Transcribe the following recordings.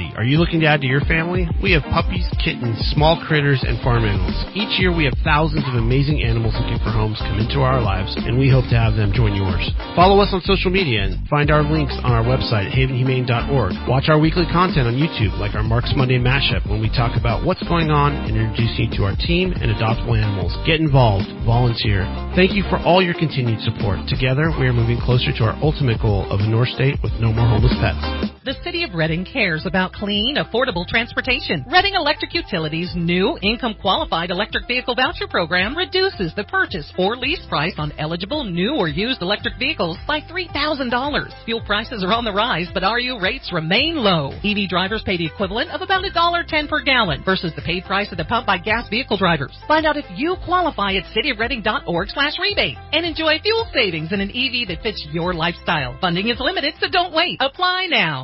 Pupsy. Are you looking to add to your family? We have puppies, kittens, small critters, and farm animals. Each year we have thousands of amazing animals looking for homes come into our lives, and we hope to have them join yours. Follow us on social media and find our links on our website, havenhumane.org. Watch our weekly content on YouTube, like our Mark's Monday Mashup, when we talk about what's going on and introduce you to our team and adoptable animals. Get involved. Volunteer. Thank you for all your continued support. Together, we are moving closer to our ultimate goal of a North State with no more homeless pets. The City of Reading cares about clean, affordable transportation. Reading Electric Utilities' new income-qualified electric vehicle voucher program reduces the purchase or lease price on eligible new or used electric vehicles by $3,000. Fuel prices are on the rise, but RU rates remain low. EV drivers pay the equivalent of about $1.10 per gallon versus the paid price at the pump by gas vehicle drivers. Find out if you qualify at cityofreading.org/rebate and enjoy fuel savings in an EV that fits your lifestyle. Funding is limited, so don't wait. Apply now.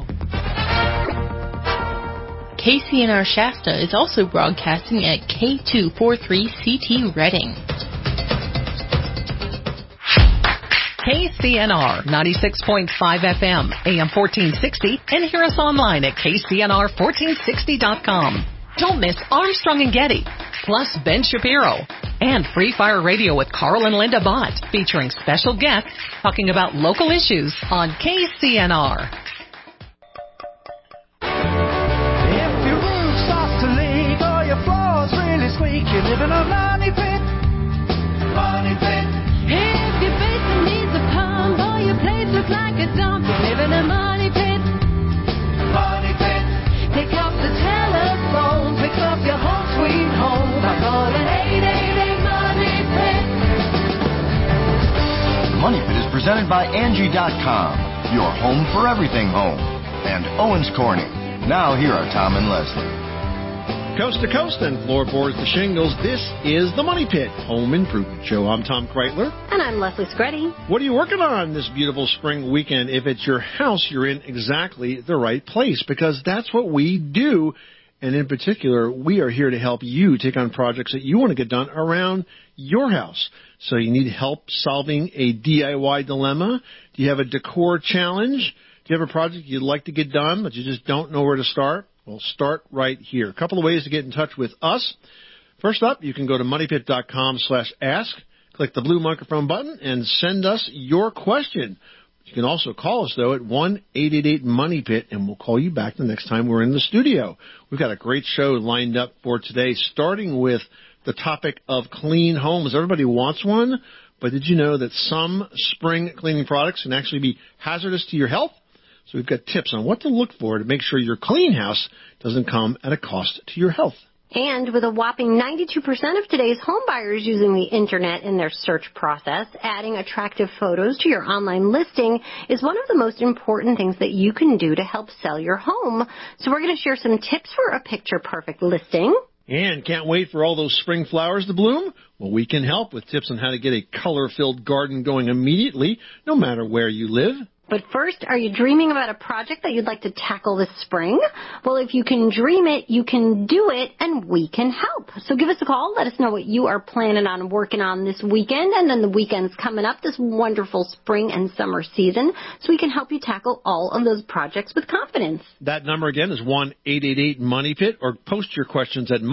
KCNR Shasta is also broadcasting at K243CT Reading. KCNR 96.5 FM, AM 1460, and hear us online at KCNR1460.com. Don't miss Armstrong and Getty, plus Ben Shapiro, and Free Fire Radio with Carl and Linda Bott, featuring special guests talking about local issues on KCNR. Squeak, you live in a money pit. Money pit. If your basement needs a pump or your place looks like a dump, you live in a money pit. Money pit. Pick up the telephone, fix up your home sweet home by calling 888 Money Pit. The Money Pit is presented by Angie.com, your home for everything home, and Owens Corning. Now here are Tom and Leslie. Coast to coast and floorboards to shingles, this is the Money Pit Home Improvement Show. I'm Tom Kreitler. And I'm Leslie Screddy. What are you working on this beautiful spring weekend? If it's your house, you're in exactly the right place, because that's what we do. And in particular, we are here to help you take on projects that you want to get done around your house. So you need help solving a DIY dilemma? Do you have a decor challenge? Do you have a project you'd like to get done, but you just don't know where to start? Well, start right here. A couple of ways to get in touch with us. First up, you can go to moneypit.com/ask, click the blue microphone button, and send us your question. You can also call us, though, at 1-888-MONEYPIT, and we'll call you back the next time we're in the studio. We've got a great show lined up for today, starting with the topic of clean homes. Everybody wants one, but did you know that some spring cleaning products can actually be hazardous to your health? So we've got tips on what to look for to make sure your clean house doesn't come at a cost to your health. And with a whopping 92% of today's home buyers using the Internet in their search process, adding attractive photos to your online listing is one of the most important things that you can do to help sell your home. So we're going to share some tips for a picture-perfect listing. And can't wait for all those spring flowers to bloom? Well, we can help with tips on how to get a color-filled garden going immediately, no matter where you live. But first, are you dreaming about a project that you'd like to tackle this spring? Well, if you can dream it, you can do it, and we can help. So give us a call. Let us know what you are planning on working on this weekend, and then the weekends coming up this wonderful spring and summer season, so we can help you tackle all of those projects with confidence. That number again is 1-888-MONEYPIT, or post your questions at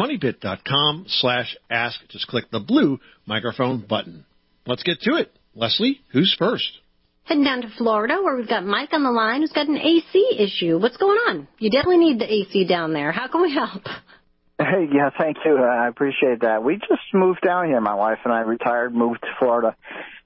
moneypit.com/ask. Just click the blue microphone button. Let's get to it. Leslie, who's first? Heading down to Florida, where we've got Mike on the line who's got an AC issue. What's going on? You definitely need the AC down there. How can we help? Hey, yeah, thank you. I appreciate that. We just moved down here. My wife and I retired, moved to Florida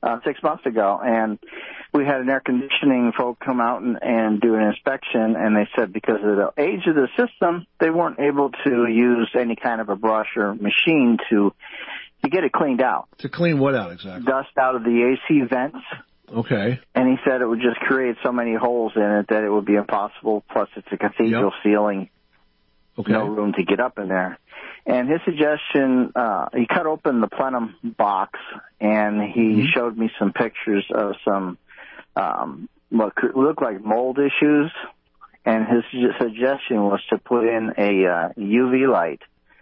6 months ago, and we had an air conditioning folk come out and do an inspection, and they said because of the age of the system, they weren't able to use any kind of a brush or machine to get it cleaned out. To clean what out exactly? Dust out of the AC vents. Okay. And he said it would just create so many holes in it that it would be impossible. Plus, it's a cathedral ceiling. Okay. No room to get up in there. And his suggestion, he cut open the plenum box, and he showed me some pictures of some what looked like mold issues. And his suggestion was to put in a UV light.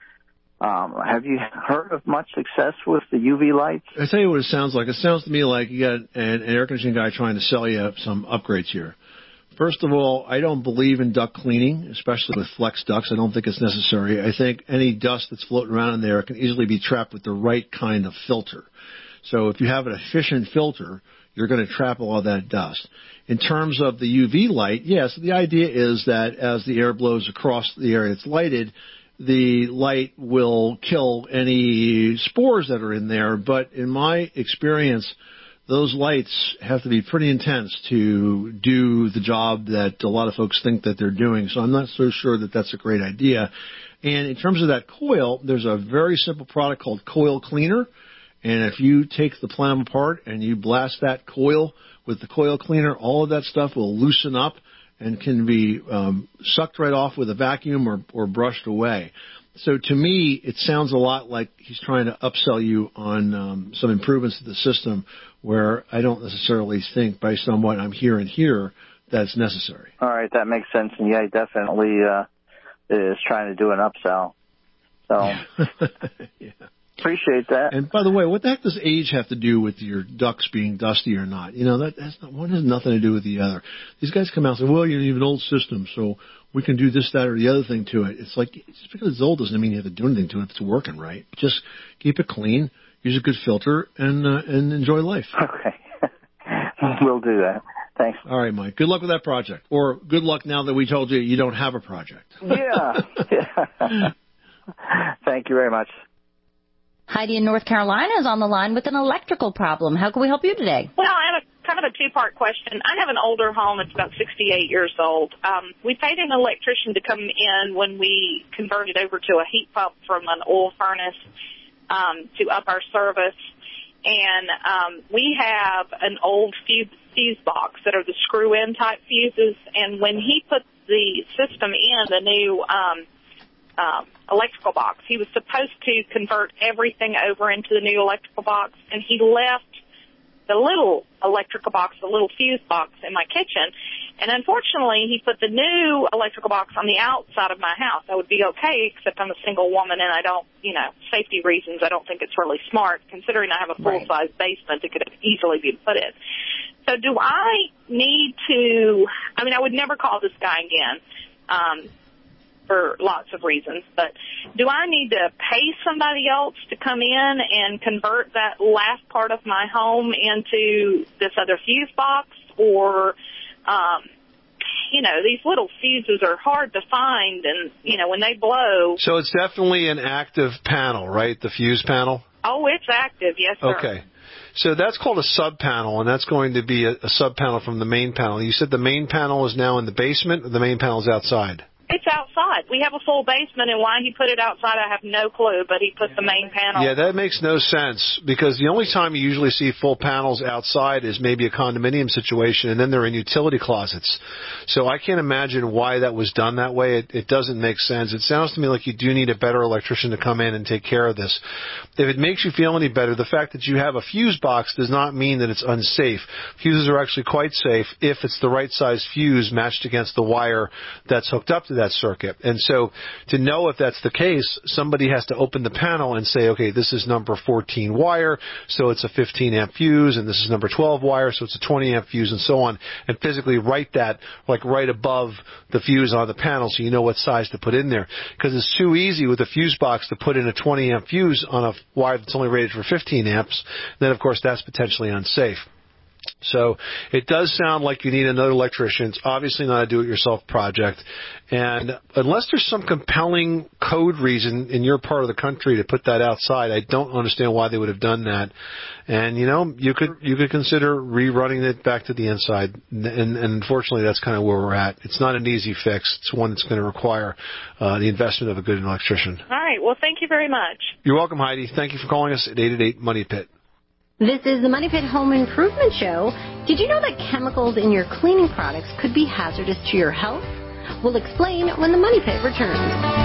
Have you heard of much success with the UV lights? I tell you what it sounds like. It sounds to me like you got an air conditioning guy trying to sell you some upgrades here. First of all, I don't believe in duct cleaning, especially with flex ducts. I don't think it's necessary. I think any dust that's floating around in there can easily be trapped with the right kind of filter. So if you have an efficient filter, you're going to trap all of that dust. In terms of the UV light, yes, the idea is that as the air blows across the area that's lighted, the light will kill any spores that are in there. But in my experience, those lights have to be pretty intense to do the job that a lot of folks think that they're doing. So I'm not so sure that that's a great idea. And in terms of that coil, there's a very simple product called Coil Cleaner. And if you take the plenum apart and you blast that coil with the coil cleaner, all of that stuff will loosen up and can be sucked right off with a vacuum or brushed away. So to me, it sounds a lot like he's trying to upsell you on some improvements to the system where I don't necessarily think, based on what I'm hearing here, that's necessary. All right, that makes sense. And, yeah, he definitely is trying to do an upsell. So yeah. Appreciate that. And by the way, what the heck does age have to do with your ducts being dusty or not? You know, one has nothing to do with the other. These guys come out and say, well, you have an old system, so we can do this, that, or the other thing to it. It's like, just because it's old doesn't mean you have to do anything to it if it's working right. Just keep it clean, use a good filter, and enjoy life. Okay. We'll do that. Thanks. All right, Mike. Good luck with that project. Or good luck now that we told you you don't have a project. Yeah. Thank you very much. Heidi in North Carolina is on the line with an electrical problem. How can we help you today? Well, I have kind of a two-part question. I have an older home that's about 68 years old. We paid an electrician to come in when we converted over to a heat pump from an oil furnace to up our service. And we have an old fuse box that are the screw-in type fuses. And when he put the system in, the new electrical box, he was supposed to convert everything over into the new electrical box, and he left the little electrical box, the little fuse box in my kitchen. And unfortunately, he put the new electrical box on the outside of my house. I would be okay, except I'm a single woman, and I don't, safety reasons, I don't think it's really smart, considering I have a full-size basement that could easily be put in. So do I need to, I would never call this guy again, for lots of reasons, but do I need to pay somebody else to come in and convert that last part of my home into this other fuse box? Or, these little fuses are hard to find, and, when they blow. So it's definitely an active panel, right, the fuse panel? Oh, it's active, yes, sir. Okay. So that's called a sub-panel, and that's going to be a sub-panel from the main panel. You said the main panel is now in the basement, or the main panel is outside? It's outside. We have a full basement, and why he put it outside, I have no clue, but he put the main panel. Yeah, that makes no sense, because the only time you usually see full panels outside is maybe a condominium situation, and then they're in utility closets. So I can't imagine why that was done that way. It doesn't make sense. It sounds to me like you do need a better electrician to come in and take care of this. If it makes you feel any better, the fact that you have a fuse box does not mean that it's unsafe. Fuses are actually quite safe if it's the right size fuse matched against the wire that's hooked up to that circuit. And so to know if that's the case, somebody has to open the panel and say, okay, this is number 14 wire, so it's a 15 amp fuse, and this is number 12 wire, so it's a 20 amp fuse, and so on, and physically write that like right above the fuse on the panel so you know what size to put in there. Because it's too easy with a fuse box to put in a 20 amp fuse on a wire that's only rated for 15 amps. Then, of course, that's potentially unsafe. So it does sound like you need another electrician. It's obviously not a do-it-yourself project. And unless there's some compelling code reason in your part of the country to put that outside, I don't understand why they would have done that. And, you could consider rerunning it back to the inside. And unfortunately, that's kind of where we're at. It's not an easy fix. It's one that's going to require the investment of a good electrician. All right. Well, thank you very much. You're welcome, Heidi. Thank you for calling us at 888-MONEY-PIT. This is the Money Pit Home Improvement Show. Did you know that chemicals in your cleaning products could be hazardous to your health? We'll explain when the Money Pit returns.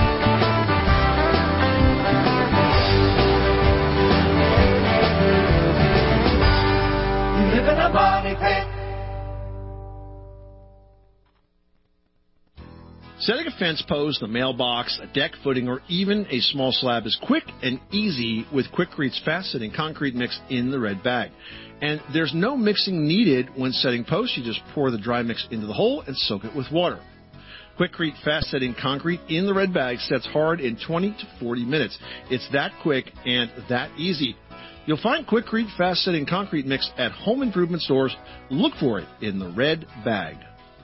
You live in a money pit. Setting a fence post, a mailbox, a deck footing, or even a small slab is quick and easy with Quikrete fast-setting concrete mix in the red bag. And there's no mixing needed when setting posts. You just pour the dry mix into the hole and soak it with water. Quikrete fast-setting concrete in the red bag sets hard in 20 to 40 minutes. It's that quick and that easy. You'll find Quikrete fast-setting concrete mix at home improvement stores. Look for it in the red bag.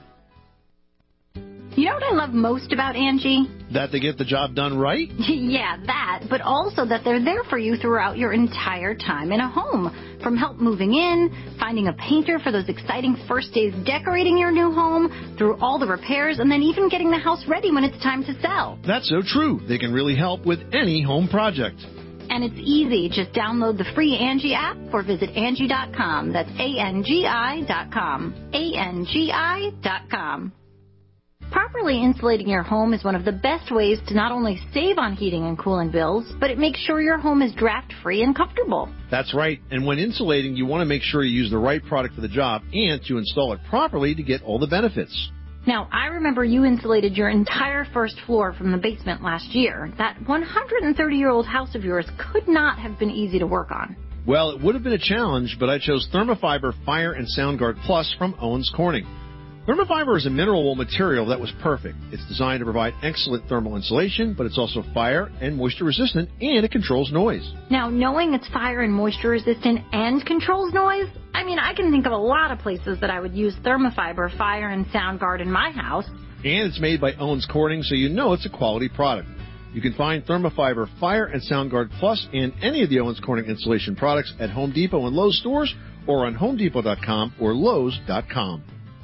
You know what I love most about Angie? That they get the job done right? Yeah, that, but also that they're there for you throughout your entire time in a home. From help moving in, finding a painter for those exciting first days decorating your new home, through all the repairs, and then even getting the house ready when it's time to sell. That's so true. They can really help with any home project. And it's easy. Just download the free Angie app or visit Angie.com. That's ANGI.com. ANGI.com. Properly insulating your home is one of the best ways to not only save on heating and cooling bills, but it makes sure your home is draft-free and comfortable. That's right. And when insulating, you want to make sure you use the right product for the job and to install it properly to get all the benefits. Now, I remember you insulated your entire first floor from the basement last year. That 130-year-old house of yours could not have been easy to work on. Well, it would have been a challenge, but I chose Thermafiber Fire and SoundGuard Plus from Owens Corning. Thermafiber is a mineral wool material that was perfect. It's designed to provide excellent thermal insulation, but it's also fire and moisture resistant, and it controls noise. Now, knowing it's fire and moisture resistant and controls noise, I can think of a lot of places that I would use Thermafiber Fire and SoundGuard in my house. And it's made by Owens Corning, so you know it's a quality product. You can find Thermafiber Fire and SoundGuard Plus and any of the Owens Corning insulation products at Home Depot and Lowe's stores or on HomeDepot.com or Lowe's.com.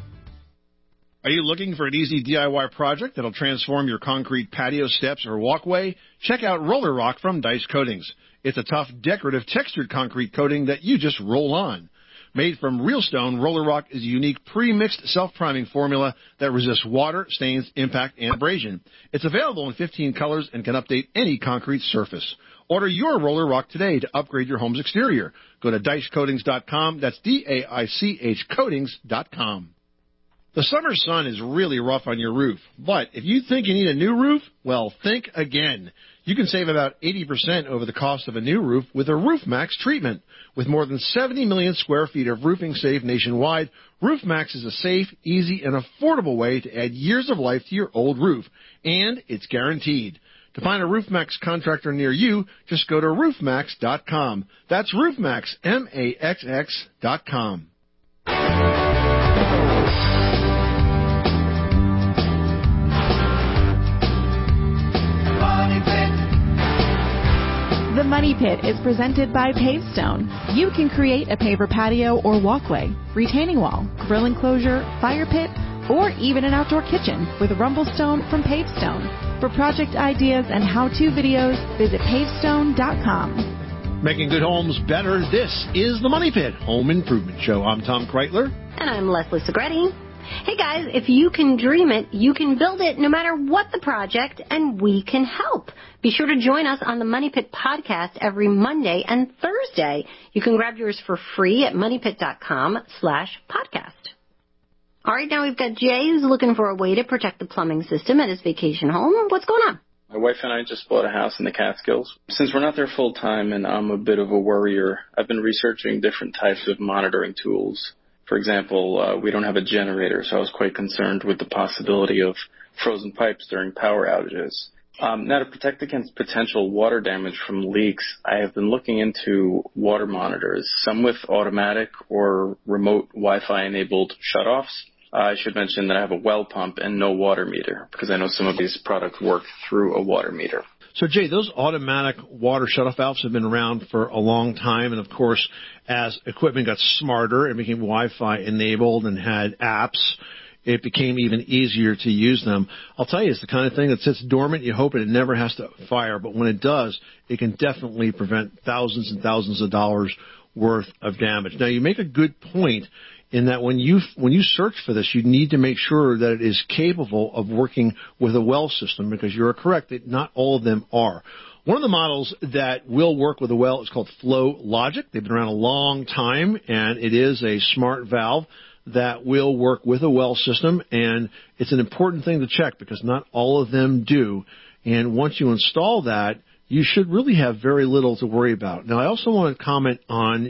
Are you looking for an easy DIY project that'll transform your concrete patio steps or walkway? Check out Roller Rock from Dice Coatings. It's a tough, decorative, textured concrete coating that you just roll on. Made from real stone, Roller Rock is a unique pre-mixed self-priming formula that resists water, stains, impact, and abrasion. It's available in 15 colors and can update any concrete surface. Order your Roller Rock today to upgrade your home's exterior. Go to DiceCoatings.com. That's DAICH Coatings.com. The summer sun is really rough on your roof, but if you think you need a new roof, well, think again. You can save about 80% over the cost of a new roof with a RoofMax treatment. With more than 70 million square feet of roofing safe nationwide, RoofMax is a safe, easy, and affordable way to add years of life to your old roof, and it's guaranteed. To find a RoofMax contractor near you, just go to roofmax.com. That's RoofMax, MAXX.com. The Money Pit is presented by Pavestone. You can create a paver patio or walkway, retaining wall, grill enclosure, fire pit, or even an outdoor kitchen with Rumblestone from Pavestone. For project ideas and how-to videos, visit pavestone.com. Making good homes better, this is the Money Pit Home Improvement Show. I'm Tom Kreitler. And I'm Leslie Segretti. Hey guys, if you can dream it, you can build it no matter what the project, and we can help. Be sure to join us on the Money Pit podcast every Monday and Thursday. You can grab yours for free at moneypit.com/podcast. All right, now we've got Jay who's looking for a way to protect the plumbing system at his vacation home. What's going on? My wife and I just bought a house in the Catskills. Since we're not there full time and I'm a bit of a worrier, I've been researching different types of monitoring tools. For example, we don't have a generator, so I was quite concerned with the possibility of frozen pipes during power outages. Now, to protect against potential water damage from leaks, I have been looking into water monitors, some with automatic or remote Wi-Fi enabled shutoffs. I should mention that I have a well pump and no water meter, because I know some of these products work through a water meter. So, Jay, those automatic water shutoff valves have been around for a long time. And, of course, as equipment got smarter and became Wi-Fi enabled and had apps, it became even easier to use them. I'll tell you, it's the kind of thing that sits dormant. You hope it never has to fire. But when it does, it can definitely prevent thousands and thousands of dollars worth of damage. Now, you make a good point in that when you search for this, you need to make sure that it is capable of working with a well system, because you're correct that not all of them are. One of the models that will work with a well is called Flow Logic. They've been around a long time, and it is a smart valve that will work with a well system, and it's an important thing to check because not all of them do. And once you install that, you should really have very little to worry about. Now, I also want to comment on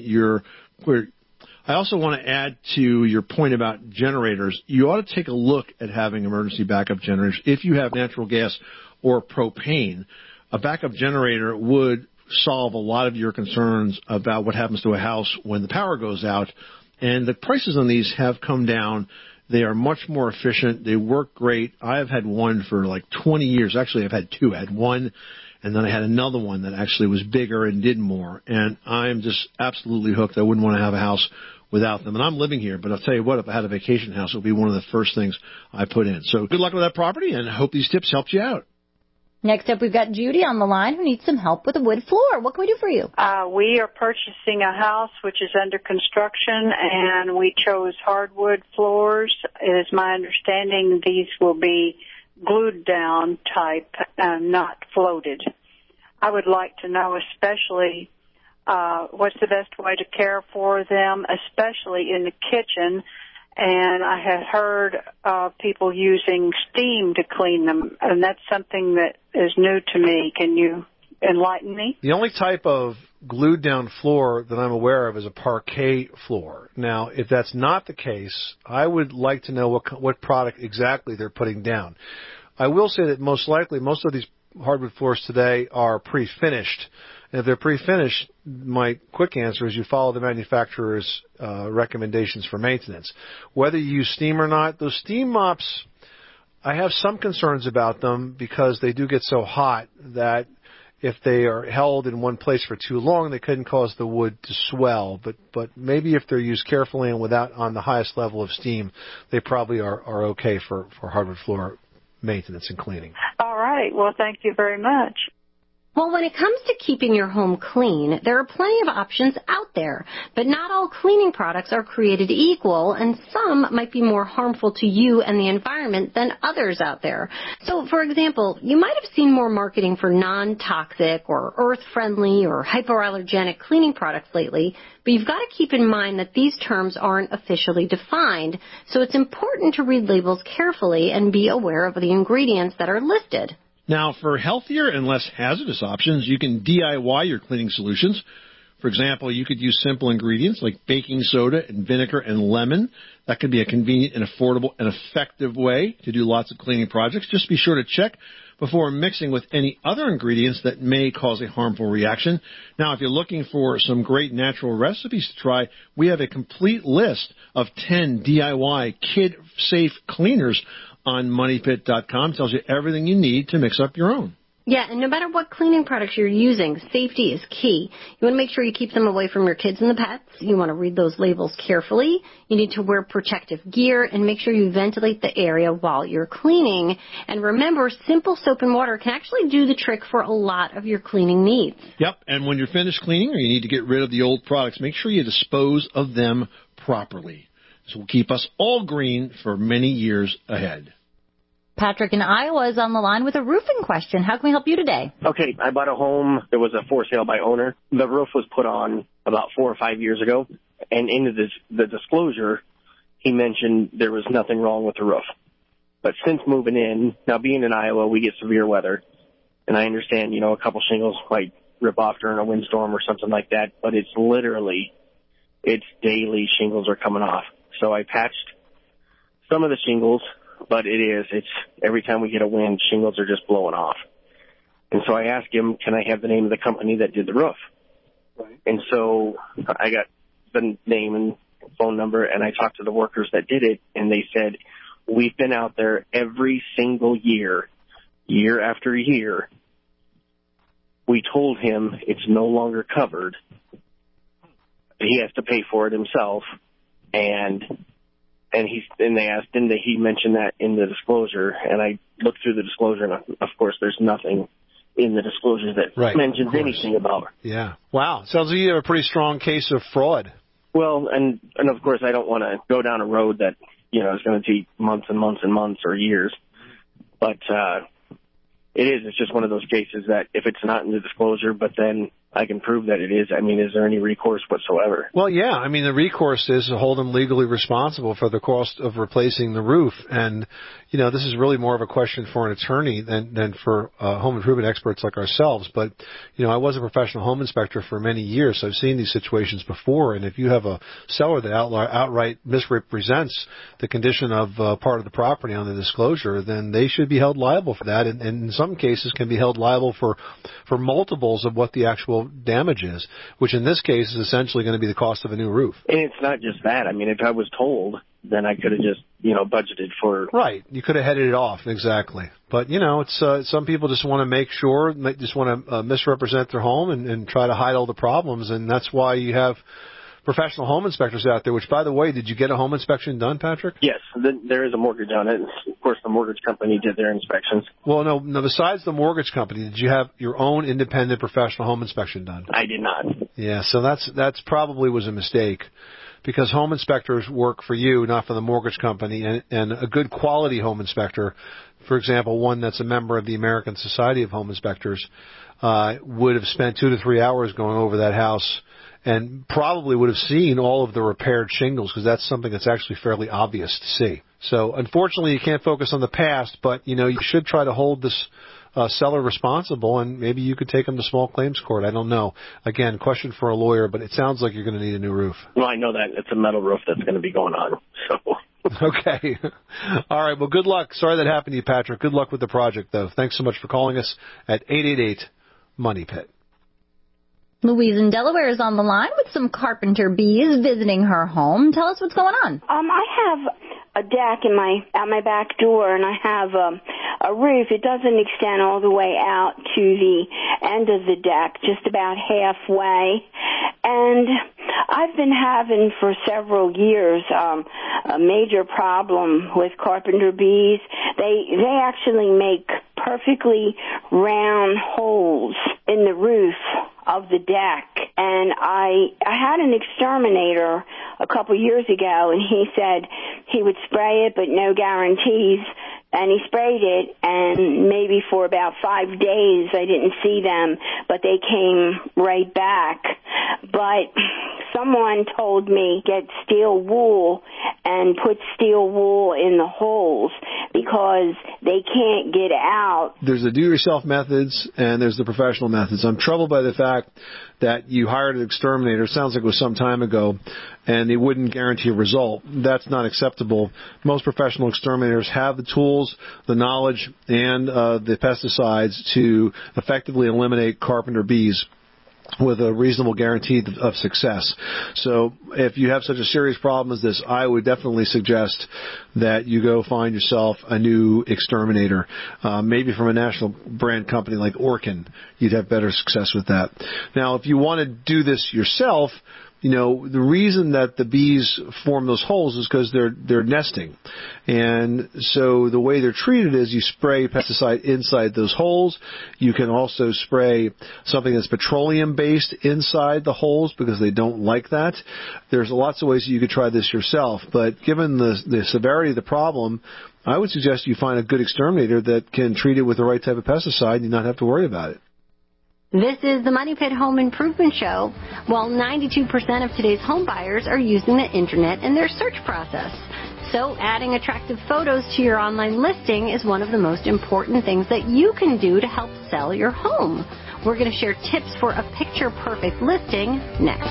I also want to add to your point about generators. You ought to take a look at having emergency backup generators. If you have natural gas or propane, a backup generator would solve a lot of your concerns about what happens to a house when the power goes out. And the prices on these have come down. They are much more efficient. They work great. I have had one for like 20 years. Actually, I've had two. I had one, and then I had another one that actually was bigger and did more. And I'm just absolutely hooked. I wouldn't want to have a house without them. And I'm living here, but I'll tell you what, if I had a vacation house, it would be one of the first things I put in. So good luck with that property, and I hope these tips helped you out. Next up, we've got Judy on the line who needs some help with a wood floor. What can we do for you? We are purchasing a house which is under construction, and we chose hardwood floors. It is my understanding these will be glued down type, not floated. I would like to know especially what's the best way to care for them, especially in the kitchen. And I had heard people using steam to clean them, and that's something that is new to me. Can you enlighten me? The only type of glued down floor that I'm aware of is a parquet floor. Now, if that's not the case, I would like to know what product exactly they're putting down. I will say that most likely most of these hardwood floors today are pre-finished. And if they're pre-finished, my quick answer is you follow the manufacturer's recommendations for maintenance. Whether you use steam or not, those steam mops, I have some concerns about them because they do get so hot that if they are held in one place for too long, they couldn't cause the wood to swell. But maybe if they're used carefully and without on the highest level of steam, they probably are okay for hardwood floor maintenance and cleaning. All right. Well, thank you very much. Well, when it comes to keeping your home clean, there are plenty of options out there, but not all cleaning products are created equal, and some might be more harmful to you and the environment than others out there. So, for example, you might have seen more marketing for non-toxic or earth-friendly or hypoallergenic cleaning products lately, but you've got to keep in mind that these terms aren't officially defined, so it's important to read labels carefully and be aware of the ingredients that are listed. Now, for healthier and less hazardous options, you can DIY your cleaning solutions. For example, you could use simple ingredients like baking soda and vinegar and lemon. That could be a convenient and affordable and effective way to do lots of cleaning projects. Just be sure to check before mixing with any other ingredients that may cause a harmful reaction. Now, if you're looking for some great natural recipes to try, we have a complete list of 10 DIY kid-safe cleaners on MoneyPit.com. It tells you everything you need to mix up your own. Yeah, and no matter what cleaning products you're using, safety is key. You want to make sure you keep them away from your kids and the pets. You want to read those labels carefully. You need to wear protective gear and make sure you ventilate the area while you're cleaning. And remember, simple soap and water can actually do the trick for a lot of your cleaning needs. Yep, and when you're finished cleaning or you need to get rid of the old products, make sure you dispose of them properly. This will keep us all green for many years ahead. Patrick in Iowa is on the line with a roofing question. How can we help you today? Okay, I bought a home. It was a for sale by owner. The roof was put on about 4 or 5 years ago, and in the disclosure, he mentioned there was nothing wrong with the roof. But since moving in, now being in Iowa, we get severe weather, and I understand, a couple shingles might rip off during a windstorm or something like that, but it's daily shingles are coming off. So I patched some of the shingles, but it's every time we get a wind, shingles are just blowing off. And so I asked him, can I have the name of the company that did the roof? Right. And so I got the name and phone number, and I talked to the workers that did it, and they said, we've been out there every single year, year after year. We told him it's no longer covered. He has to pay for it himself. And they asked, didn't he mention that in the disclosure? And I looked through the disclosure, and of course, there's nothing in the disclosure that mentions anything about it. Yeah. Wow. Sounds like you have a pretty strong case of fraud. Well, and of course, I don't want to go down a road that, is going to take months and months and months or years. But it's just one of those cases that if it's not in the disclosure, but then I can prove that it is. I mean, is there any recourse whatsoever? Well, yeah. I mean, the recourse is to hold them legally responsible for the cost of replacing the roof. And, you know, this is really more of a question for an attorney than for home improvement experts like ourselves. But, you know, I was a professional home inspector for many years, so I've seen these situations before. And if you have a seller that outright misrepresents the condition of part of the property on the disclosure, then they should be held liable for that. And in some cases can be held liable for multiples of what the actual damage is, which in this case is essentially going to be the cost of a new roof. And it's not just that. I mean, if I was told, then I could have just, you know, budgeted for... Right. You could have headed it off, exactly. But, you know, it's some people just want to make sure, just want to misrepresent their home and try to hide all the problems, and that's why you have professional home inspectors out there, which, by the way, did you get a home inspection done, Patrick? Yes, there is a mortgage on it. Of course, the mortgage company did their inspections. Well, no, besides the mortgage company, did you have your own independent professional home inspection done? I did not. Yeah, so that's probably was a mistake, because home inspectors work for you, not for the mortgage company, and a good quality home inspector, for example, one that's a member of the American Society of Home Inspectors, would have spent 2 to 3 hours going over that house and probably would have seen all of the repaired shingles, because that's something that's actually fairly obvious to see. So unfortunately, you can't focus on the past, but, you know, you should try to hold this seller responsible, and maybe you could take them to small claims court. I don't know. Again, question for a lawyer, but it sounds like you're going to need a new roof. Well, I know that. It's a metal roof that's going to be going on. So. Okay. All right. Well, good luck. Sorry that happened to you, Patrick. Good luck with the project, though. Thanks so much for calling us at 888-MONEY-PIT. Louise in Delaware is on the line with some carpenter bees visiting her home. Tell us what's going on. I have a deck at my back door, and I have a roof. It doesn't extend all the way out to the end of the deck, just about halfway. And I've been having for several years a major problem with carpenter bees. They actually make perfectly round holes in the roof of the deck. And I had an exterminator a couple years ago, and he said he would spray it, but no guarantees. And he sprayed it, and maybe for about 5 days I didn't see them, but they came right back. But someone told me get steel wool and put steel wool in the holes because they can't get out. There's the do-yourself methods and there's the professional methods. I'm troubled by the fact that you hired an exterminator, sounds like it was some time ago, and they wouldn't guarantee a result. That's not acceptable. Most professional exterminators have the tools, the knowledge, and the pesticides to effectively eliminate carpenter bees with a reasonable guarantee of success. So if you have such a serious problem as this, I would definitely suggest that you go find yourself a new exterminator, maybe from a national brand company like Orkin. You'd have better success with that. Now, if you want to do this yourself, you know, the reason that the bees form those holes is because they're nesting. And so the way they're treated is you spray pesticide inside those holes. You can also spray something that's petroleum-based inside the holes because they don't like that. There's lots of ways that you could try this yourself. But given the severity of the problem, I would suggest you find a good exterminator that can treat it with the right type of pesticide and you not have to worry about it. This is the Money Pit Home Improvement Show. While 92% of today's home buyers are using the internet in their search process. So adding attractive photos to your online listing is one of the most important things that you can do to help sell your home. We're going to share tips for a picture-perfect listing next.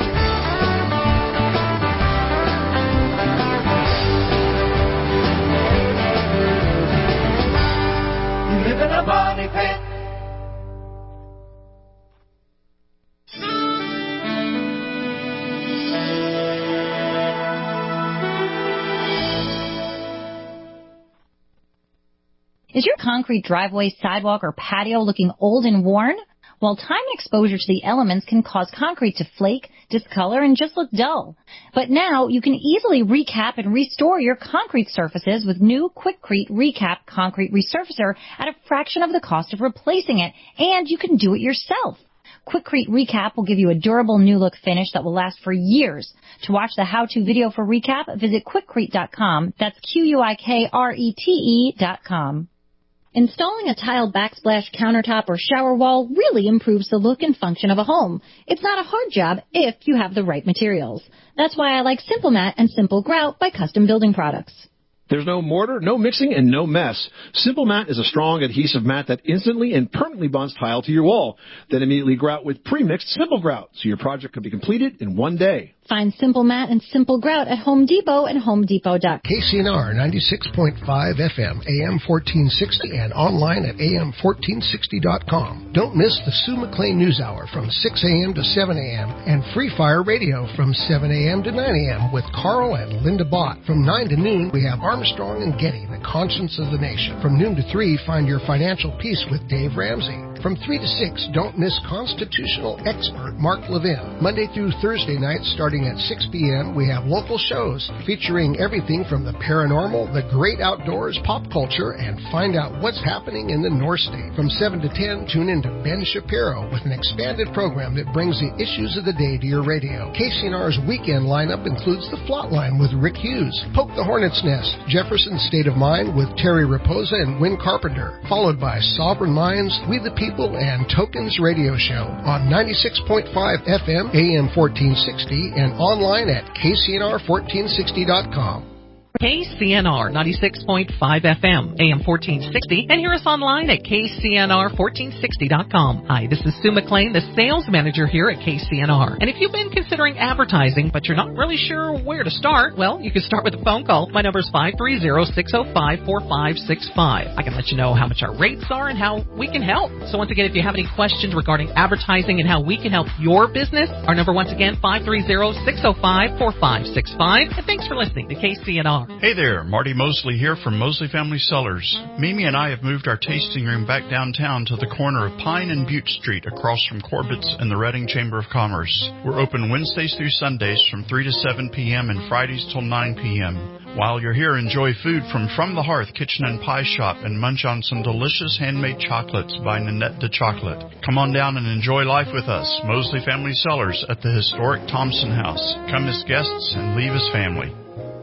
You live in a money pit. Is your concrete driveway, sidewalk, or patio looking old and worn? Well, time and exposure to the elements can cause concrete to flake, discolor, and just look dull. But now you can easily recap and restore your concrete surfaces with new Quikrete Recap Concrete Resurfacer at a fraction of the cost of replacing it, and you can do it yourself. Quikrete Recap will give you a durable new look finish that will last for years. To watch the how-to video for Recap, visit Quikrete.com. That's Quikrete.com. Installing a tile backsplash countertop or shower wall really improves the look and function of a home. It's not a hard job if you have the right materials. That's why I like Simple Mat and Simple Grout by Custom Building Products. There's no mortar, no mixing, and no mess. Simple Mat is a strong adhesive mat that instantly and permanently bonds tile to your wall. Then immediately grout with pre-mixed Simple Grout, so your project can be completed in one day. Find Simple Mat and Simple Grout at Home Depot and HomeDepot.com. KCNR 96.5 FM, AM 1460, and online at AM1460.com. Don't miss the Sue McLean News Hour from 6 a.m. to 7 a.m. and Free Fire Radio from 7 a.m. to 9 a.m. with Carl and Linda Bott. From 9 to noon, we have Armstrong and Getty, the conscience of the nation. From noon to 3, find your financial peace with Dave Ramsey. From 3 to 6, don't miss constitutional expert Mark Levin. Monday through Thursday nights, starting at 6 p.m., we have local shows featuring everything from the paranormal, the great outdoors, pop culture, and find out what's happening in the North State. From 7 to 10, tune in to Ben Shapiro with an expanded program that brings the issues of the day to your radio. KCNR's weekend lineup includes The Flot Line with Rick Hughes, Poke the Hornet's Nest, Jefferson State of Mind with Terry Raposa and Win Carpenter, followed by Sovereign Minds, We the People, and Tokens Radio Show on 96.5 FM, AM 1460, and online at KCNR1460.com. KCNR 96.5 FM, AM 1460, and hear us online at KCNR1460.com. Hi, this is Sue McLean, the sales manager here at KCNR. And if you've been considering advertising, but you're not really sure where to start, well, you can start with a phone call. My number is 530-605-4565. I can let you know how much our rates are and how we can help. So once again, if you have any questions regarding advertising and how we can help your business, our number once again, 530-605-4565. And thanks for listening to KCNR. Hey there, Marty Mosley here from Mosley Family Cellars. Mimi and I have moved our tasting room back downtown to the corner of Pine and Butte Street across from Corbett's and the Reading Chamber of Commerce. We're open Wednesdays through Sundays from 3 to 7 p.m. and Fridays till 9 p.m. While you're here, enjoy food from the Hearth Kitchen and Pie Shop and munch on some delicious handmade chocolates by Nanette de Chocolate. Come on down and enjoy life with us, Mosley Family Cellars at the historic Thompson House. Come as guests and leave as family.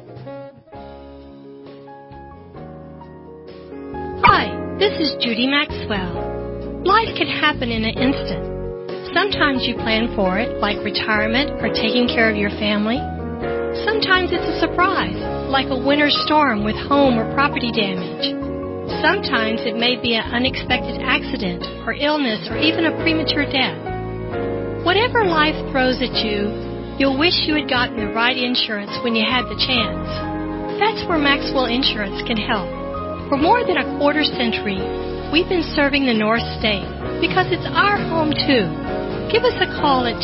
Hi, this is Judy Maxwell. Life can happen in an instant. Sometimes you plan for it, like retirement or taking care of your family. Sometimes it's a surprise, like a winter storm with home or property damage. Sometimes it may be an unexpected accident or illness or even a premature death. Whatever life throws at you, you'll wish you had gotten the right insurance when you had the chance. That's where Maxwell Insurance can help. For more than a quarter century, we've been serving the North State because it's our home too. Give us a call at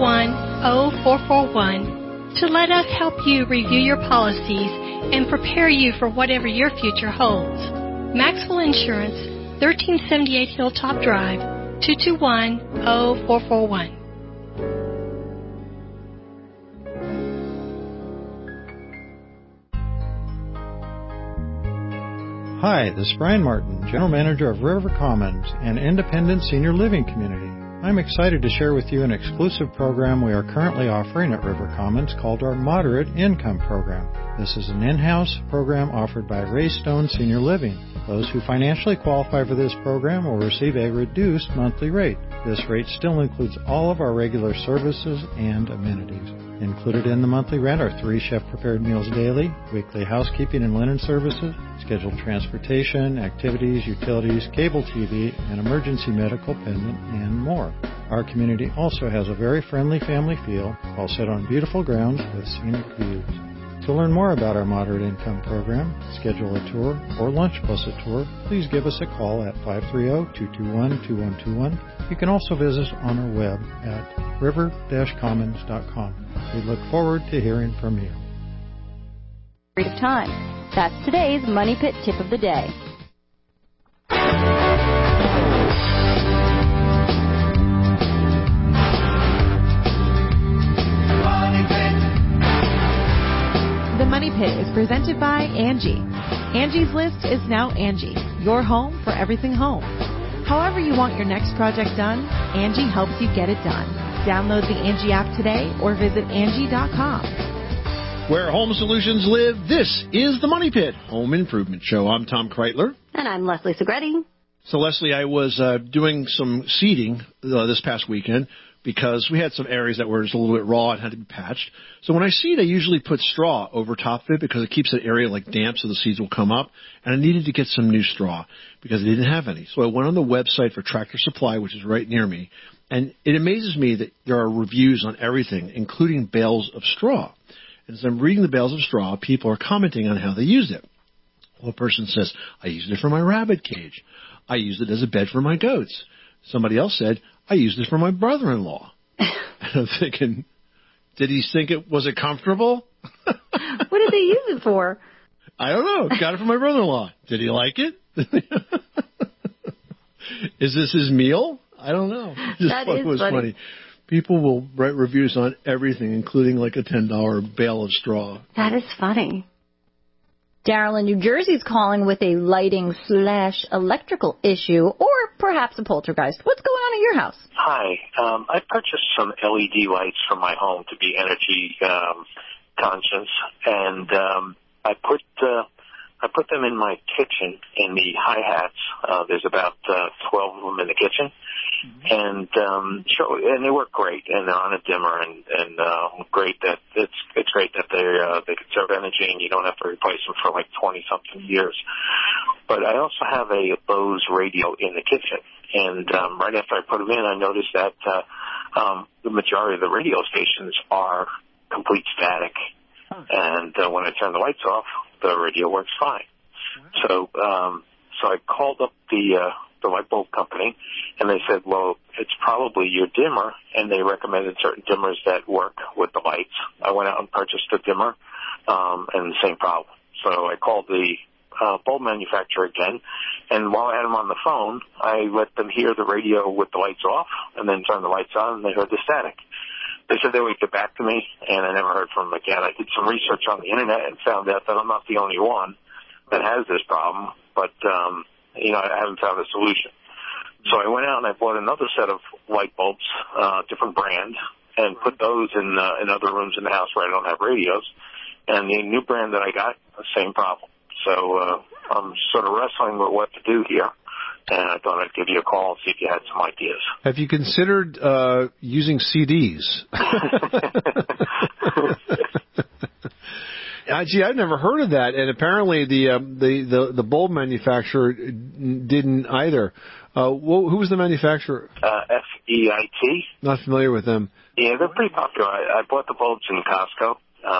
221-0441 to let us help you review your policies and prepare you for whatever your future holds. Maxwell Insurance, 1378 Hilltop Drive, 221-0441. Hi, this is Brian Martin, General Manager of River Commons, an independent senior living community. I'm excited to share with you an exclusive program we are currently offering at River Commons called our Moderate Income Program. This is an in-house program offered by Ray Stone Senior Living. Those who financially qualify for this program will receive a reduced monthly rate. This rate still includes all of our regular services and amenities. Included in the monthly rent are 3 chef-prepared meals daily, weekly housekeeping and linen services, scheduled transportation, activities, utilities, cable TV, and emergency medical pendant, and more. Our community also has a very friendly family feel, all set on beautiful grounds with scenic views. To learn more about our Moderate Income Program, schedule a tour, or lunch plus a tour, please give us a call at 530-221-2121. You can also visit us on our web at river-commons.com. We look forward to hearing from you. Of time. That's today's Money Pit Tip of the Day. The Money Pit is presented by Angie. Angie's List is now Angie, your home for everything home. However you want your next project done, Angie helps you get it done. Download the Angie app today or visit Angie.com. Where home solutions live, this is the Money Pit Home Improvement Show. I'm Tom Kreitler. And I'm Leslie Segretti. So, Leslie, I was doing some seeding this past weekend because we had some areas that were just a little bit raw and had to be patched. So when I seed, I usually put straw over top of it because it keeps that area like damp so the seeds will come up. And I needed to get some new straw because I didn't have any. So I went on the website for Tractor Supply, which is right near me. And it amazes me that there are reviews on everything, including bales of straw. And as I'm reading the bales of straw, people are commenting on how they used it. Well, a person says, I used it for my rabbit cage. I used it as a bed for my goats. Somebody else said, I used it for my brother-in-law. And I'm thinking, did he think was it comfortable? What did they use it for? I don't know. Got it for my brother-in-law. Did he like it? Is this his meal? I don't know. That is funny. People will write reviews on everything, including like a $10 bale of straw. That is funny. Daryl in New Jersey is calling with a lighting/electrical issue or perhaps a poltergeist. What's going on at your house? Hi. I purchased some LED lights for my home to be energy conscious, and I put them in my kitchen in the hi-hats. There's about 12 of them in the kitchen. And they work great, and they're on a dimmer, and great that it's great that they conserve energy, and you don't have to replace them for like 20-something years. But I also have a Bose radio in the kitchen, and right after I put them in, I noticed that the majority of the radio stations are complete static, and when I turn the lights off, the radio works fine. So I called up the light bulb company, and they said, well, it's probably your dimmer, and they recommended certain dimmers that work with the lights. I went out and purchased a dimmer, and the same problem. So I called the bulb manufacturer again, and while I had them on the phone, I let them hear the radio with the lights off, and then turned the lights on, and they heard the static. They said they would get back to me, and I never heard from them again. I did some research on the Internet and found out that I'm not the only one that has this problem, but I haven't found a solution. So I went out and I bought another set of light bulbs, different brand, and put those in other rooms in the house where I don't have radios. And the new brand that I got, the same problem. So I'm sort of wrestling with what to do here. And I thought I'd give you a call and see if you had some ideas. Have you considered using CDs? Gee, I've never heard of that, and apparently the bulb manufacturer didn't either. Who was the manufacturer? FEIT. Not familiar with them. Yeah, they're pretty popular. I bought the bulbs in Costco,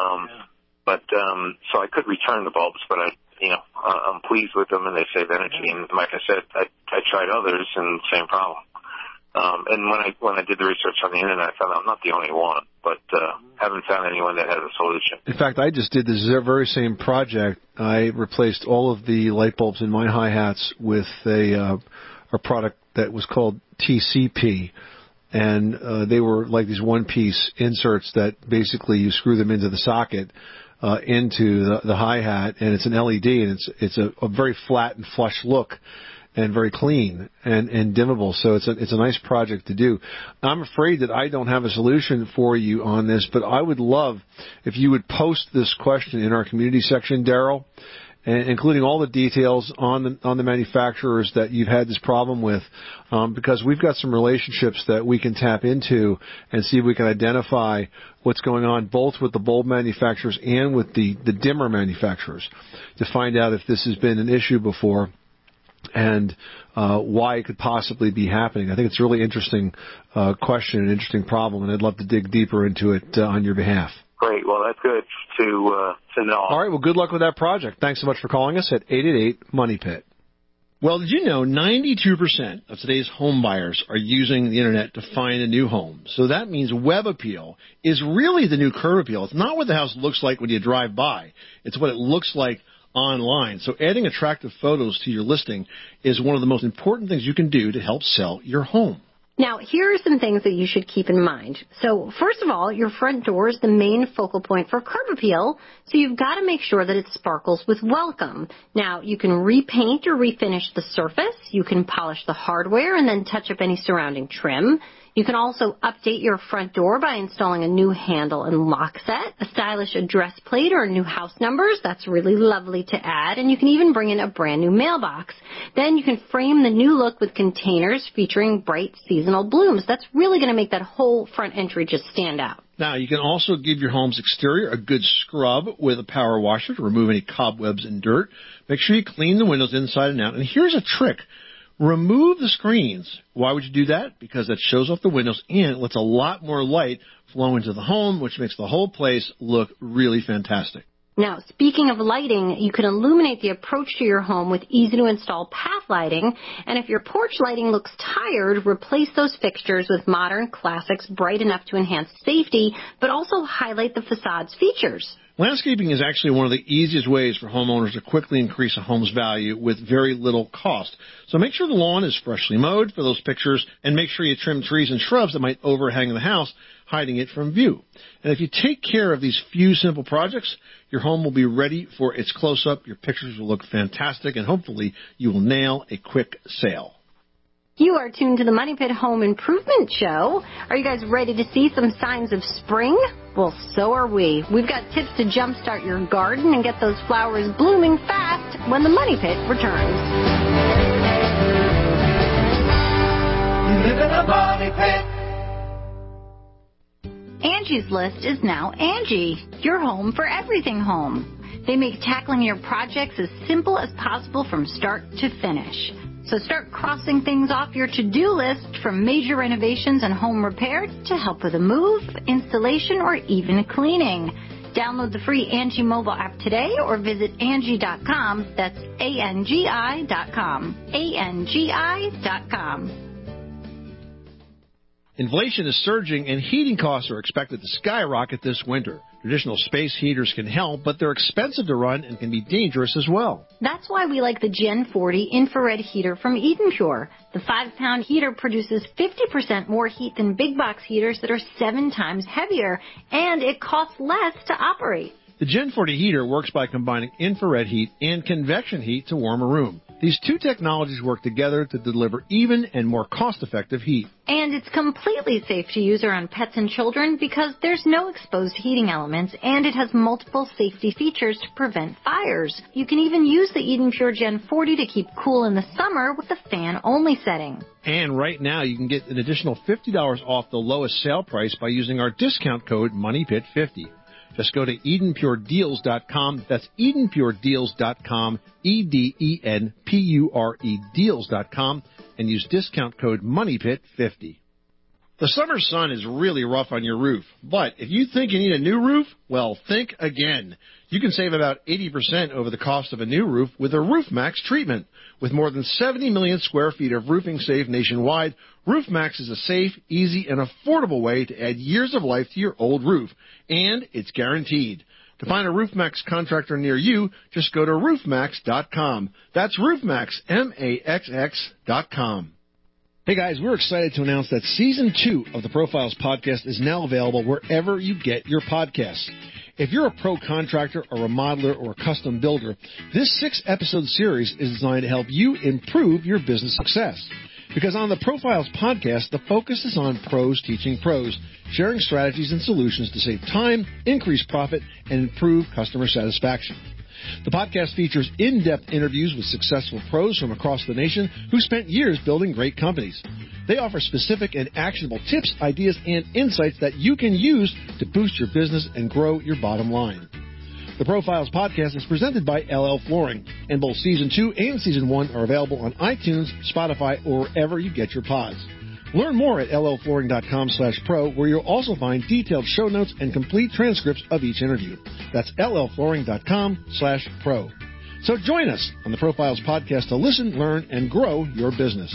so I could return the bulbs, but I'm pleased with them, and they save energy. And like I said, I tried others, and same problem. And when I did the research on the Internet, I found out I'm not the only one, but haven't found anyone that has a solution. In fact, I just did this very same project. I replaced all of the light bulbs in my hi-hats with a product that was called TCP, and they were like these one-piece inserts that basically you screw them into the socket into the hi-hat, and it's an LED, and it's a very flat and flush look, and very clean and dimmable. So it's a nice project to do. I'm afraid that I don't have a solution for you on this, but I would love if you would post this question in our community section, Daryl, and including all the details on the manufacturers that you've had this problem with, because we've got some relationships that we can tap into and see if we can identify what's going on both with the bulb manufacturers and with the dimmer manufacturers to find out if this has been an issue before and why it could possibly be happening. I think it's a really interesting question, an interesting problem, and I'd love to dig deeper into it on your behalf. Great. Well, that's good to know. All right. Well, good luck with that project. Thanks so much for calling us at 888-MONEY-PIT. Well, did you know 92% of today's home buyers are using the Internet to find a new home? So that means web appeal is really the new curb appeal. It's not what the house looks like when you drive by. It's what it looks like online. So adding attractive photos to your listing is one of the most important things you can do to help sell your home. Now, here are some things that you should keep in mind. So, first of all, your front door is the main focal point for curb appeal, so you've got to make sure that it sparkles with welcome. Now, you can repaint or refinish the surface. You can polish the hardware and then touch up any surrounding trim. You can also update your front door by installing a new handle and lock set, a stylish address plate, or new house numbers. That's really lovely to add. And you can even bring in a brand new mailbox. Then you can frame the new look with containers featuring bright seasonal blooms. That's really going to make that whole front entry just stand out. Now, you can also give your home's exterior a good scrub with a power washer to remove any cobwebs and dirt. Make sure you clean the windows inside and out. And here's a trick. Remove the screens. Why would you do that? Because that shows off the windows and lets a lot more light flow into the home, which makes the whole place look really fantastic. Now, speaking of lighting, you can illuminate the approach to your home with easy-to-install path lighting. And if your porch lighting looks tired, replace those fixtures with modern classics bright enough to enhance safety, but also highlight the facade's features. Landscaping is actually one of the easiest ways for homeowners to quickly increase a home's value with very little cost. So make sure the lawn is freshly mowed for those pictures, and make sure you trim trees and shrubs that might overhang the house, hiding it from view. And if you take care of these few simple projects, your home will be ready for its close-up, your pictures will look fantastic, and hopefully you will nail a quick sale. You are tuned to the Money Pit Home Improvement Show. Are you guys ready to see some signs of spring? Well, so are we. We've got tips to jumpstart your garden and get those flowers blooming fast when the Money Pit returns. You live in a money pit. Angie's List is now Angie, your home for everything home. They make tackling your projects as simple as possible from start to finish. So start crossing things off your to-do list, from major renovations and home repair to help with a move, installation, or even cleaning. Download the free Angie mobile app today or visit Angie.com. That's ANGI.com. ANGI.com. Inflation is surging and heating costs are expected to skyrocket this winter. Traditional space heaters can help, but they're expensive to run and can be dangerous as well. That's why we like the Gen 40 infrared heater from Eden Pure. The 5-pound heater produces 50% more heat than big box heaters that are 7 times heavier, and it costs less to operate. The Gen 40 heater works by combining infrared heat and convection heat to warm a room. These two technologies work together to deliver even and more cost-effective heat. And it's completely safe to use around pets and children because there's no exposed heating elements, and it has multiple safety features to prevent fires. You can even use the Eden Pure Gen 40 to keep cool in the summer with the fan-only setting. And right now, you can get an additional $50 off the lowest sale price by using our discount code MONEYPIT50. Just go to EdenPureDeals.com. That's EdenPureDeals.com, EdenPure Deals.com, and use discount code MONEYPIT50. The summer sun is really rough on your roof, but if you think you need a new roof, well, think again. You can save about 80% over the cost of a new roof with a RoofMax treatment. With more than 70 million square feet of roofing safe nationwide, RoofMax is a safe, easy, and affordable way to add years of life to your old roof, and it's guaranteed. To find a RoofMax contractor near you, just go to roofmax.com. That's RoofMax, MAXX.com. Hey guys, we're excited to announce that Season 2 of the Profiles Podcast is now available wherever you get your podcasts. If you're a pro contractor, a remodeler, or a custom builder, this 6-episode series is designed to help you improve your business success. Because on the Profiles Podcast, the focus is on pros teaching pros, sharing strategies and solutions to save time, increase profit, and improve customer satisfaction. The podcast features in-depth interviews with successful pros from across the nation who spent years building great companies. They offer specific and actionable tips, ideas, and insights that you can use to boost your business and grow your bottom line. The Profiles Podcast is presented by LL Flooring, and both Season 2 and Season 1 are available on iTunes, Spotify, or wherever you get your pods. Learn more at llflooring.com/pro, where you'll also find detailed show notes and complete transcripts of each interview. That's llflooring.com/pro. So join us on the Profiles Podcast to listen, learn, and grow your business.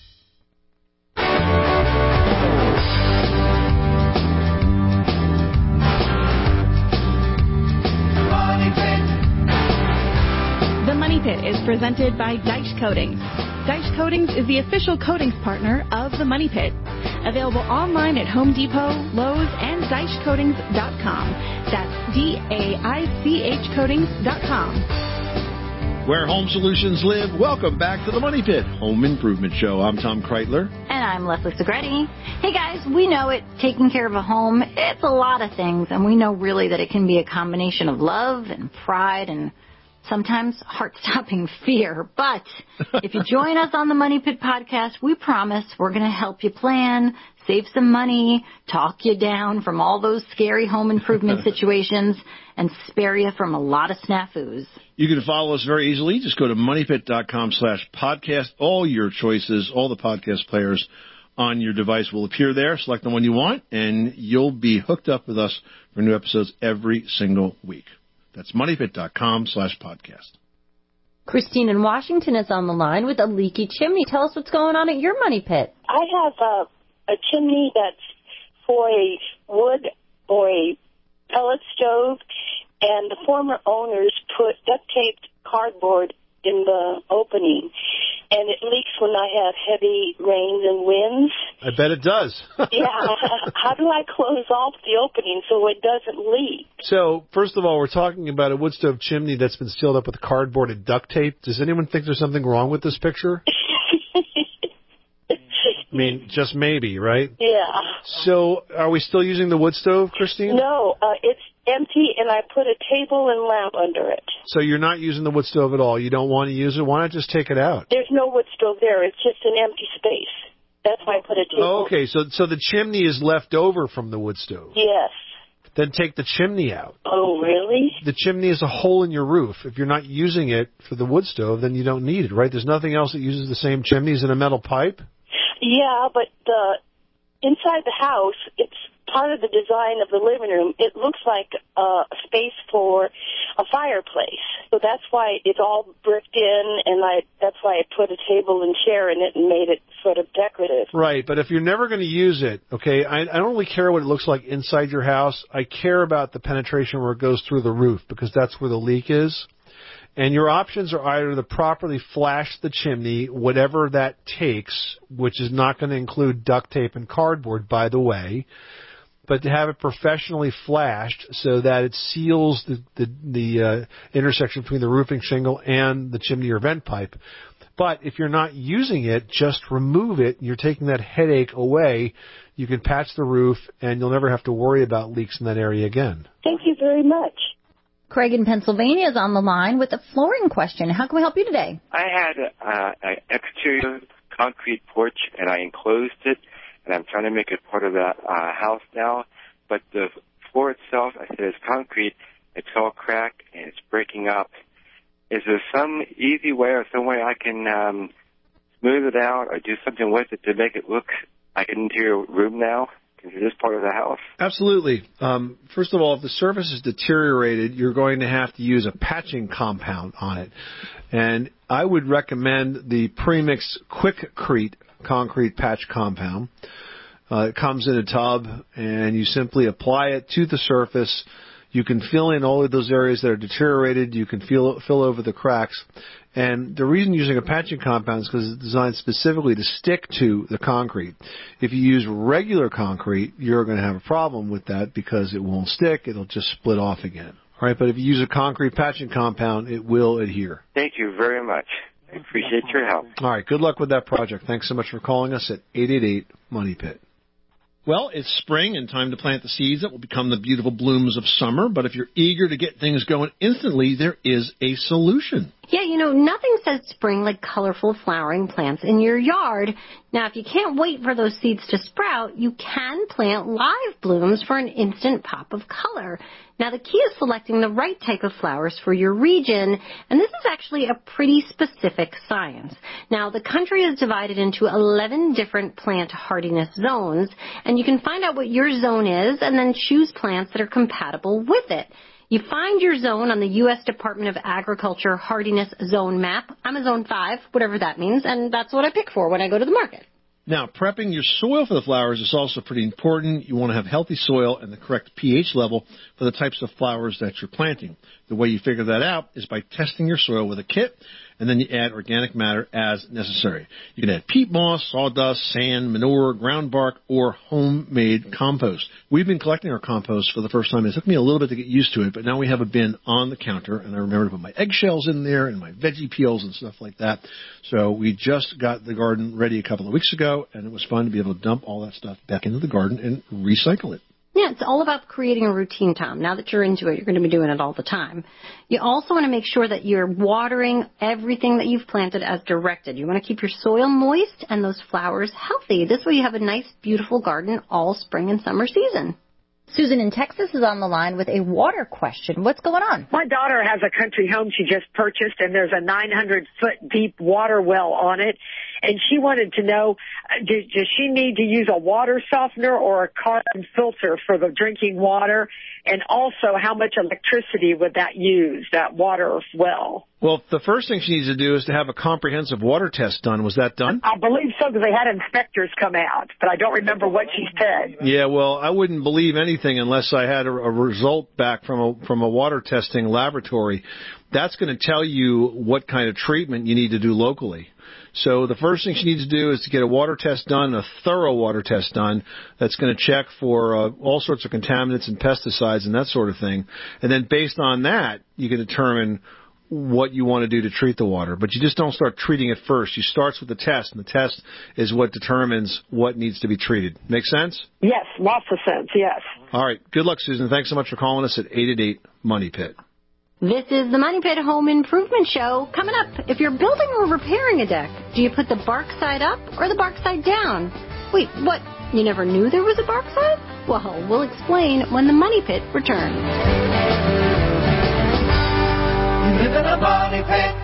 The Money Pit is presented by Deitsch Coatings. Deitsch Coatings is the official coatings partner of the Money Pit. Available online at Home Depot, Lowe's, and DeitschCoatings.com. That's DAICH Coatings.com. Where home solutions live, welcome back to the Money Pit Home Improvement Show. I'm Tom Kreitler. And I'm Leslie Segretti. Hey guys, we know it, taking care of a home, it's a lot of things, and we know really that it can be a combination of love and pride and sometimes heart-stopping fear. But if you join us on the Money Pit podcast, we promise we're going to help you plan, save some money, talk you down from all those scary home improvement situations, and spare you from a lot of snafus. You can follow us very easily. Just go to moneypit.com/podcast. All your choices, all the podcast players on your device will appear there. Select the one you want, and you'll be hooked up with us for new episodes every single week. That's moneypit.com/podcast. Christine in Washington is on the line with a leaky chimney. Tell us what's going on at your Money Pit. I have a chimney that's for a wood or a pellet stove, and the former owners put duct-taped cardboard in the opening, and it leaks when I have heavy rains and winds. I bet it does. Yeah. How do I close off the opening so it doesn't leak? So, first of all, we're talking about a wood stove chimney that's been sealed up with cardboard and duct tape. Does anyone think there's something wrong with this picture? I mean, just maybe, right? Yeah. So, are we still using the wood stove, Christine? No, it's empty, and I put a table and lamp under it. So you're not using the wood stove at all? You don't want to use it? Why not just take it out? There's no wood stove there. It's just an empty space. That's why I put a table. Oh, okay, so the chimney is left over from the wood stove. Yes. Then take the chimney out. Oh, really? The chimney is a hole in your roof. If you're not using it for the wood stove, then you don't need it, right? There's nothing else that uses the same chimney as in a metal pipe? Yeah, but inside the house, it's part of the design of the living room. It looks like a space for a fireplace. So that's why it's all bricked in, and that's why I put a table and chair in it and made it sort of decorative. Right, but if you're never going to use it, okay, I don't really care what it looks like inside your house. I care about the penetration where it goes through the roof, because that's where the leak is. And your options are either to properly flash the chimney, whatever that takes, which is not going to include duct tape and cardboard, by the way, but to have it professionally flashed so that it seals the intersection between the roofing shingle and the chimney or vent pipe. But if you're not using it, just remove it. You're taking that headache away. You can patch the roof, and you'll never have to worry about leaks in that area again. Thank you very much. Craig in Pennsylvania is on the line with a flooring question. How can we help you today? I had an exterior concrete porch, and I enclosed it, and I'm trying to make it part of the house now. But the floor itself, I said it's concrete. It's all cracked, and it's breaking up. Is there some easy way or some way I can smooth it out or do something with it to make it look like an interior room now? Is this part of the house? Absolutely. First of all, if the surface is deteriorated, you're going to have to use a patching compound on it. And I would recommend the Premix Quickcrete concrete patch compound. It comes in a tub, and you simply apply it to the surface. You can fill in all of those areas that are deteriorated. You can fill over the cracks. And the reason using a patching compound is because it's designed specifically to stick to the concrete. If you use regular concrete, you're going to have a problem with that because it won't stick. It'll just split off again. All right, but if you use a concrete patching compound, it will adhere. Thank you very much. I appreciate your help. All right, good luck with that project. Thanks so much for calling us at 888-MONEY-PIT. Well, it's spring and time to plant the seeds that will become the beautiful blooms of summer. But if you're eager to get things going instantly, there is a solution. Yeah, nothing says spring like colorful flowering plants in your yard. Now, if you can't wait for those seeds to sprout, you can plant live blooms for an instant pop of color. Now, the key is selecting the right type of flowers for your region, and this is actually a pretty specific science. Now, the country is divided into 11 different plant hardiness zones, and you can find out what your zone is and then choose plants that are compatible with it. You find your zone on the U.S. Department of Agriculture Hardiness Zone Map. I'm a Zone 5, whatever that means, and that's what I pick for when I go to the market. Now, prepping your soil for the flowers is also pretty important. You want to have healthy soil and the correct pH level for the types of flowers that you're planting. The way you figure that out is by testing your soil with a kit, and then you add organic matter as necessary. You can add peat moss, sawdust, sand, manure, ground bark, or homemade compost. We've been collecting our compost for the first time. It took me a little bit to get used to it, but now we have a bin on the counter, and I remember to put my eggshells in there and my veggie peels and stuff like that. So we just got the garden ready a couple of weeks ago, and it was fun to be able to dump all that stuff back into the garden and recycle it. Yeah, it's all about creating a routine, Tom. Now that you're into it, you're going to be doing it all the time. You also want to make sure that you're watering everything that you've planted as directed. You want to keep your soil moist and those flowers healthy. This way you have a nice, beautiful garden all spring and summer season. Susan in Texas is on the line with a water question. What's going on? My daughter has a country home she just purchased, and there's a 900-foot deep water well on it. And she wanted to know, does she need to use a water softener or a carbon filter for the drinking water? And also, how much electricity would that use, that water well? Well, the first thing she needs to do is to have a comprehensive water test done. Was that done? I believe so, because they had inspectors come out, but I don't remember what she said. Yeah, well, I wouldn't believe anything unless I had a result back from a water testing laboratory. That's going to tell you what kind of treatment you need to do locally. So the first thing she needs to do is to get a water test done, a thorough water test done that's going to check for all sorts of contaminants and pesticides and that sort of thing. And then based on that, you can determine what you want to do to treat the water. But you just don't start treating it first. You start with the test, and the test is what determines what needs to be treated. Make sense? Yes, lots of sense, yes. All right. Good luck, Susan. Thanks so much for calling us at 888-MONEY-PIT. This is the Money Pit Home Improvement Show. Coming up, if you're building or repairing a deck, do you put the bark side up or the bark side down? Wait, what? You never knew there was a bark side? Well, we'll explain when the Money Pit returns. You live in a money pit.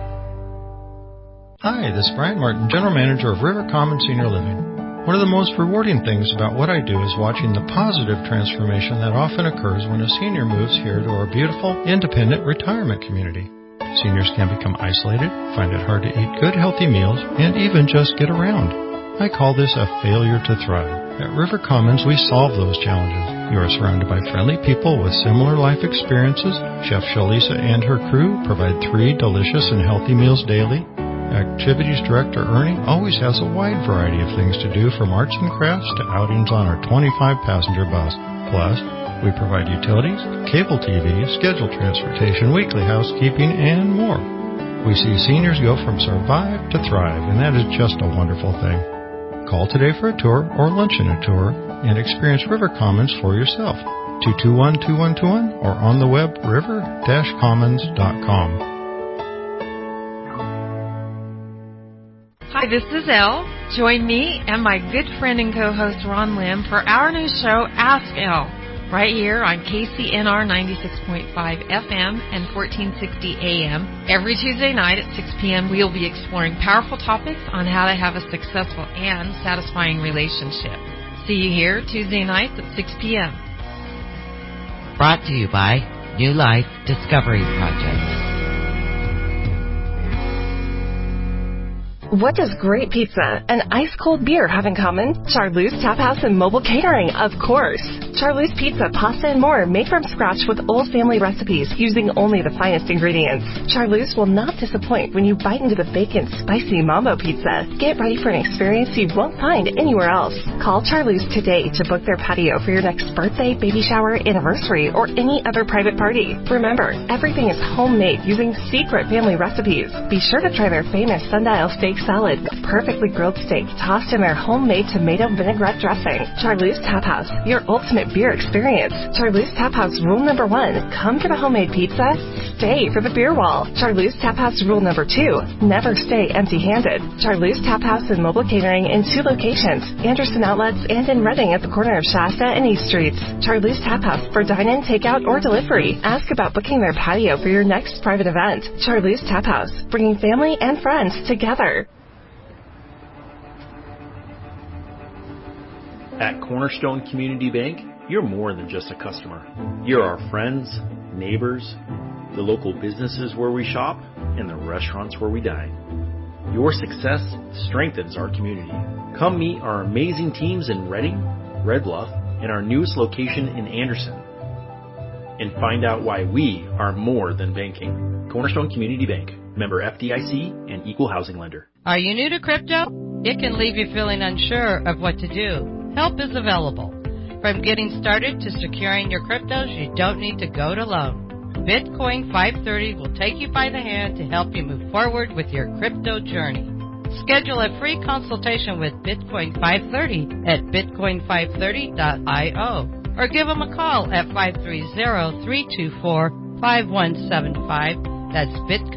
Hi, this is Brian Martin, General Manager of River Commons Senior Living. One of the most rewarding things about what I do is watching the positive transformation that often occurs when a senior moves here to our beautiful, independent retirement community. Seniors can become isolated, find it hard to eat good, healthy meals, and even just get around. I call this a failure to thrive. At River Commons, we solve those challenges. You are surrounded by friendly people with similar life experiences. Chef Shalisa and her crew provide 3 delicious and healthy meals daily. Activities Director Ernie always has a wide variety of things to do, from arts and crafts to outings on our 25-passenger bus. Plus, we provide utilities, cable TV, scheduled transportation, weekly housekeeping, and more. We see seniors go from survive to thrive, and that is just a wonderful thing. Call today for a tour or luncheon a tour and experience River Commons for yourself. 221-2121 or on the web river-commons.com. Hi, this is Elle. Join me and my good friend and co-host Ron Lim for our new show, Ask Elle, right here on KCNR 96.5 FM and 1460 AM. Every Tuesday night at 6 p.m., we'll be exploring powerful topics on how to have a successful and satisfying relationship. See you here Tuesday nights at 6 p.m. Brought to you by New Life Discovery Project. What does great pizza and ice-cold beer have in common? Charlus Tap House and Mobile Catering, of course. Charlus Pizza, pasta, and more made from scratch with old family recipes using only the finest ingredients. Charlus will not disappoint when you bite into the bacon, spicy Mambo pizza. Get ready for an experience you won't find anywhere else. Call Charlus today to book their patio for your next birthday, baby shower, anniversary, or any other private party. Remember, everything is homemade using secret family recipes. Be sure to try their famous sundial steak salad with perfectly grilled steak tossed in their homemade tomato vinaigrette dressing. Charlus Tap House, your ultimate beer experience. Charlus Tap House rule number 1, come for the homemade pizza, stay for the beer wall. Charlus Tap House rule number 2, never stay empty-handed. Charlus Tap House and Mobile Catering in 2 locations, Anderson Outlets and in Reading at the corner of Shasta and East Streets. Charlus Tap House for dine-in, takeout, or delivery. Ask about booking their patio for your next private event. Charlus Tap House, bringing family and friends together. At Cornerstone Community Bank, you're more than just a customer. You're our friends, neighbors, the local businesses where we shop, and the restaurants where we dine. Your success strengthens our community. Come meet our amazing teams in Reading, Red Bluff, and our newest location in Anderson. And find out why we are more than banking. Cornerstone Community Bank. Member FDIC and Equal Housing Lender. Are you new to crypto? It can leave you feeling unsure of what to do. Help is available. From getting started to securing your cryptos, you don't need to go it alone. Bitcoin 530 will take you by the hand to help you move forward with your crypto journey. Schedule a free consultation with Bitcoin 530 at bitcoin530.io or give them a call at 530-324-5175. That's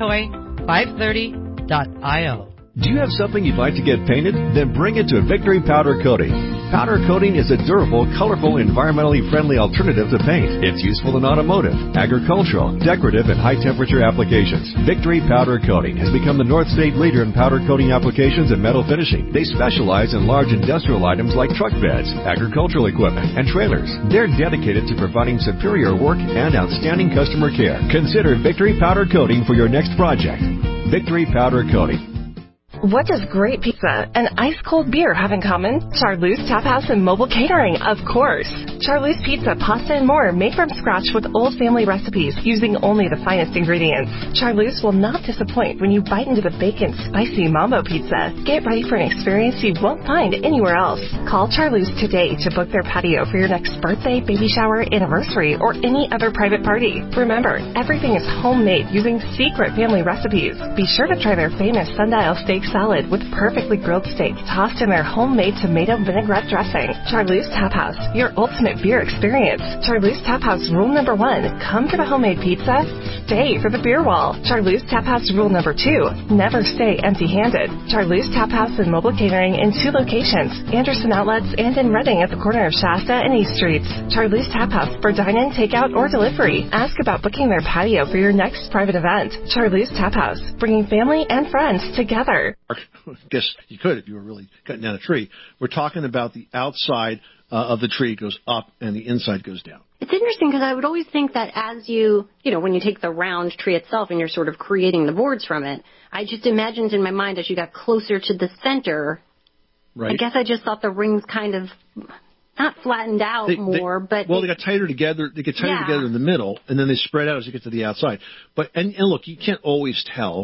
bitcoin530.io. Do you have something you'd like to get painted? Then bring it to Victory Powder Coating. Powder coating is a durable, colorful, environmentally friendly alternative to paint. It's useful in automotive, agricultural, decorative, and high-temperature applications. Victory Powder Coating has become the North State leader in powder coating applications and metal finishing. They specialize in large industrial items like truck beds, agricultural equipment, and trailers. They're dedicated to providing superior work and outstanding customer care. Consider Victory Powder Coating for your next project. Victory Powder Coating. What does great pizza and ice-cold beer have in common? Charlie's Tap House and Mobile Catering, of course. Charlie's Pizza, pasta, and more made from scratch with old family recipes using only the finest ingredients. Charlie's will not disappoint when you bite into the bacon, spicy mambo pizza. Get ready for an experience you won't find anywhere else. Call Charlie's today to book their patio for your next birthday, baby shower, anniversary, or any other private party. Remember, everything is homemade using secret family recipes. Be sure to try their famous sundial steak salad with perfectly grilled steak tossed in their homemade tomato vinaigrette dressing. Charlie's Tap House, your ultimate beer experience. Charlie's Tap House rule number 1, come for the homemade pizza, stay for the beer wall. Charlie's Tap House rule number 2, never stay empty-handed. Charlie's Tap House and Mobile Catering in 2 locations, Anderson Outlets and in Reading at the corner of Shasta and East Streets. Charlie's Tap House for dine-in, takeout, or delivery. Ask about booking their patio for your next private event. Charlie's Tap House, bringing family and friends together. I guess you could if you were really cutting down a tree. We're talking about the outside of the tree goes up and the inside goes down. It's interesting because I would always think that as when you take the round tree itself and you're sort of creating the boards from it, I just imagined in my mind as you got closer to the center, right. I guess I just thought the rings kind of not flattened out more, but... Well, they got tighter together. They get tighter together in the middle, and then they spread out as you get to the outside. But and look, you can't always tell.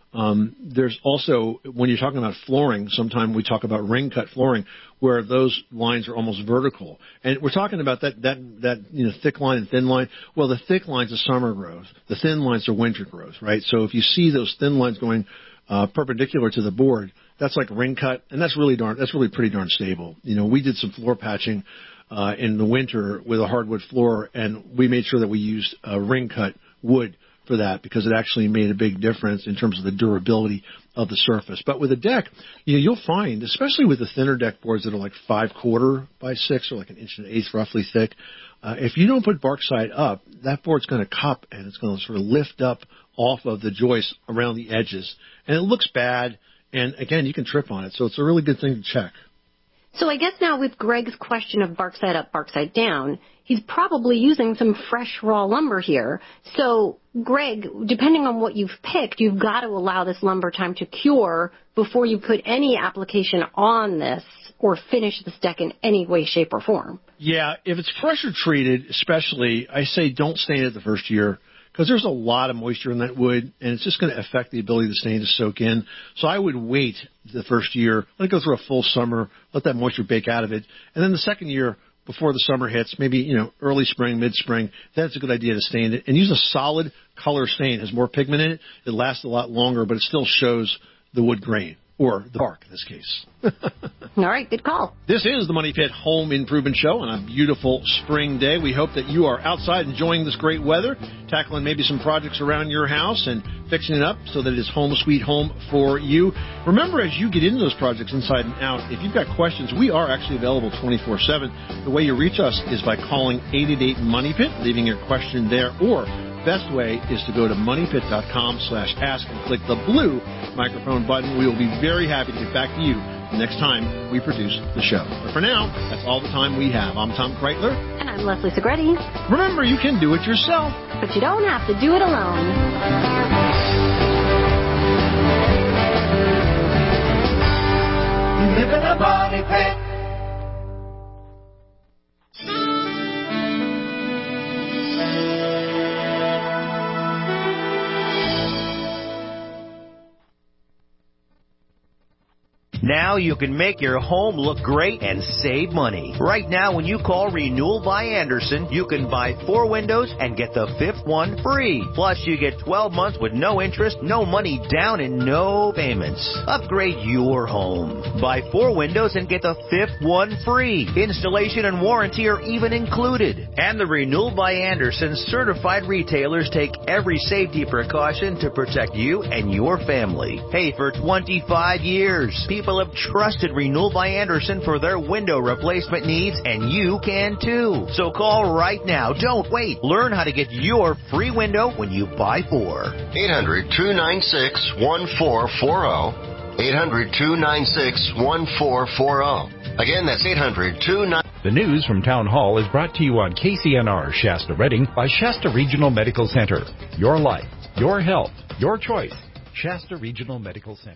There's also, when you're talking about flooring, sometimes we talk about ring cut flooring where those lines are almost vertical. And we're talking about that thick line and thin line. Well, the thick lines are summer growth. The thin lines are winter growth, right? So if you see those thin lines going perpendicular to the board, that's like ring cut, and that's really pretty darn stable. We did some floor patching in the winter with a hardwood floor, and we made sure that we used ring cut wood for that because it actually made a big difference in terms of the durability of the surface. But with a deck, you'll find, especially with the thinner deck boards that are like 5/4 by 6 or like 1 1/8 inch roughly thick, if you don't put bark side up, that board's going to cup and it's going to sort of lift up off of the joists around the edges. And it looks bad, and again, you can trip on it. So it's a really good thing to check. So I guess now with Greg's question of bark side up, bark side down, he's probably using some fresh raw lumber here. So, Greg, depending on what you've picked, you've got to allow this lumber time to cure before you put any application on this or finish this deck in any way, shape, or form. Yeah, if it's pressure treated, especially, I say don't stain it the first year, because there's a lot of moisture in that wood, and it's just going to affect the ability of the stain to soak in. So I would wait the first year, let it go through a full summer, let that moisture bake out of it, and then the second year, before the summer hits, maybe early spring, mid-spring, that's a good idea to stain it. And use a solid color stain. It has more pigment in it. It lasts a lot longer, but it still shows the wood grain, or the bark in this case. All right, good call. This is the Money Pit Home Improvement Show on a beautiful spring day. We hope that you are outside enjoying this great weather, tackling maybe some projects around your house and fixing it up so that it is home sweet home for you. Remember, as you get into those projects inside and out, if you've got questions, we are actually available 24/7. The way you reach us is by calling 888-MONEYPIT, leaving your question there, or best way is to go to moneypit.com/ask and click the blue microphone button. We will be very happy to get back to you next time we produce the show. But for now, that's all the time we have. I'm Tom Kreitler. And I'm Leslie Segretti. Remember, you can do it yourself, but you don't have to do it alone. You live in a money pit. Now you can make your home look great and save money. Right now, when you call Renewal by Andersen, you can buy 4 windows and get the 5th one free. Plus, you get 12 months with no interest, no money down, and no payments. Upgrade your home. Buy 4 windows and get the 5th one free. Installation and warranty are even included. And the Renewal by Andersen certified retailers take every safety precaution to protect you and your family. Hey, for 25 years, people have trusted Renewal by Andersen for their window replacement needs, and you can too. So call right now. Don't wait. Learn how to get your free window when you buy 4. 800-296-1440. 800-296-1440. Again, that's 800-296. The news from Town Hall is brought to you on KCNR Shasta Redding by Shasta Regional Medical Center. Your life, your health, your choice. Shasta Regional Medical Center.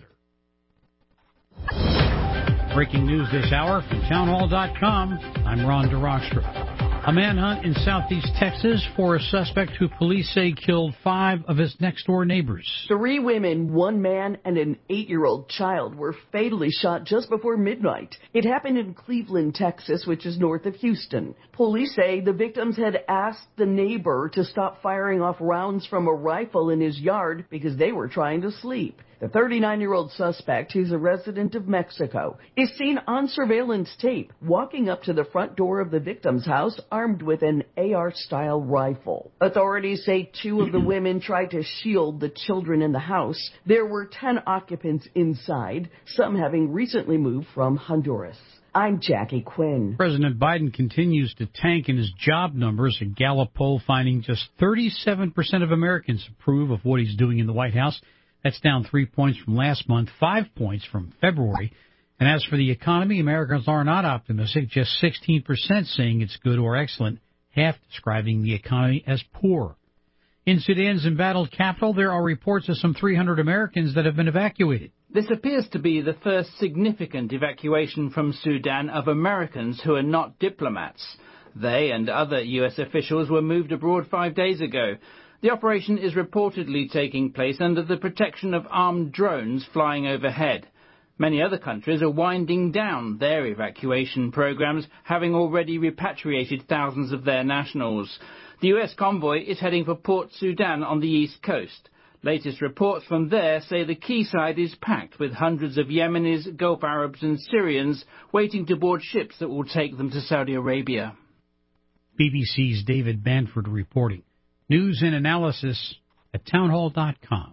Breaking news this hour from townhall.com. I'm Ron DeRockstra. A manhunt in southeast Texas for a suspect who police say killed 5 of his next-door neighbors. 3 women, 1 man, and an 8-year-old child were fatally shot just before midnight. It happened in Cleveland, Texas, which is north of Houston. Police say the victims had asked the neighbor to stop firing off rounds from a rifle in his yard because they were trying to sleep. The 39-year-old suspect, who's a resident of Mexico, is seen on surveillance tape walking up to the front door of the victim's house armed with an AR-style rifle. Authorities say 2 of the women tried to shield the children in the house. There were 10 occupants inside, some having recently moved from Honduras. I'm Jackie Quinn. President Biden continues to tank in his job numbers. A Gallup poll finding just 37% of Americans approve of what he's doing in the White House. That's down 3 points from last month, 5 points from February. And as for the economy, Americans are not optimistic, just 16% saying it's good or excellent, half describing the economy as poor. In Sudan's embattled capital, there are reports of some 300 Americans that have been evacuated. This appears to be the first significant evacuation from Sudan of Americans who are not diplomats. They and other U.S. officials were moved abroad 5 days ago. The operation is reportedly taking place under the protection of armed drones flying overhead. Many other countries are winding down their evacuation programs, having already repatriated thousands of their nationals. The U.S. convoy is heading for Port Sudan on the east coast. Latest reports from there say the quayside is packed with hundreds of Yemenis, Gulf Arabs and Syrians waiting to board ships that will take them to Saudi Arabia. BBC's David Banford reporting. News and analysis at townhall.com.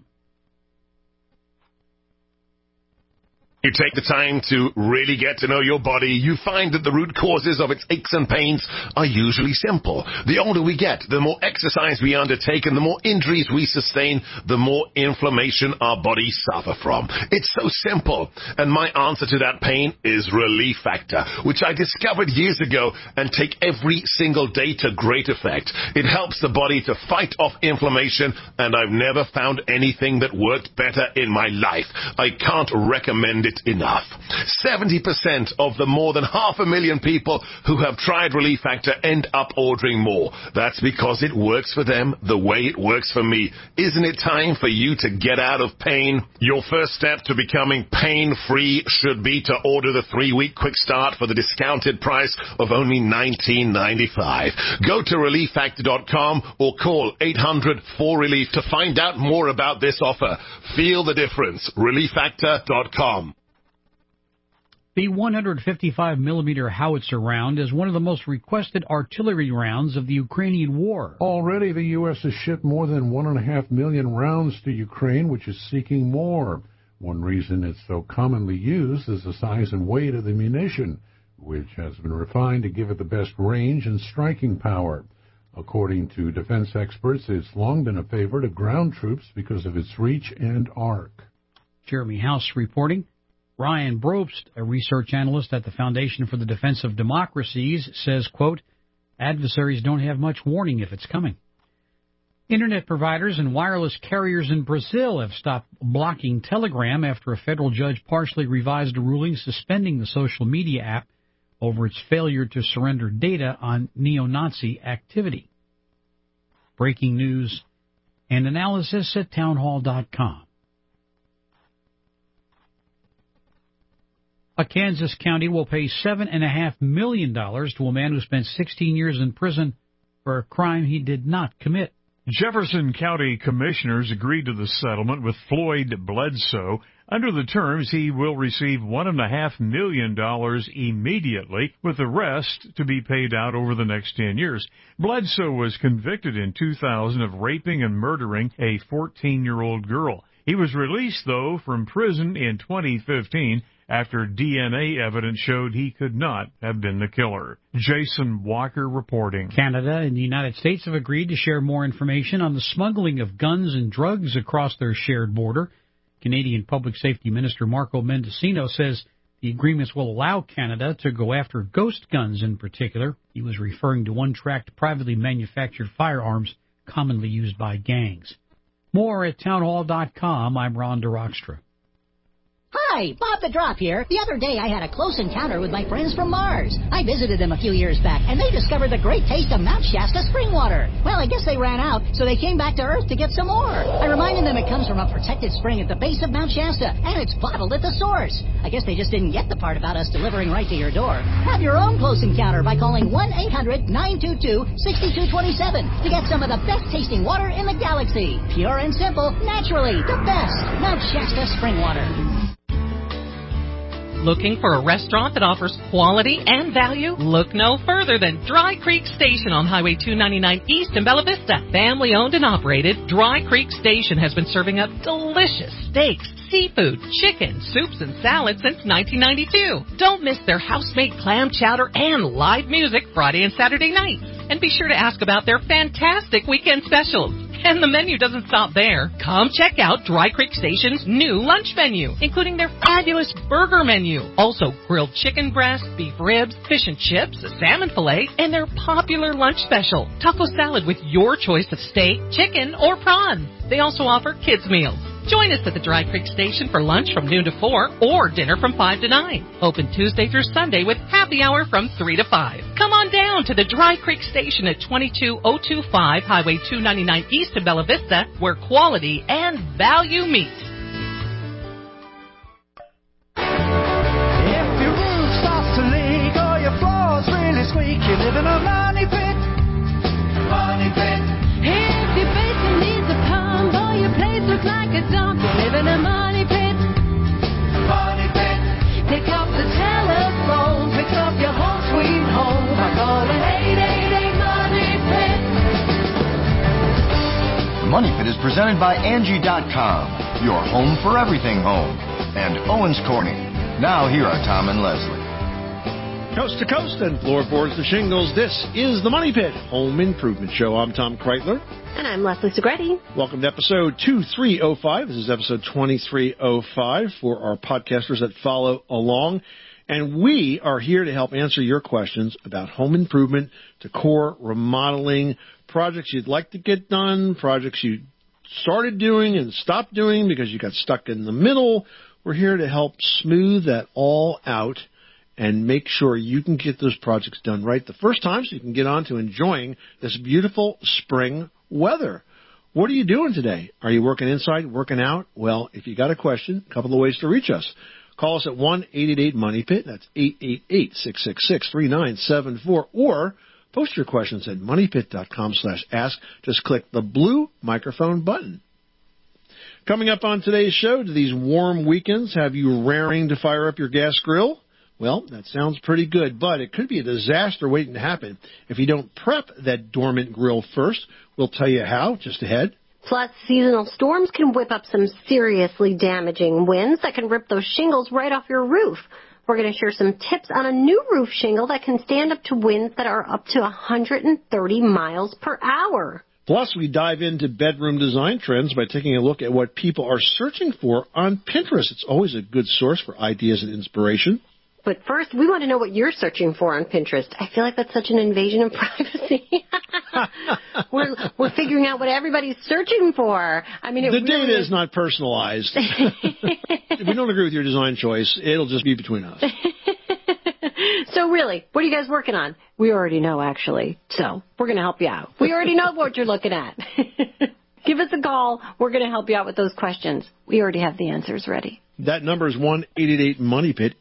You take the time to really get to know your body, you find that the root causes of its aches and pains are usually simple. The older we get, the more exercise we undertake, and the more injuries we sustain, the more inflammation our bodies suffer from. It's so simple. And my answer to that pain is Relief Factor, which I discovered years ago and take every single day to great effect. It helps the body to fight off inflammation, and I've never found anything that worked better in my life. I can't recommend it enough. 70% of the more than 500,000 people who have tried Relief Factor end up ordering more. That's because it works for them the way it works for me. Isn't it time for you to get out of pain? Your first step to becoming pain-free should be to order the 3-week quick start for the discounted price of only $19.95. Go to ReliefFactor.com or call 800-4RELIEF to find out more about this offer. Feel the difference. ReliefFactor.com. The 155-millimeter howitzer round is one of the most requested artillery rounds of the Ukrainian war. Already, the U.S. has shipped more than 1.5 million rounds to Ukraine, which is seeking more. One reason it's so commonly used is the size and weight of the munition, which has been refined to give it the best range and striking power. According to defense experts, it's long been a favorite of ground troops because of its reach and arc. Jeremy House reporting. Ryan Brobst, a research analyst at the Foundation for the Defense of Democracies, says, quote, adversaries don't have much warning if it's coming. Internet providers and wireless carriers in Brazil have stopped blocking Telegram after a federal judge partially revised a ruling suspending the social media app over its failure to surrender data on neo-Nazi activity. Breaking news and analysis at townhall.com. A Kansas county will pay $7.5 million to a man who spent 16 years in prison for a crime he did not commit. Jefferson County commissioners agreed to the settlement with Floyd Bledsoe. Under the terms, he will receive $1.5 million immediately, with the rest to be paid out over the next 10 years. Bledsoe was convicted in 2000 of raping and murdering a 14-year-old girl. He was released, though, from prison in 2015 after DNA evidence showed he could not have been the killer. Jason Walker reporting. Canada and the United States have agreed to share more information on the smuggling of guns and drugs across their shared border. Canadian Public Safety Minister Marco Mendicino says the agreements will allow Canada to go after ghost guns in particular. He was referring to one-tracked privately manufactured firearms commonly used by gangs. More at townhall.com. I'm Ron DeRockstra. Hi, Bob the Drop here. The other day I had a close encounter with my friends from Mars. I visited them a few years back, and they discovered the great taste of Mount Shasta spring water. Well, I guess they ran out, so they came back to Earth to get some more. I reminded them it comes from a protected spring at the base of Mount Shasta, and it's bottled at the source. I guess they just didn't get the part about us delivering right to your door. Have your own close encounter by calling 1-800-922-6227 to get some of the best tasting water in the galaxy. Pure and simple, naturally, the best. Mount Shasta spring water. Looking for a restaurant that offers quality and value? Look no further than Dry Creek Station on Highway 299 East in Bella Vista. Family owned and operated, Dry Creek Station has been serving up delicious steaks, seafood, chicken, soups, and salads since 1992. Don't miss their house-made clam chowder and live music Friday and Saturday nights. And be sure to ask about their fantastic weekend specials. And the menu doesn't stop there. Come check out Dry Creek Station's new lunch menu, including their fabulous burger menu. Also, grilled chicken breast, beef ribs, fish and chips, a salmon fillet, and their popular lunch special, taco salad with your choice of steak, chicken, or prawn. They also offer kids' meals. Join us at the Dry Creek Station for lunch from noon to 4 or dinner from 5 to 9. Open Tuesday through Sunday with happy hour from 3 to 5. Come on down to the Dry Creek Station at 22025 Highway 299 East in Bella Vista, where quality and value meet. If your roof starts to leak or your floors really squeak, you live in a money pit. Money pit. If your basement needs a pump or your place looks like a dump, you live in a money pit. Money pit. Pick up the telephone, pick up your home sweet home by calling 888 Money Pit. The Money Pit is presented by Angie.com, your home for everything home, and Owens Corning. Now here are Tom and Leslie. Coast to coast and floorboards to shingles, this is the Money Pit Home Improvement Show. I'm Tom Kreitler. And I'm Leslie Segretti. Welcome to episode 2305. This is episode 2305 for our podcasters that follow along. And we are here to help answer your questions about home improvement, decor, remodeling, projects you'd like to get done, projects you started doing and stopped doing because you got stuck in the middle. We're here to help smooth that all out and make sure you can get those projects done right the first time so you can get on to enjoying this beautiful spring weather. What are you doing today? Are you working inside, working out? Well, if you got a question, a couple of ways to reach us. Call us at 1-888-MONEY-PIT. That's 888-666-3974. Or post your questions at moneypit.com/ask. Just click the blue microphone button. Coming up on today's show, do these warm weekends have you raring to fire up your gas grill? Well, that sounds pretty good, but it could be a disaster waiting to happen if you don't prep that dormant grill first. We'll tell you how just ahead. Plus, seasonal storms can whip up some seriously damaging winds that can rip those shingles right off your roof. We're going to share some tips on a new roof shingle that can stand up to winds that are up to 130 miles per hour. Plus, we dive into bedroom design trends by taking a look at what people are searching for on Pinterest. It's always a good source for ideas and inspiration. But first, we want to know what you're searching for on Pinterest. I feel like that's such an invasion of privacy. We're figuring out what everybody's searching for. I mean, the data is not personalized. If we don't agree with your design choice, it'll just be between us. So really, what are you guys working on? We already know, actually. So we're going to help you out. We already know what you're looking at. Give us a call. We're going to help you out with those questions. We already have the answers ready. That number is 1-888-MONEY-PIT,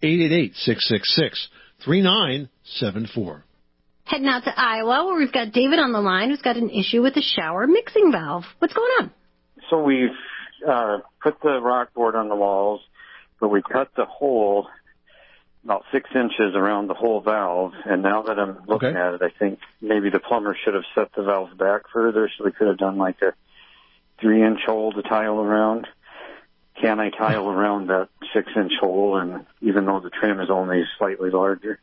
888-666-3974. Heading out to Iowa, where we've got David on the line who's got an issue with the shower mixing valve. What's going on? So we've put the rock board on the walls, but we cut the hole about 6 inches around the whole valve, and now that I'm looking at it, I think maybe the plumber should have set the valve back further, so we could have done like a 3-inch hole to tile around. Can I tile around that 6-inch hole, and even though the trim is only slightly larger?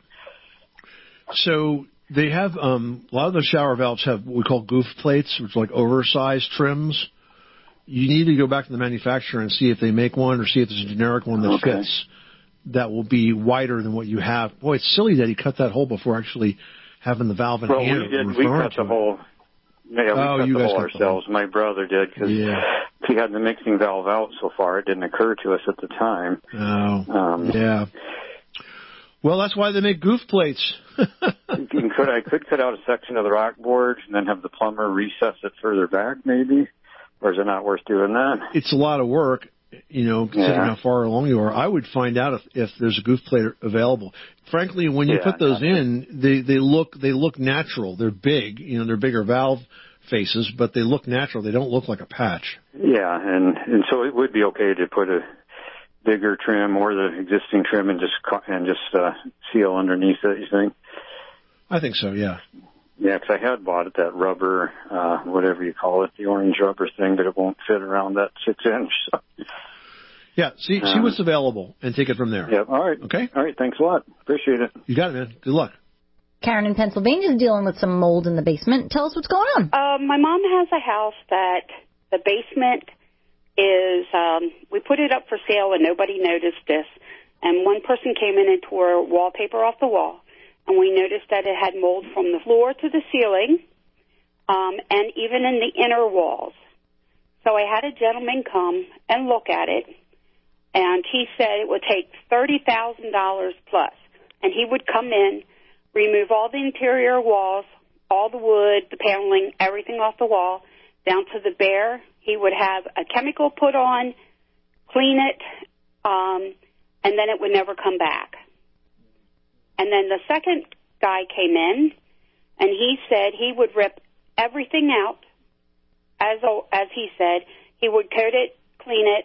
So they have a lot of the shower valves have what we call goof plates, which are like oversized trims. You need to go back to the manufacturer and see if they make one or see if there's a generic one that fits that will be wider than what you have. Boy, it's silly that he cut that hole before actually having the valve in hand. We cut the hole. Yeah, we cut the hole ourselves. My brother did because he had the mixing valve out so far. It didn't occur to us at the time. Yeah. Well, that's why they make goof plates. I could cut out a section of the rock board and then have the plumber recess it further back, maybe. Or is it not worth doing that? It's a lot of work, considering how far along you are. I would find out if there's a goof plate available. Frankly, when you put those in, they look natural. They're big, they're bigger valve faces, but they look natural. They don't look like a patch. Yeah, and so it would be okay to put a bigger trim or the existing trim and just seal underneath it, you think? I think so, yeah. Yeah, because I had bought it, that rubber, whatever you call it, the orange rubber thing, but it won't fit around that 6-inch. So. Yeah, see what's available and take it from there. Yep, all right. Okay? All right, thanks a lot. Appreciate it. You got it, man. Good luck. Karen in Pennsylvania is dealing with some mold in the basement. Tell us what's going on. My mom has a house that the basement is, we put it up for sale and nobody noticed this. And one person came in and tore wallpaper off the wall. And we noticed that it had mold from the floor to the ceiling, and even in the inner walls. So I had a gentleman come and look at it, and he said it would take $30,000 plus. And he would come in, remove all the interior walls, all the wood, the paneling, everything off the wall, down to the bare. He would have a chemical put on, clean it, and then it would never come back. And then the second guy came in, and he said he would rip everything out, as he said. He would coat it, clean it,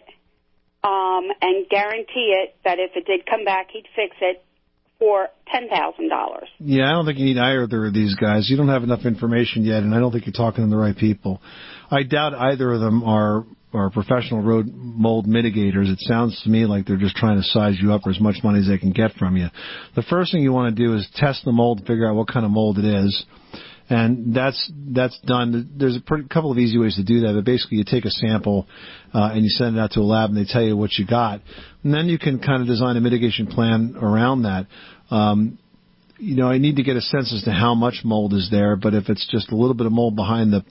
and guarantee it that if it did come back, he'd fix it for $10,000. Yeah, I don't think you need either of these guys. You don't have enough information yet, and I don't think you're talking to the right people. I doubt either of them are professional road mold mitigators. It sounds to me like they're just trying to size you up for as much money as they can get from you. The first thing you want to do is test the mold, figure out what kind of mold it is. And that's done. There's a couple of easy ways to do that. But basically, you take a sample and you send it out to a lab, and they tell you what you got. And then you can kind of design a mitigation plan around that. I need to get a sense as to how much mold is there. But if it's just a little bit of mold behind the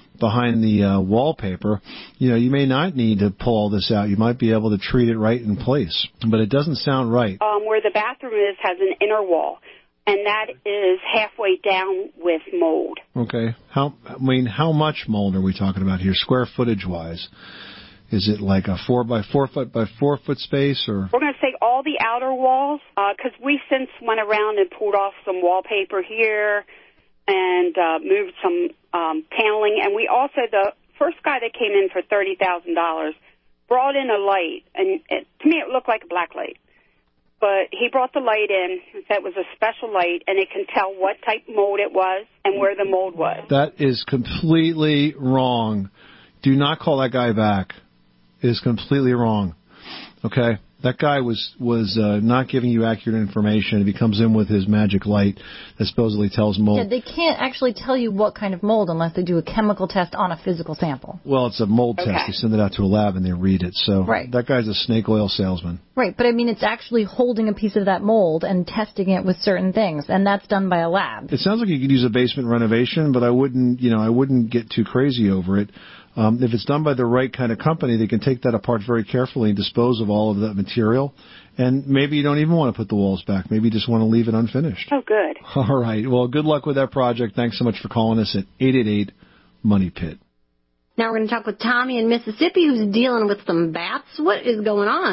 wallpaper, you may not need to pull all this out. You might be able to treat it right in place. But it doesn't sound right. Where the bathroom has an inner wall. And that is halfway down with mold. Okay. How much mold are we talking about here, square footage wise? Is it like a 4 by 4 foot by 4 foot space, or? We're going to say all the outer walls, because we since went around and pulled off some wallpaper here and moved some paneling. And we also, the first guy that came in for $30,000 brought in a light, and to me it looked like a black light. But he brought the light in and said it was a special light, and it can tell what type of mold it was and where the mold was. That is completely wrong. Do not call that guy back. It is completely wrong. Okay? That guy was not giving you accurate information. He comes in with his magic light that supposedly tells mold. Yeah, they can't actually tell you what kind of mold unless they do a chemical test on a physical sample. Well, it's a mold test. They send it out to a lab and they read it. So that guy's a snake oil salesman. Right, but it's actually holding a piece of that mold and testing it with certain things, and that's done by a lab. It sounds like you could use a basement renovation, but I wouldn't get too crazy over it. If it's done by the right kind of company, they can take that apart very carefully and dispose of all of that material. And maybe you don't even want to put the walls back. Maybe you just want to leave it unfinished. Oh, good. All right. Well, good luck with that project. Thanks so much for calling us at 888-MONEY-PIT. Now we're going to talk with Tommy in Mississippi, who's dealing with some bats. What is going on?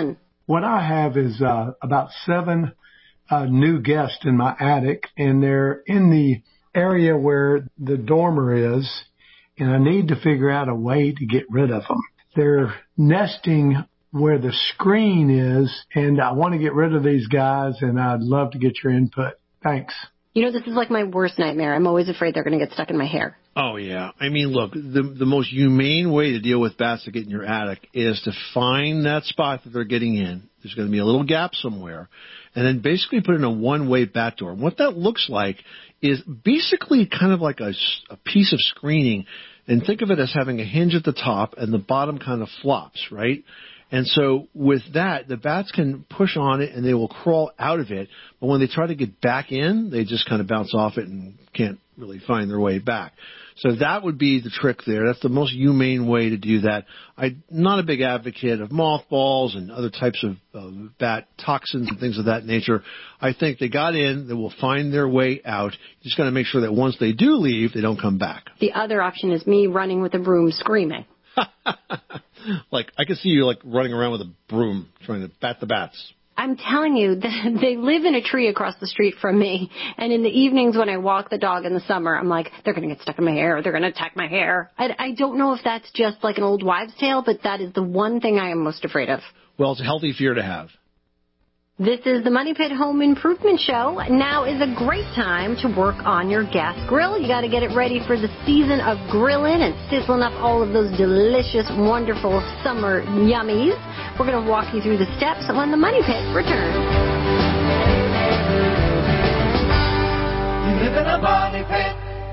What I have is about 7 new guests in my attic, and they're in the area where the dormer is, and I need to figure out a way to get rid of them. They're nesting where the screen is, and I want to get rid of these guys, and I'd love to get your input. Thanks. You know, this is like my worst nightmare. I'm always afraid they're going to get stuck in my hair. Oh, yeah. I mean, look, the most humane way to deal with bats that get in your attic is to find that spot that they're getting in. There's going to be a little gap somewhere, and then basically put in a one-way bat door. And what that looks like is basically kind of like a piece of screening, and think of it as having a hinge at the top and the bottom kind of flops, right? And so with that, the bats can push on it and they will crawl out of it. But when they try to get back in, they just kind of bounce off it and can't really find their way back. So that would be the trick there. That's the most humane way to do that. I'm not a big advocate of mothballs and other types of bat toxins and things of that nature. I think they got in, they will find their way out. You just got to make sure that once they do leave, they don't come back. The other option is me running with a broom screaming. Like, I could see you, like, running around with a broom trying to bat the bats. I'm telling you, they live in a tree across the street from me. And in the evenings when I walk the dog in the summer, I'm like, they're going to get stuck in my hair. They're going to attack my hair. I don't know if that's just like an old wives' tale, but that is the one thing I am most afraid of. Well, it's a healthy fear to have. This is the Money Pit Home Improvement Show. Now is a great time to work on your gas grill. You got to get it ready for the season of grilling and sizzling up all of those delicious, wonderful summer yummies. We're going to walk you through the steps when the Money Pit returns. You live in a money pit.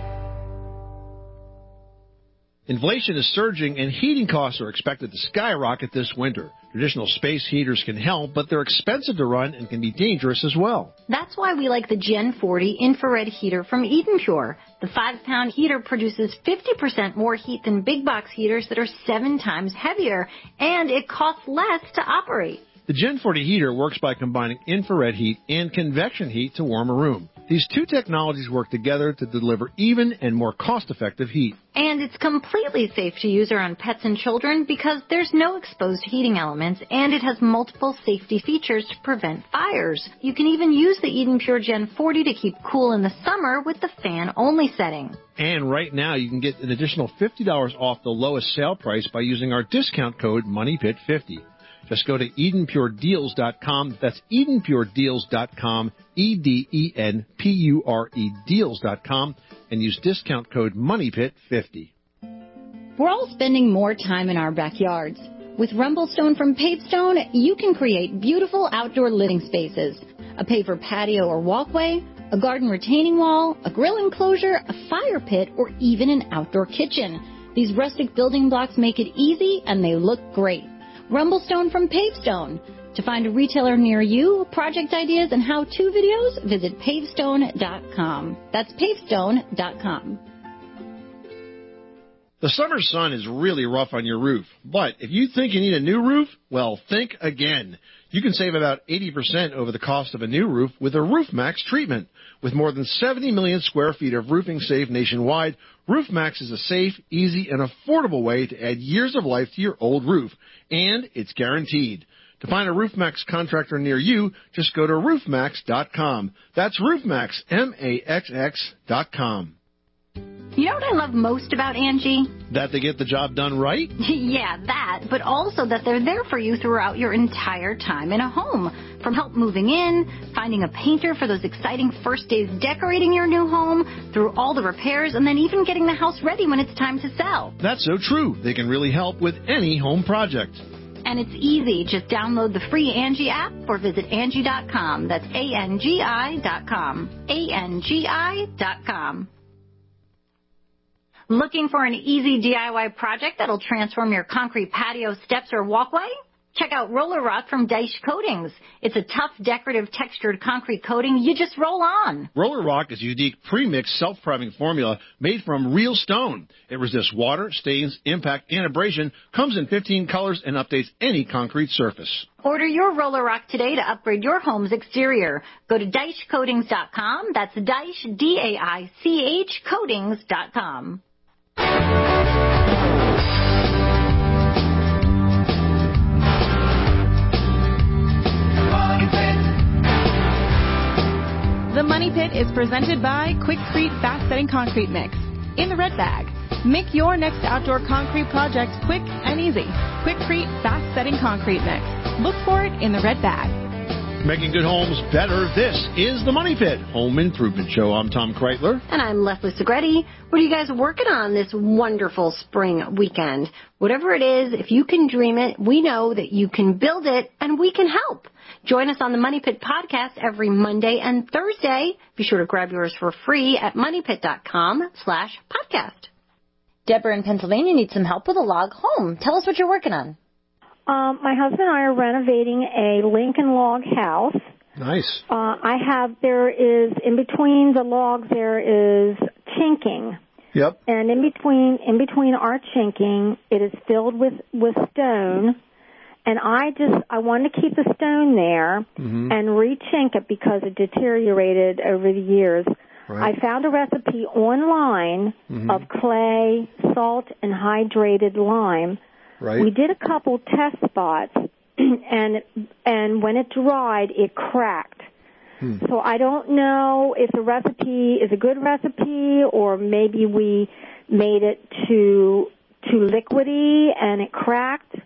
Inflation is surging and heating costs are expected to skyrocket this winter. Traditional space heaters can help, but they're expensive to run and can be dangerous as well. That's why we like the Gen 40 infrared heater from Eden Pure. The 5-pound heater produces 50% more heat than big box heaters that are 7 times heavier, and it costs less to operate. The Gen 40 heater works by combining infrared heat and convection heat to warm a room. These two technologies work together to deliver even and more cost-effective heat. And it's completely safe to use around pets and children because there's no exposed heating elements, and it has multiple safety features to prevent fires. You can even use the Eden Pure Gen 40 to keep cool in the summer with the fan-only setting. And right now, you can get an additional $50 off the lowest sale price by using our discount code MONEYPIT50. Just go to EdenPureDeals.com. That's EdenPureDeals.com, EdenPure Deals.com, and use discount code MONEYPIT50. We're all spending more time in our backyards. With Rumblestone from Pavestone, you can create beautiful outdoor living spaces. A paver patio or walkway, a garden retaining wall, a grill enclosure, a fire pit, or even an outdoor kitchen. These rustic building blocks make it easy and they look great. Rumblestone from Pavestone. To find a retailer near you, project ideas, and how-to videos, visit pavestone.com. That's pavestone.com. The summer sun is really rough on your roof, but if you think you need a new roof, well, think again. You can save about 80% over the cost of a new roof with a RoofMax treatment. With more than 70 million square feet of roofing saved nationwide, RoofMax is a safe, easy, and affordable way to add years of life to your old roof, and it's guaranteed. To find a RoofMax contractor near you, just go to roofmax.com. That's RoofMax, MAXX.com. You know what I love most about Angie? That they get the job done right? Yeah, that, but also that they're there for you throughout your entire time in a home. From help moving in, finding a painter for those exciting first days decorating your new home, through all the repairs, and then even getting the house ready when it's time to sell. That's so true. They can really help with any home project. And it's easy. Just download the free Angie app or visit Angie.com. That's ANGI.com. ANGI.com. Looking for an easy DIY project that'll transform your concrete patio, steps, or walkway? Check out Roller Rock from Daesh Coatings. It's a tough, decorative, textured concrete coating you just roll on. Roller Rock is a unique pre-mixed self-priming formula made from real stone. It resists water, stains, impact, and abrasion, comes in 15 colors, and updates any concrete surface. Order your Roller Rock today to upgrade your home's exterior. Go to DaeshCoatings.com. That's Daesh, D-A-I-C-H, Coatings.com. The Money Pit is presented by Quikrete Fast Setting Concrete Mix in the red bag. Make your next outdoor concrete project quick and easy. Quikrete Fast Setting Concrete Mix. Look for it in the red bag. Making good homes better. This is the Money Pit Home Improvement Show. I'm Tom Kreitler. And I'm Leslie Segretti. What are you guys working on this wonderful spring weekend? Whatever it is, if you can dream it, we know that you can build it, and we can help. Join us on the Money Pit podcast every Monday and Thursday. Be sure to grab yours for free at moneypit.com/podcast. Deborah in Pennsylvania needs some help with a log home. Tell us what you're working on. My husband and I are renovating a Lincoln log house. Nice. There is, in between the logs, there is chinking. Yep. And in between our chinking, it is filled with stone. And I wanted to keep the stone there and re-chink it because it deteriorated over the years. Right. I found a recipe online of clay, salt, and hydrated lime. Right. We did a couple test spots, and when it dried, it cracked. So I don't know if the recipe is a good recipe, or maybe we made it too liquidy and it cracked.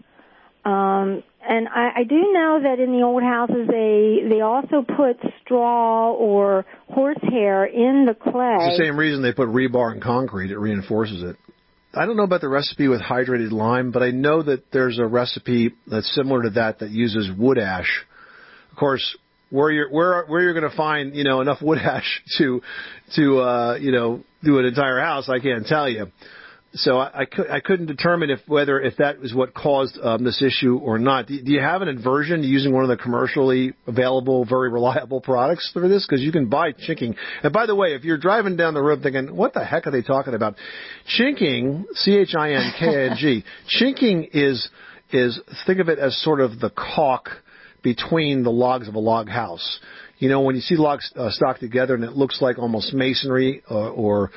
And I do know that in the old houses they also put straw or horsehair in the clay. It's the same reason they put rebar in concrete. It reinforces it. I don't know about the recipe with hydrated lime, but I know that there's a recipe that's similar to that uses wood ash. Of course, where you're going to find enough wood ash to do an entire house, I can't tell you. So I couldn't determine if that was what caused this issue or not. Do you have an aversion to using one of the commercially available, very reliable products for this? Because you can buy chinking. And by the way, if you're driving down the road thinking, what the heck are they talking about? Chinking, C-H-I-N-K-I-N-G, chinking is think of it as sort of the caulk between the logs of a log house. When you see logs stocked together and it looks like almost masonry or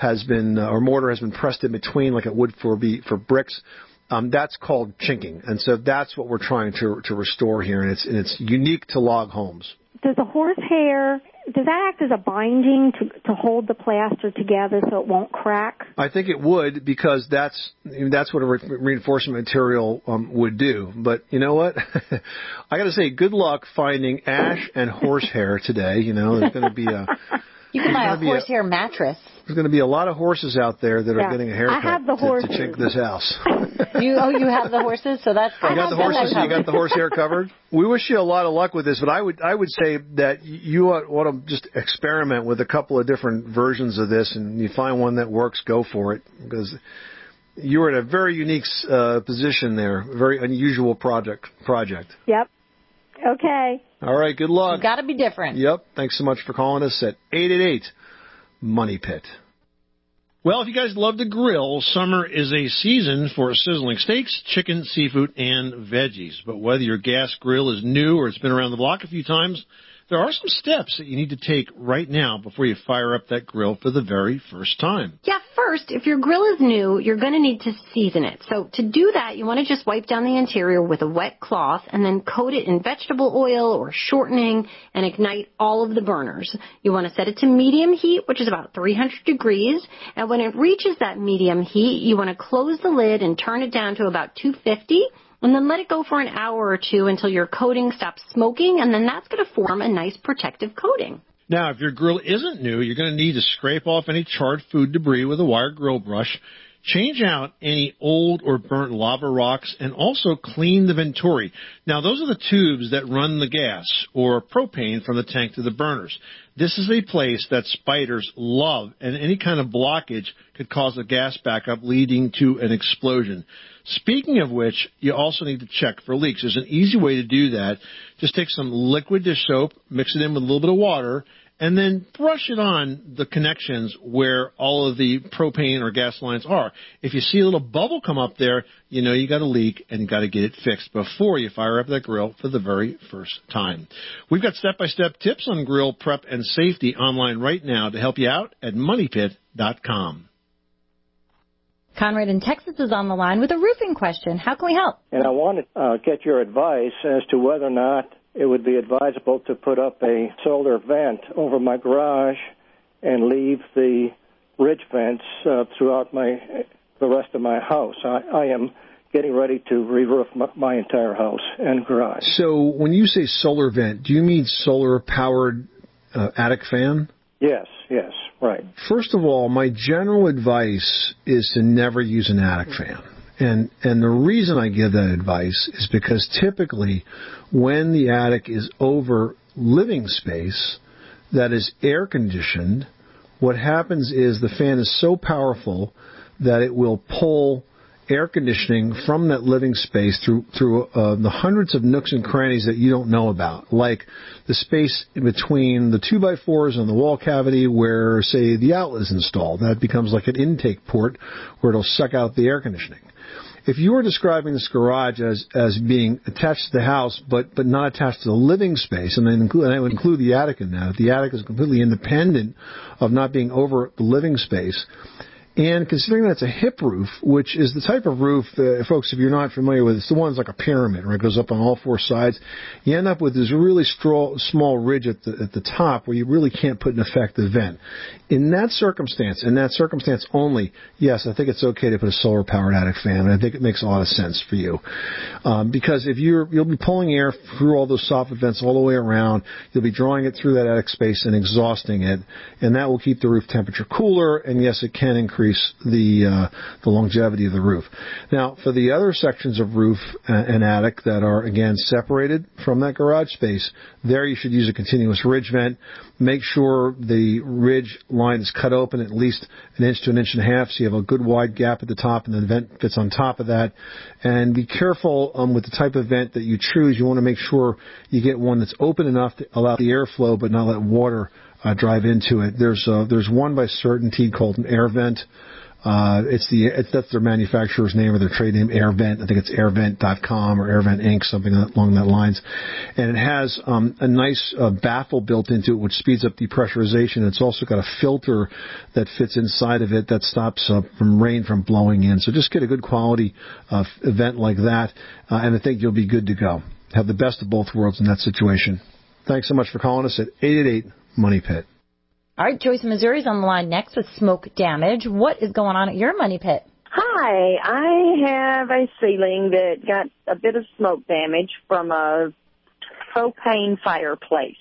mortar has been pressed in between like it would for bricks, that's called chinking. And so that's what we're trying to restore here, and it's unique to log homes. Does the horsehair, does that act as a binding to hold the plaster together so it won't crack? I think it would, because that's what a reinforcement material would do. But you know what? I got to say, good luck finding ash and horsehair today. There's going to be You can buy a horsehair mattress. There's going to be a lot of horses out there that are getting a haircut I have the horses. to chink this house. You have the horses, so that's good. You got the horses. You got the horsehair covered. We wish you a lot of luck with this, but I would say that you want to just experiment with a couple of different versions of this, and you find one that works, go for it, because you're in a very unique position there, a very unusual project. Yep. Okay. All right. Good luck. You've got to be different. Yep. Thanks so much for calling us at 888-MONEY PIT. Well, if you guys love to grill, summer is a season for sizzling steaks, chicken, seafood, and veggies. But whether your gas grill is new or it's been around the block a few times, there are some steps that you need to take right now before you fire up that grill for the very first time. Yeah, first, if your grill is new, you're going to need to season it. So to do that, you want to just wipe down the interior with a wet cloth and then coat it in vegetable oil or shortening and ignite all of the burners. You want to set it to medium heat, which is about 300 degrees. And when it reaches that medium heat, you want to close the lid and turn it down to about 250. And then let it go for an hour or two until your coating stops smoking, and then that's going to form a nice protective coating. Now, if your grill isn't new, you're going to need to scrape off any charred food debris with a wire grill brush, change out any old or burnt lava rocks, and also clean the venturi. Now, those are the tubes that run the gas or propane from the tank to the burners. This is a place that spiders love, and any kind of blockage could cause a gas backup leading to an explosion. Speaking of which, you also need to check for leaks. There's an easy way to do that. Just take some liquid dish soap, mix it in with a little bit of water, and then brush it on the connections where all of the propane or gas lines are. If you see a little bubble come up there, you know you got a leak and you got to get it fixed before you fire up that grill for the very first time. We've got step-by-step tips on grill prep and safety online right now to help you out at moneypit.com. Conrad in Texas is on the line with a roofing question. How can we help? And I want to get your advice as to whether or not it would be advisable to put up a solar vent over my garage and leave the ridge vents throughout the rest of my house. I am getting ready to re-roof my entire house and garage. So when you say solar vent, do you mean solar-powered attic fan? Yes, right. First of all, my general advice is to never use an attic fan. And the reason I give that advice is because typically when the attic is over living space that is air conditioned, what happens is the fan is so powerful that it will pull air conditioning from that living space through the hundreds of nooks and crannies that you don't know about, like the space in between the 2x4s and the wall cavity where, say, the outlet is installed. That becomes like an intake port where it'll suck out the air conditioning. If you were describing this garage as being attached to the house but not attached to the living space, and I would include the attic in that, if the attic is completely independent of not being over the living space, and considering that it's a hip roof, which is the type of roof, folks, if you're not familiar with it, it's the one that's like a pyramid, right? It goes up on all four sides. You end up with this really small ridge at the top where you really can't put an effective vent. In that circumstance only, yes, I think it's okay to put a solar-powered attic fan, and I think it makes a lot of sense for you. Because if you'll be pulling air through all those soffit vents all the way around, you'll be drawing it through that attic space and exhausting it, and that will keep the roof temperature cooler, and yes, it can increase the longevity of the roof. Now, for the other sections of roof and attic that are, again, separated from that garage space, there you should use a continuous ridge vent. Make sure the ridge line is cut open at least an inch to an inch and a half so you have a good wide gap at the top and the vent fits on top of that. And be careful with the type of vent that you choose. You want to make sure you get one that's open enough to allow the airflow but not let water drive into it. There's one by Certainty called an air vent. That's their manufacturer's name or their trade name, AirVent. I think it's airvent.com or AirVent Inc., something along that lines. And it has a nice baffle built into it, which speeds up depressurization. It's also got a filter that fits inside of it that stops rain from blowing in. So just get a good quality vent like that, and I think you'll be good to go. Have the best of both worlds in that situation. Thanks so much for calling us at 888-MONEY PIT. All right, Joyce, Missouri's on the line next with smoke damage. What is going on at your money pit? Hi, I have a ceiling that got a bit of smoke damage from a propane fireplace.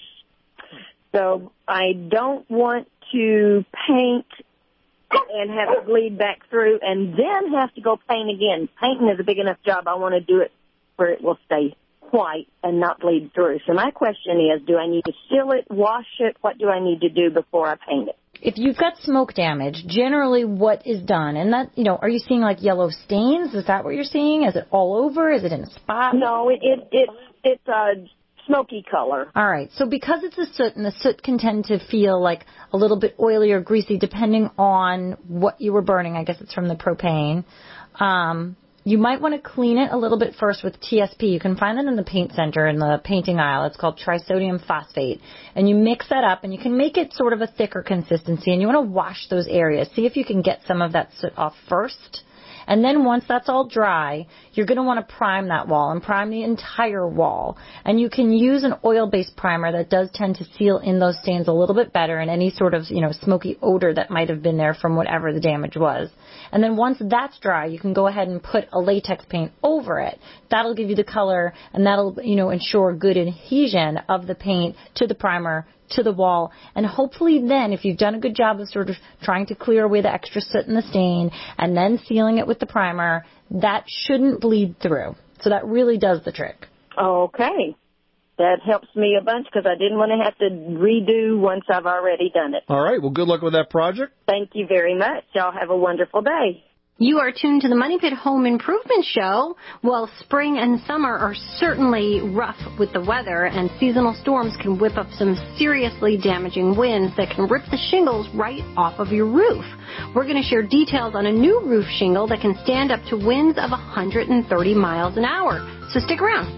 So I don't want to paint and have it bleed back through and then have to go paint again. Painting is a big enough job. I want to do it where it will stay white and not bleed through. So my question is, do I need to seal it, wash it? What do I need to do before I paint it? If you've got smoke damage, generally what is done, and that, are you seeing like yellow stains? Is that what you're seeing? Is it all over? Is it in a spot? No, it's a smoky color. All right. So because it's a soot, and the soot can tend to feel like a little bit oily or greasy depending on what you were burning. I guess it's from the propane. You might want to clean it a little bit first with TSP. You can find that in the paint center in the painting aisle. It's called trisodium phosphate. And you mix that up, and you can make it sort of a thicker consistency. And you want to wash those areas. See if you can get some of that soot off first. And then once that's all dry, you're going to want to prime that wall and prime the entire wall. And you can use an oil-based primer that does tend to seal in those stains a little bit better and any sort of, smoky odor that might have been there from whatever the damage was. And then once that's dry, you can go ahead and put a latex paint over it. That'll give you the color, and that'll, ensure good adhesion of the paint to the primer, to the wall, and hopefully then, if you've done a good job of sort of trying to clear away the extra soot in the stain and then sealing it with the primer, that shouldn't bleed through. So that really does the trick. Okay. That helps me a bunch because I didn't want to have to redo once I've already done it. All right. Well, good luck with that project. Thank you very much. Y'all have a wonderful day. You are tuned to the Money Pit Home Improvement Show. Well, spring and summer are certainly rough with the weather, and seasonal storms can whip up some seriously damaging winds that can rip the shingles right off of your roof. We're going to share details on a new roof shingle that can stand up to winds of 130 miles an hour. So stick around.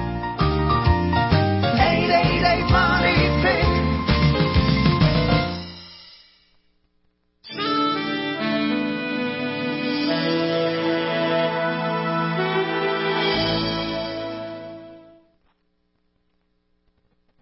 888 Money Pit.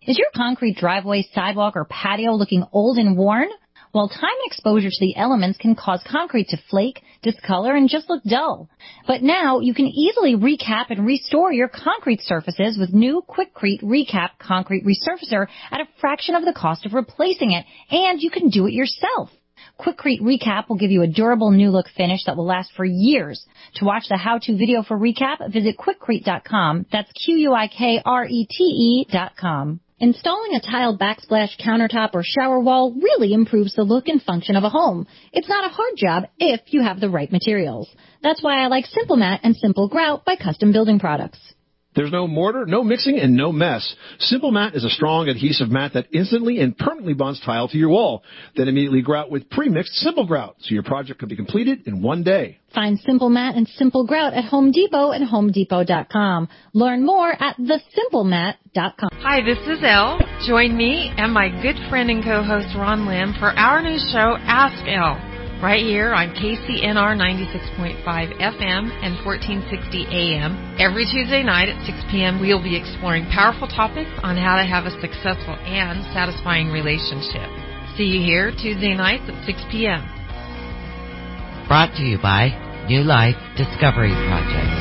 Is your concrete driveway, sidewalk, or patio looking old and worn? Well, time and exposure to the elements can cause concrete to flake, discolor, and just look dull. But now you can easily recap and restore your concrete surfaces with new Quikrete Recap Concrete Resurfacer at a fraction of the cost of replacing it, and you can do it yourself. Quikrete Recap will give you a durable new look finish that will last for years. To watch the how-to video for Recap, visit Quikrete.com. That's Quikrete.com. Installing a tiled backsplash countertop or shower wall really improves the look and function of a home. It's not a hard job if you have the right materials. That's why I like Simple Mat and Simple Grout by Custom Building Products. There's no mortar, no mixing, and no mess. Simple Mat is a strong adhesive mat that instantly and permanently bonds tile to your wall. Then immediately grout with pre-mixed Simple Grout, so your project can be completed in one day. Find Simple Mat and Simple Grout at Home Depot and HomeDepot.com. Learn more at thesimplemat.com. Hi, this is Elle. Join me and my good friend and co-host Ron Lamb for our new show, Ask Elle, right here on KCNR 96.5 FM and 1460 AM. Every Tuesday night at 6 p.m., we'll be exploring powerful topics on how to have a successful and satisfying relationship. See you here Tuesday nights at 6 p.m. Brought to you by New Life Discovery Project.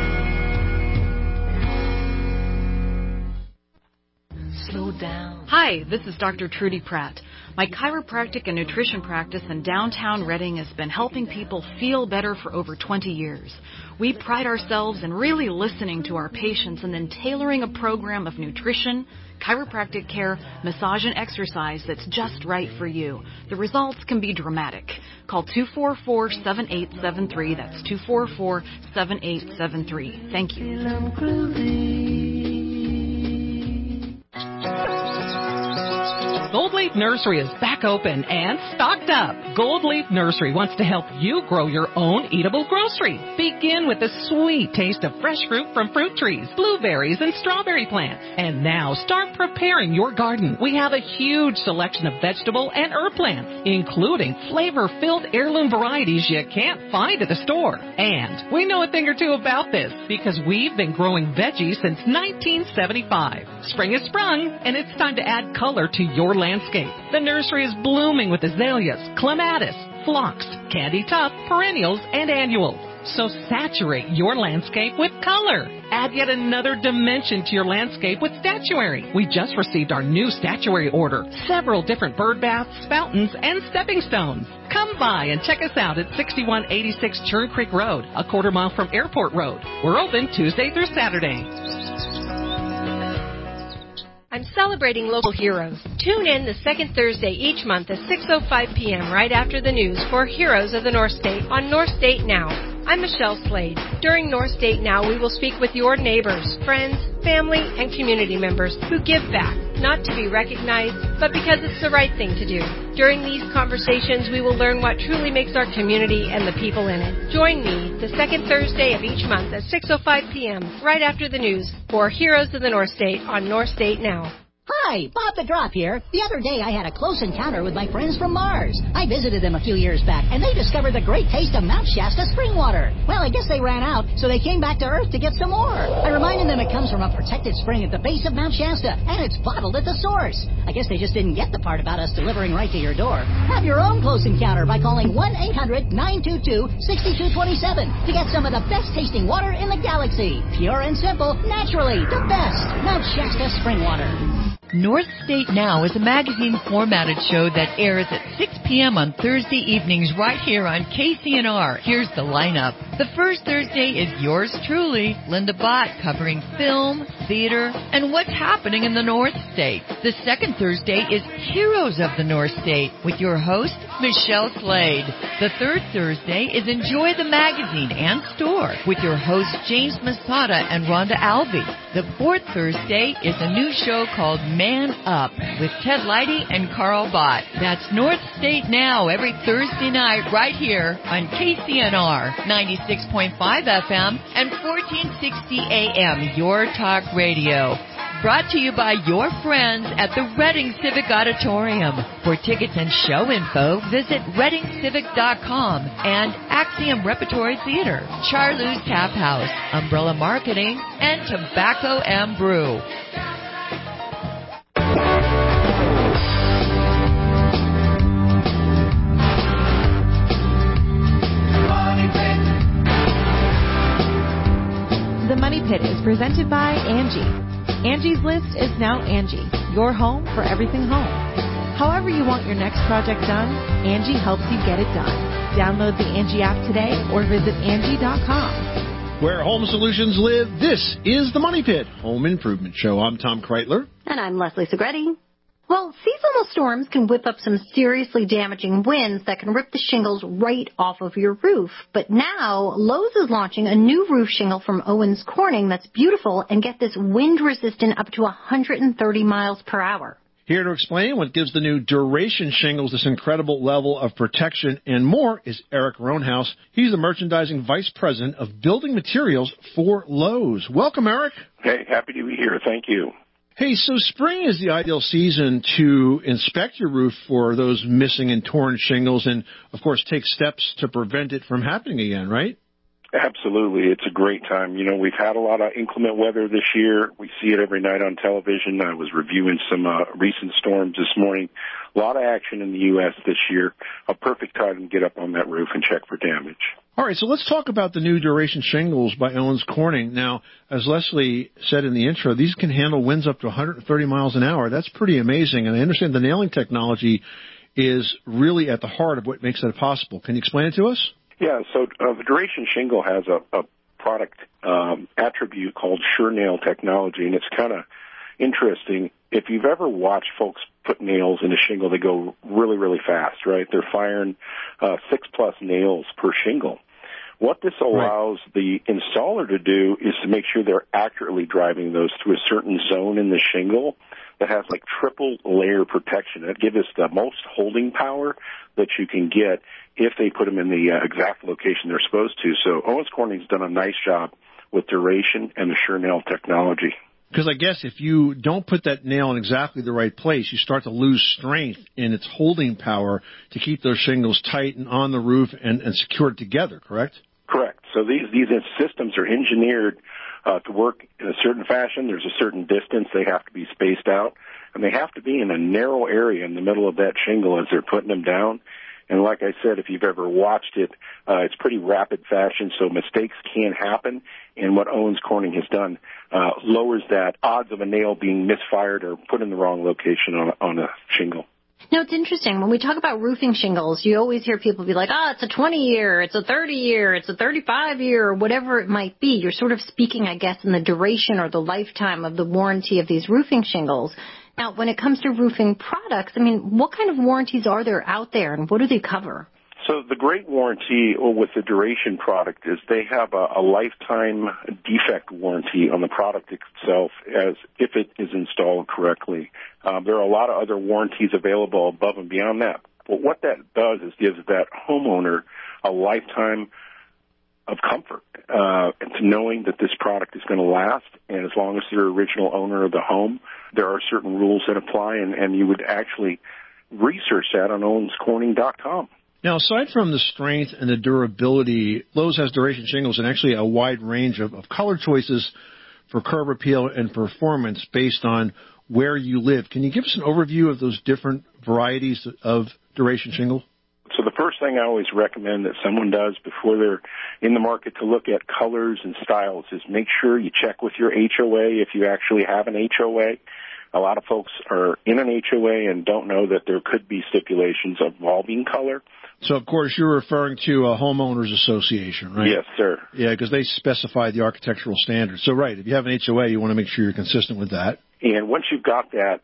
Slow down. Hi, this is Dr. Trudy Pratt. My chiropractic and nutrition practice in downtown Reading has been helping people feel better for over 20 years. We pride ourselves in really listening to our patients and then tailoring a program of nutrition, chiropractic care, massage, and exercise that's just right for you. The results can be dramatic. Call 244-7873. That's 244-7873. Thank you. Gold Leaf Nursery is back open and stocked up. Gold Leaf Nursery wants to help you grow your own eatable grocery. Begin with the sweet taste of fresh fruit from fruit trees, blueberries, and strawberry plants. And now start preparing your garden. We have a huge selection of vegetable and herb plants, including flavor-filled heirloom varieties you can't find at the store. And we know a thing or two about this because we've been growing veggies since 1975. Spring has sprung, and it's time to add color to your landscape. The nursery is blooming with azaleas, clematis, phlox, candy tuft, perennials, and annuals. So saturate your landscape with color. Add yet another dimension to your landscape with statuary. We just received our new statuary order. Several different bird baths, fountains, and stepping stones. Come by and check us out at 6186 Churn Creek Road, a quarter mile from Airport Road. We're open Tuesday through Saturday. I'm celebrating local heroes. Tune in the second Thursday each month at 6:05 p.m. right after the news for Heroes of the North State on North State Now. I'm Michelle Slade. During North State Now, we will speak with your neighbors, friends, family, and community members who give back, not to be recognized, but because it's the right thing to do. During these conversations, we will learn what truly makes our community and the people in it. Join me the second Thursday of each month at 6:05 p.m. right after the news for Heroes of the North State on North State Now. Hi, Bob the Drop here. The other day I had a close encounter with my friends from Mars. I visited them a few years back, and they discovered the great taste of Mount Shasta spring water. Well, I guess they ran out, so they came back to Earth to get some more. I reminded them it comes from a protected spring at the base of Mount Shasta, and it's bottled at the source. I guess they just didn't get the part about us delivering right to your door. Have your own close encounter by calling 1-800-922-6227 to get some of the best tasting water in the galaxy. Pure and simple, naturally, the best. Mount Shasta spring water. North State Now is a magazine-formatted show that airs at 6 p.m. on Thursday evenings right here on KCNR. Here's the lineup. The first Thursday is yours truly, Linda Bott, covering film, theater, and what's happening in the North State. The second Thursday is Heroes of the North State with your host, Michelle Slade. The third Thursday is Enjoy the Magazine and Store with your hosts, James Masada and Rhonda Albee. The fourth Thursday is a new show called Man Up with Ted Leidy and Carl Bott. That's North State Now every Thursday night right here on KCNR 96.5 FM and 1460 AM, Your Talk Radio. Brought to you by your friends at the Reading Civic Auditorium. For tickets and show info, visit ReadingCivic.com and Axiom Repertory Theater, Charlou's Tap House, Umbrella Marketing, and Tobacco M Brew. Pit is presented by Angie. Angie's List is now Angie, your home for everything home. However you want your next project done, Angie helps you get it done. Download the Angie app today or visit Angie.com. Where home solutions live, this is the Money Pit Home Improvement Show. I'm Tom Kreitler. And I'm Leslie Segretti. Well, seasonal storms can whip up some seriously damaging winds that can rip the shingles right off of your roof. But now, Lowe's is launching a new roof shingle from Owens Corning that's beautiful and get this wind resistant up to 130 miles per hour. Here to explain what gives the new Duration shingles this incredible level of protection and more is Eric Roanhouse. He's the Merchandising Vice President of Building Materials for Lowe's. Welcome, Eric. Hey, happy to be here. Thank you. Hey, so spring is the ideal season to inspect your roof for those missing and torn shingles and, of course, take steps to prevent it from happening again, right? Absolutely. It's a great time. You know, we've had a lot of inclement weather this year. We see it every night on television. I was reviewing some recent storms this morning. A lot of action in the U.S. this year. A perfect time to get up on that roof and check for damage. All right, so let's talk about the new Duration shingles by Owens Corning. Now, as Leslie said in the intro, these can handle winds up to 130 miles an hour. That's pretty amazing, and I understand the nailing technology is really at the heart of what makes that possible. Can you explain it to us? Yeah, so the Duration shingle has a product attribute called Sure Nail technology, and it's kind of interesting. If you've ever watched folks put nails in a shingle, they go really, really fast, right? They're firing 6+ nails per shingle. What this allows the installer to do is to make sure they're accurately driving those through a certain zone in the shingle that has like triple layer protection. That gives us the most holding power that you can get if they put them in the exact location they're supposed to. So Owens Corning's done a nice job with Duration and the Sure Nail technology. Because I guess if you don't put that nail in exactly the right place, you start to lose strength in its holding power to keep those shingles tight and on the roof and secured together, correct? Correct. So these systems are engineered to work in a certain fashion. There's a certain distance. They have to be spaced out, and they have to be in a narrow area in the middle of that shingle as they're putting them down. And like I said, if you've ever watched it, it's pretty rapid fashion, so mistakes can happen. And what Owens Corning has done lowers that odds of a nail being misfired or put in the wrong location on a shingle. Now, it's interesting. When we talk about roofing shingles, you always hear people be like, it's a 20-year, it's a 30-year, it's a 35-year, or whatever it might be. You're sort of speaking, I guess, in the duration or the lifetime of the warranty of these roofing shingles. Now, when it comes to roofing products, I mean, what kind of warranties are there out there, and what do they cover? So the great warranty with the Duration product is they have a lifetime defect warranty on the product itself as if it is installed correctly. There are a lot of other warranties available above and beyond that. But what that does is gives that homeowner a lifetime of comfort to knowing that this product is going to last, and as long as they're original owner of the home, there are certain rules that apply, and you would actually research that on OwensCorning.com. Now, aside from the strength and the durability, Lowe's has Duration shingles and actually a wide range of color choices for curb appeal and performance based on where you live. Can you give us an overview of those different varieties of Duration shingle? So the first thing I always recommend that someone does before they're in the market to look at colors and styles is make sure you check with your HOA if you actually have an HOA. A lot of folks are in an HOA and don't know that there could be stipulations involving color. So, of course, you're referring to a homeowners association, right? Yes, sir. Yeah, because they specify the architectural standards. So, right, if you have an HOA, you want to make sure you're consistent with that. And once you've got that,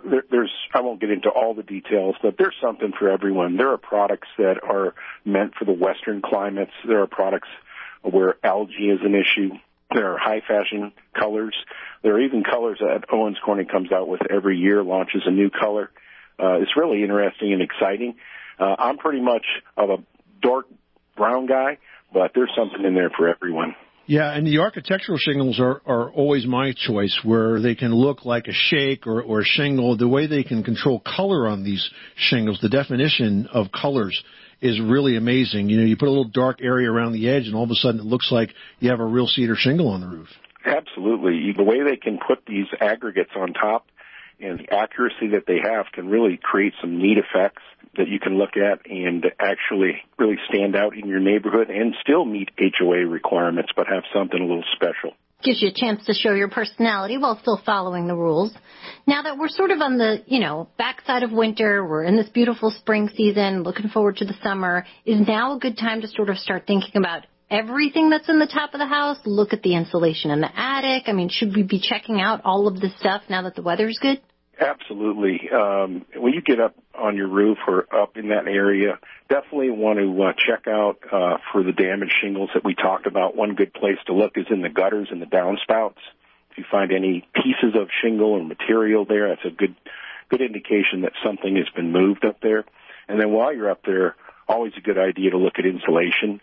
I won't get into all the details, but there's something for everyone. There are products that are meant for the Western climates. There are products where algae is an issue. There are high fashion colors. There are even colors that Owens Corning comes out with every year, launches a new color. It's really interesting and exciting. I'm pretty much of a dark brown guy, but there's something in there for everyone. Yeah, and the architectural shingles are always my choice, where they can look like a shake or a shingle. The way they can control color on these shingles, the definition of colors is really amazing. You know, you put a little dark area around the edge, and all of a sudden it looks like you have a real cedar shingle on the roof. Absolutely. The way they can put these aggregates on top and the accuracy that they have can really create some neat effects that you can look at and actually really stand out in your neighborhood and still meet HOA requirements, but have something a little special. Gives you a chance to show your personality while still following the rules. Now that we're sort of on the, backside of winter, we're in this beautiful spring season, looking forward to the summer, is now a good time to sort of start thinking about everything that's in the top of the house? Look at the insulation in the attic. I mean, should we be checking out all of this stuff now that the weather's good? Absolutely. When you get up on your roof or up in that area, definitely want to check out for the damaged shingles that we talked about. One good place to look is in the gutters and the downspouts. If you find any pieces of shingle or material there, that's a good indication that something has been moved up there. And then while you're up there, always a good idea to look at insulation.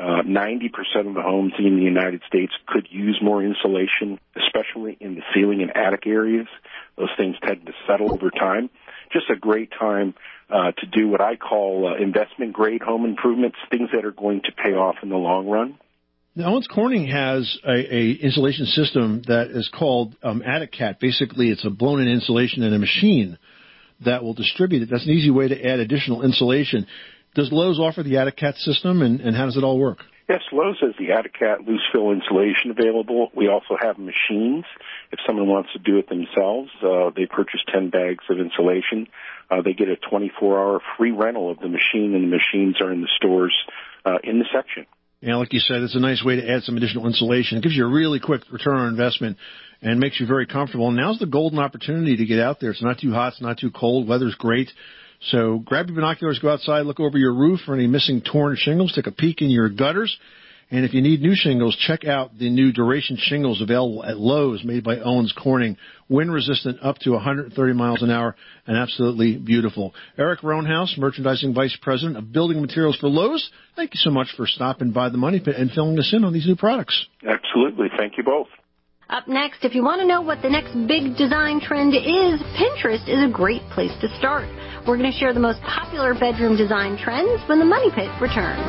90% of the homes in the United States could use more insulation, especially in the ceiling and attic areas. Those things tend to settle over time. Just a great time to do what I call investment-grade home improvements, things that are going to pay off in the long run. Now, Owens Corning has a insulation system that is called AtticCat. Basically, it's a blown-in insulation and a machine that will distribute it. That's an easy way to add additional insulation. Does Lowe's offer the AtticCat system, and how does it all work? Yes, Lowe's has the AtticCat loose fill insulation available. We also have machines. If someone wants to do it themselves, they purchase 10 bags of insulation. They get a 24-hour free rental of the machine, and the machines are in the stores in the section. Yeah, like you said, it's a nice way to add some additional insulation. It gives you a really quick return on investment and makes you very comfortable. And now's the golden opportunity to get out there. It's not too hot. It's not too cold. Weather's great. So grab your binoculars, go outside, look over your roof for any missing torn shingles, take a peek in your gutters. And if you need new shingles, check out the new Duration shingles available at Lowe's, made by Owens Corning. Wind-resistant up to 130 miles an hour and absolutely beautiful. Eric Roanhouse, Merchandising Vice President of Building Materials for Lowe's, thank you so much for stopping by the Money Pit and filling us in on these new products. Absolutely. Thank you both. Up next, if you want to know what the next big design trend is, Pinterest is a great place to start. We're going to share the most popular bedroom design trends when the Money Pit returns.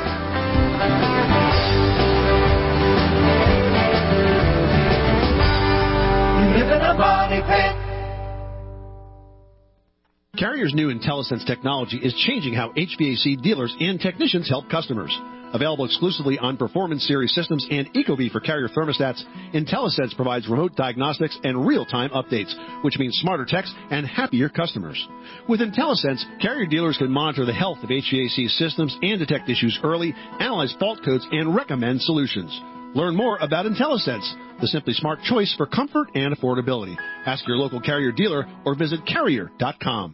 You live in a Money Pit. Carrier's new IntelliSense technology is changing how HVAC dealers and technicians help customers. Available exclusively on Performance Series systems and Ecobee for Carrier thermostats, IntelliSense provides remote diagnostics and real-time updates, which means smarter techs and happier customers. With IntelliSense, Carrier dealers can monitor the health of HVAC systems and detect issues early, analyze fault codes, and recommend solutions. Learn more about IntelliSense, the simply smart choice for comfort and affordability. Ask your local Carrier dealer or visit Carrier.com.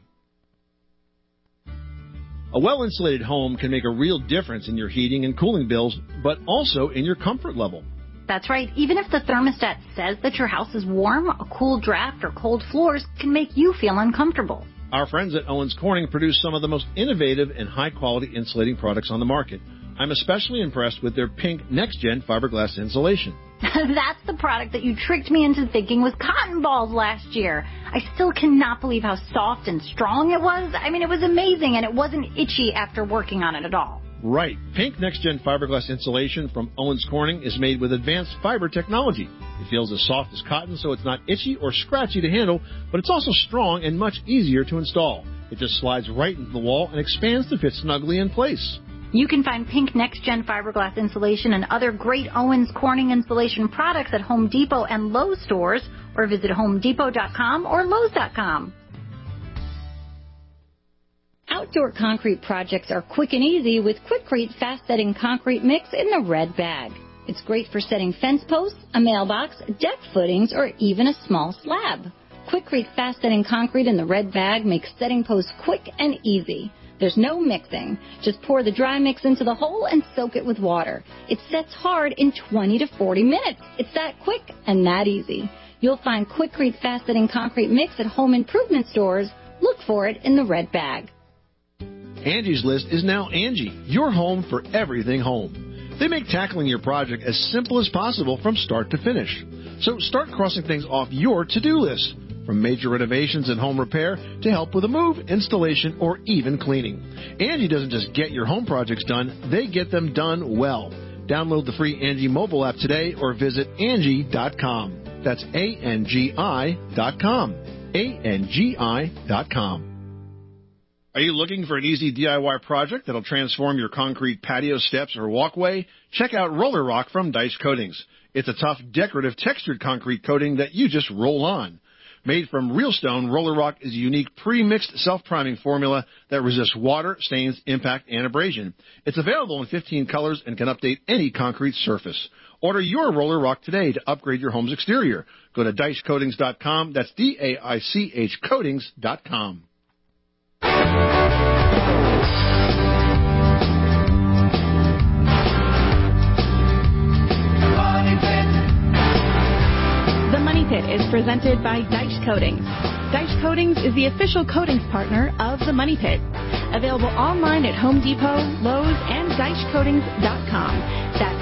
A well-insulated home can make a real difference in your heating and cooling bills, but also in your comfort level. That's right. Even if the thermostat says that your house is warm, a cool draft or cold floors can make you feel uncomfortable. Our friends at Owens Corning produce some of the most innovative and high-quality insulating products on the market. I'm especially impressed with their pink next-gen fiberglass insulation. That's the product that you tricked me into thinking was cotton balls last year. I still cannot believe how soft and strong it was. I mean, it was amazing, and it wasn't itchy after working on it at all. Right. Pink next-gen fiberglass insulation from Owens Corning is made with advanced fiber technology. It feels as soft as cotton, so it's not itchy or scratchy to handle, but it's also strong and much easier to install. It just slides right into the wall and expands to fit snugly in place. You can find Pink next-gen fiberglass insulation and other great Owens Corning insulation products at Home Depot and Lowe's stores, or visit HomeDepot.com or Lowe's.com. Outdoor concrete projects are quick and easy with Quikrete fast-setting concrete mix in the red bag. It's great for setting fence posts, a mailbox, deck footings, or even a small slab. Quikrete fast-setting concrete in the red bag makes setting posts quick and easy. There's no mixing. Just pour the dry mix into the hole and soak it with water. It sets hard in 20 to 40 minutes. It's that quick and that easy. You'll find Quikrete fast-setting concrete mix at home improvement stores. Look for it in the red bag. Angie's List is now Angie, your home for everything home. They make tackling your project as simple as possible from start to finish. So start crossing things off your to-do list, from major renovations and home repair to help with a move, installation, or even cleaning. Angie doesn't just get your home projects done, they get them done well. Download the free Angie mobile app today or visit Angie.com. That's ANGI.com. ANGI.com. Are you looking for an easy DIY project that'll transform your concrete patio steps or walkway? Check out Roller Rock from Dice Coatings. It's a tough, decorative, textured concrete coating that you just roll on. Made from real stone, Roller Rock is a unique pre-mixed self-priming formula that resists water, stains, impact, and abrasion. It's available in 15 colors and can update any concrete surface. Order your Roller Rock today to upgrade your home's exterior. Go to DiceCoatings.com. That's DAICH Coatings.com. The Money Pit is presented by Deitch Coatings. Deitch Coatings is the official coatings partner of The Money Pit. Available online at Home Depot, Lowe's, and DeitchCoatings.com. That's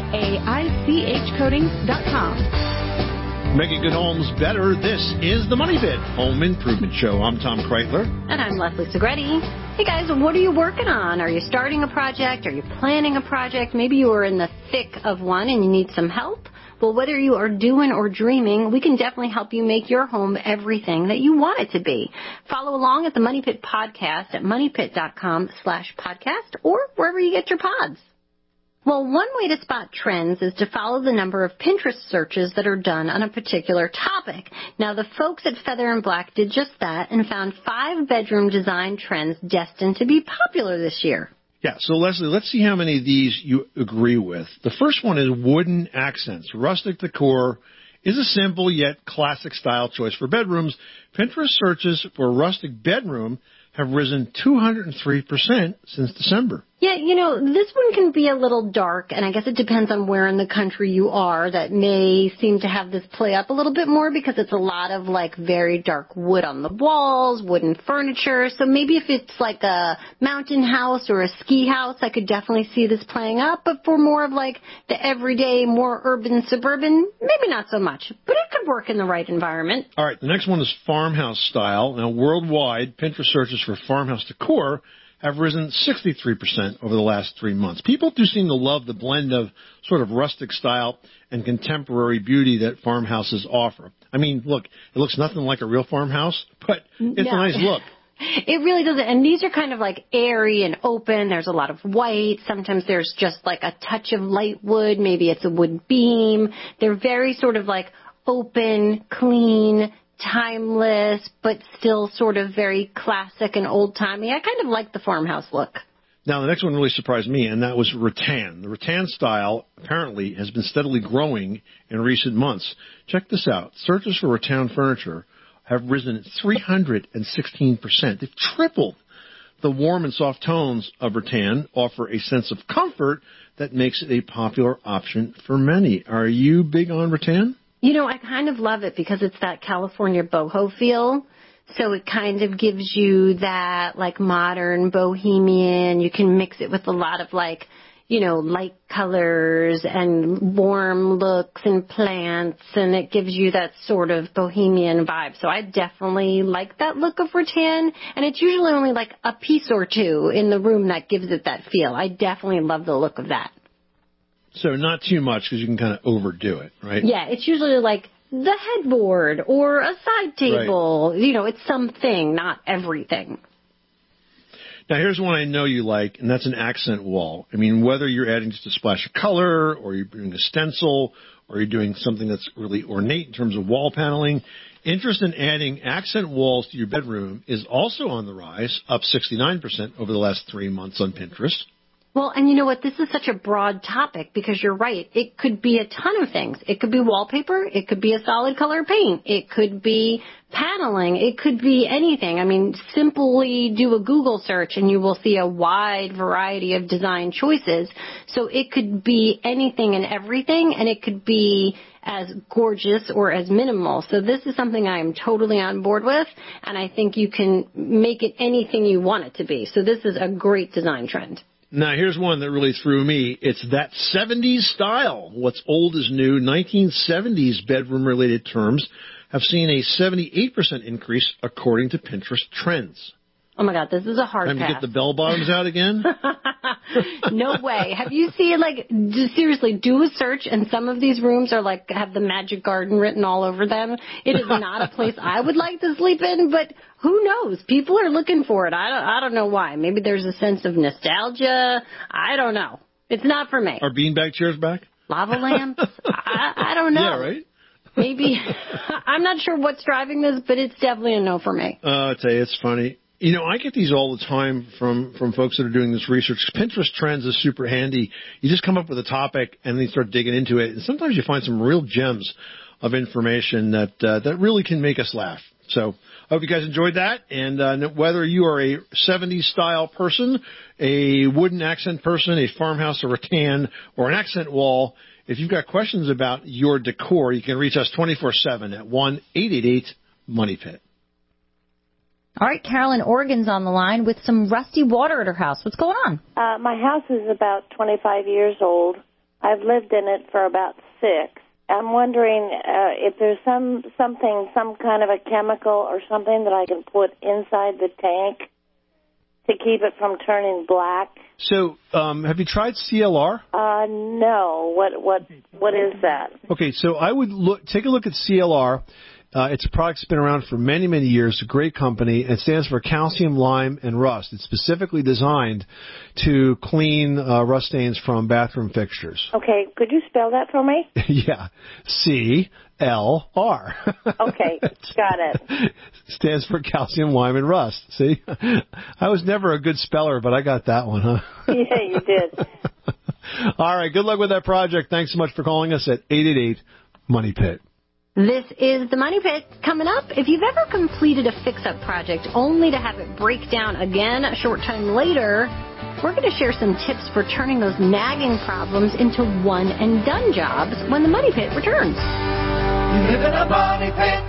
DAICH Coatings.com. Making good homes better, this is The Money Pit Home Improvement Show. I'm Tom Kreitler. And I'm Leslie Segretti. Hey guys, what are you working on? Are you starting a project? Are you planning a project? Maybe you are in the thick of one and you need some help. Well, whether you are doing or dreaming, we can definitely help you make your home everything that you want it to be. Follow along at the Money Pit Podcast at moneypit.com/podcast or wherever you get your pods. Well, one way to spot trends is to follow the number of Pinterest searches that are done on a particular topic. Now, the folks at Feather and Black did just that and found 5 bedroom design trends destined to be popular this year. Yeah, so Leslie, let's see how many of these you agree with. The first one is wooden accents. Rustic decor is a simple yet classic style choice for bedrooms. Pinterest searches for rustic bedroom have risen 203% since December. Yeah, you know, this one can be a little dark, and I guess it depends on where in the country you are. That may seem to have this play up a little bit more because it's a lot of, like, very dark wood on the walls, wooden furniture. So maybe if it's like a mountain house or a ski house, I could definitely see this playing up. But for more of, like, the everyday, more urban, suburban, maybe not so much. But it could work in the right environment. All right, the next one is farmhouse style. Now, worldwide, Pinterest searches for farmhouse decor have risen 63% over the last 3 months. People do seem to love the blend of sort of rustic style and contemporary beauty that farmhouses offer. I mean, look, it looks nothing like a real farmhouse, but it's a nice look. It really doesn't. And these are kind of like airy and open. There's a lot of white. Sometimes there's just like a touch of light wood. Maybe it's a wood beam. They're very sort of like open, clean, timeless, but still sort of very classic and old-timey. I kind of like the farmhouse look. Now, the next one really surprised me, and that was rattan. The rattan style apparently has been steadily growing in recent months. Check this out. Searches for rattan furniture have risen 316%. They've tripled. The warm and soft tones of rattan offer a sense of comfort that makes it a popular option for many. Are you big on rattan? You know, I kind of love it because it's that California boho feel. So it kind of gives you that, like, modern bohemian. You can mix it with a lot of, like, you know, light colors and warm looks and plants, and it gives you that sort of bohemian vibe. So I definitely like that look of rattan, and it's usually only, like, a piece or two in the room that gives it that feel. I definitely love the look of that. So not too much because you can kind of overdo it, right? Yeah, it's usually like the headboard or a side table. Right. You know, it's something, not everything. Now, here's one I know you like, and that's an accent wall. I mean, whether you're adding just a splash of color or you're doing a stencil or you're doing something that's really ornate in terms of wall paneling, interest in adding accent walls to your bedroom is also on the rise, up 69% over the last 3 months on Pinterest. Well, and you know what? This is such a broad topic because you're right. It could be a ton of things. It could be wallpaper. It could be a solid color paint. It could be paneling. It could be anything. I mean, simply do a Google search and you will see a wide variety of design choices. So it could be anything and everything, and it could be as gorgeous or as minimal. So this is something I am totally on board with, and I think you can make it anything you want it to be. So this is a great design trend. Now, here's one that really threw me. It's that 70s style. What's old is new. 1970s bedroom-related terms have seen a 78% increase according to Pinterest trends. Oh, my God, this is a hard pass. Time to get the bell-bottoms out again? No way. Have you seen, like, seriously, do a search, and some of these rooms are like, have the Magic Garden written all over them. It is not a place I would like to sleep in, but who knows? People are looking for it. I don't know why. Maybe there's a sense of nostalgia. I don't know. It's not for me. Are beanbag chairs back? Lava lamps? I don't know. Yeah, right? Maybe. I'm not sure what's driving this, but it's definitely a no for me. I'll tell you, it's funny. You know, I get these all the time from folks that are doing this research. Pinterest Trends is super handy. You just come up with a topic and then you start digging into it. And sometimes you find some real gems of information that really can make us laugh. So I hope you guys enjoyed that. And whether you are a 70s style person, a wooden accent person, a farmhouse, a rattan, or an accent wall, if you've got questions about your decor, you can reach us 24/7 at 1-888-MONEYPIT. All right, Carolyn Oregon's on the line with some rusty water at her house. What's going on? My house is about 25 years old. I've lived in it for about 6. I'm wondering if there's some kind of a chemical or something that I can put inside the tank to keep it from turning black. So, have you tried CLR? No. What is that? Okay, so I would take a look at CLR. It's a product that's been around for many, many years. It's a great company. It stands for calcium, lime, and rust. It's specifically designed to clean rust stains from bathroom fixtures. Okay, could you spell that for me? Yeah, CLR. Okay, got it. Stands for calcium, lime, and rust. See? I was never a good speller, but I got that one, huh? Yeah, you did. All right, good luck with that project. Thanks so much for calling us at 888-MONEYPIT. This is the Money Pit coming up. If you've ever completed a fix-up project only to have it break down again a short time later, we're going to share some tips for turning those nagging problems into one-and-done jobs when the Money Pit returns. You live in a money pit.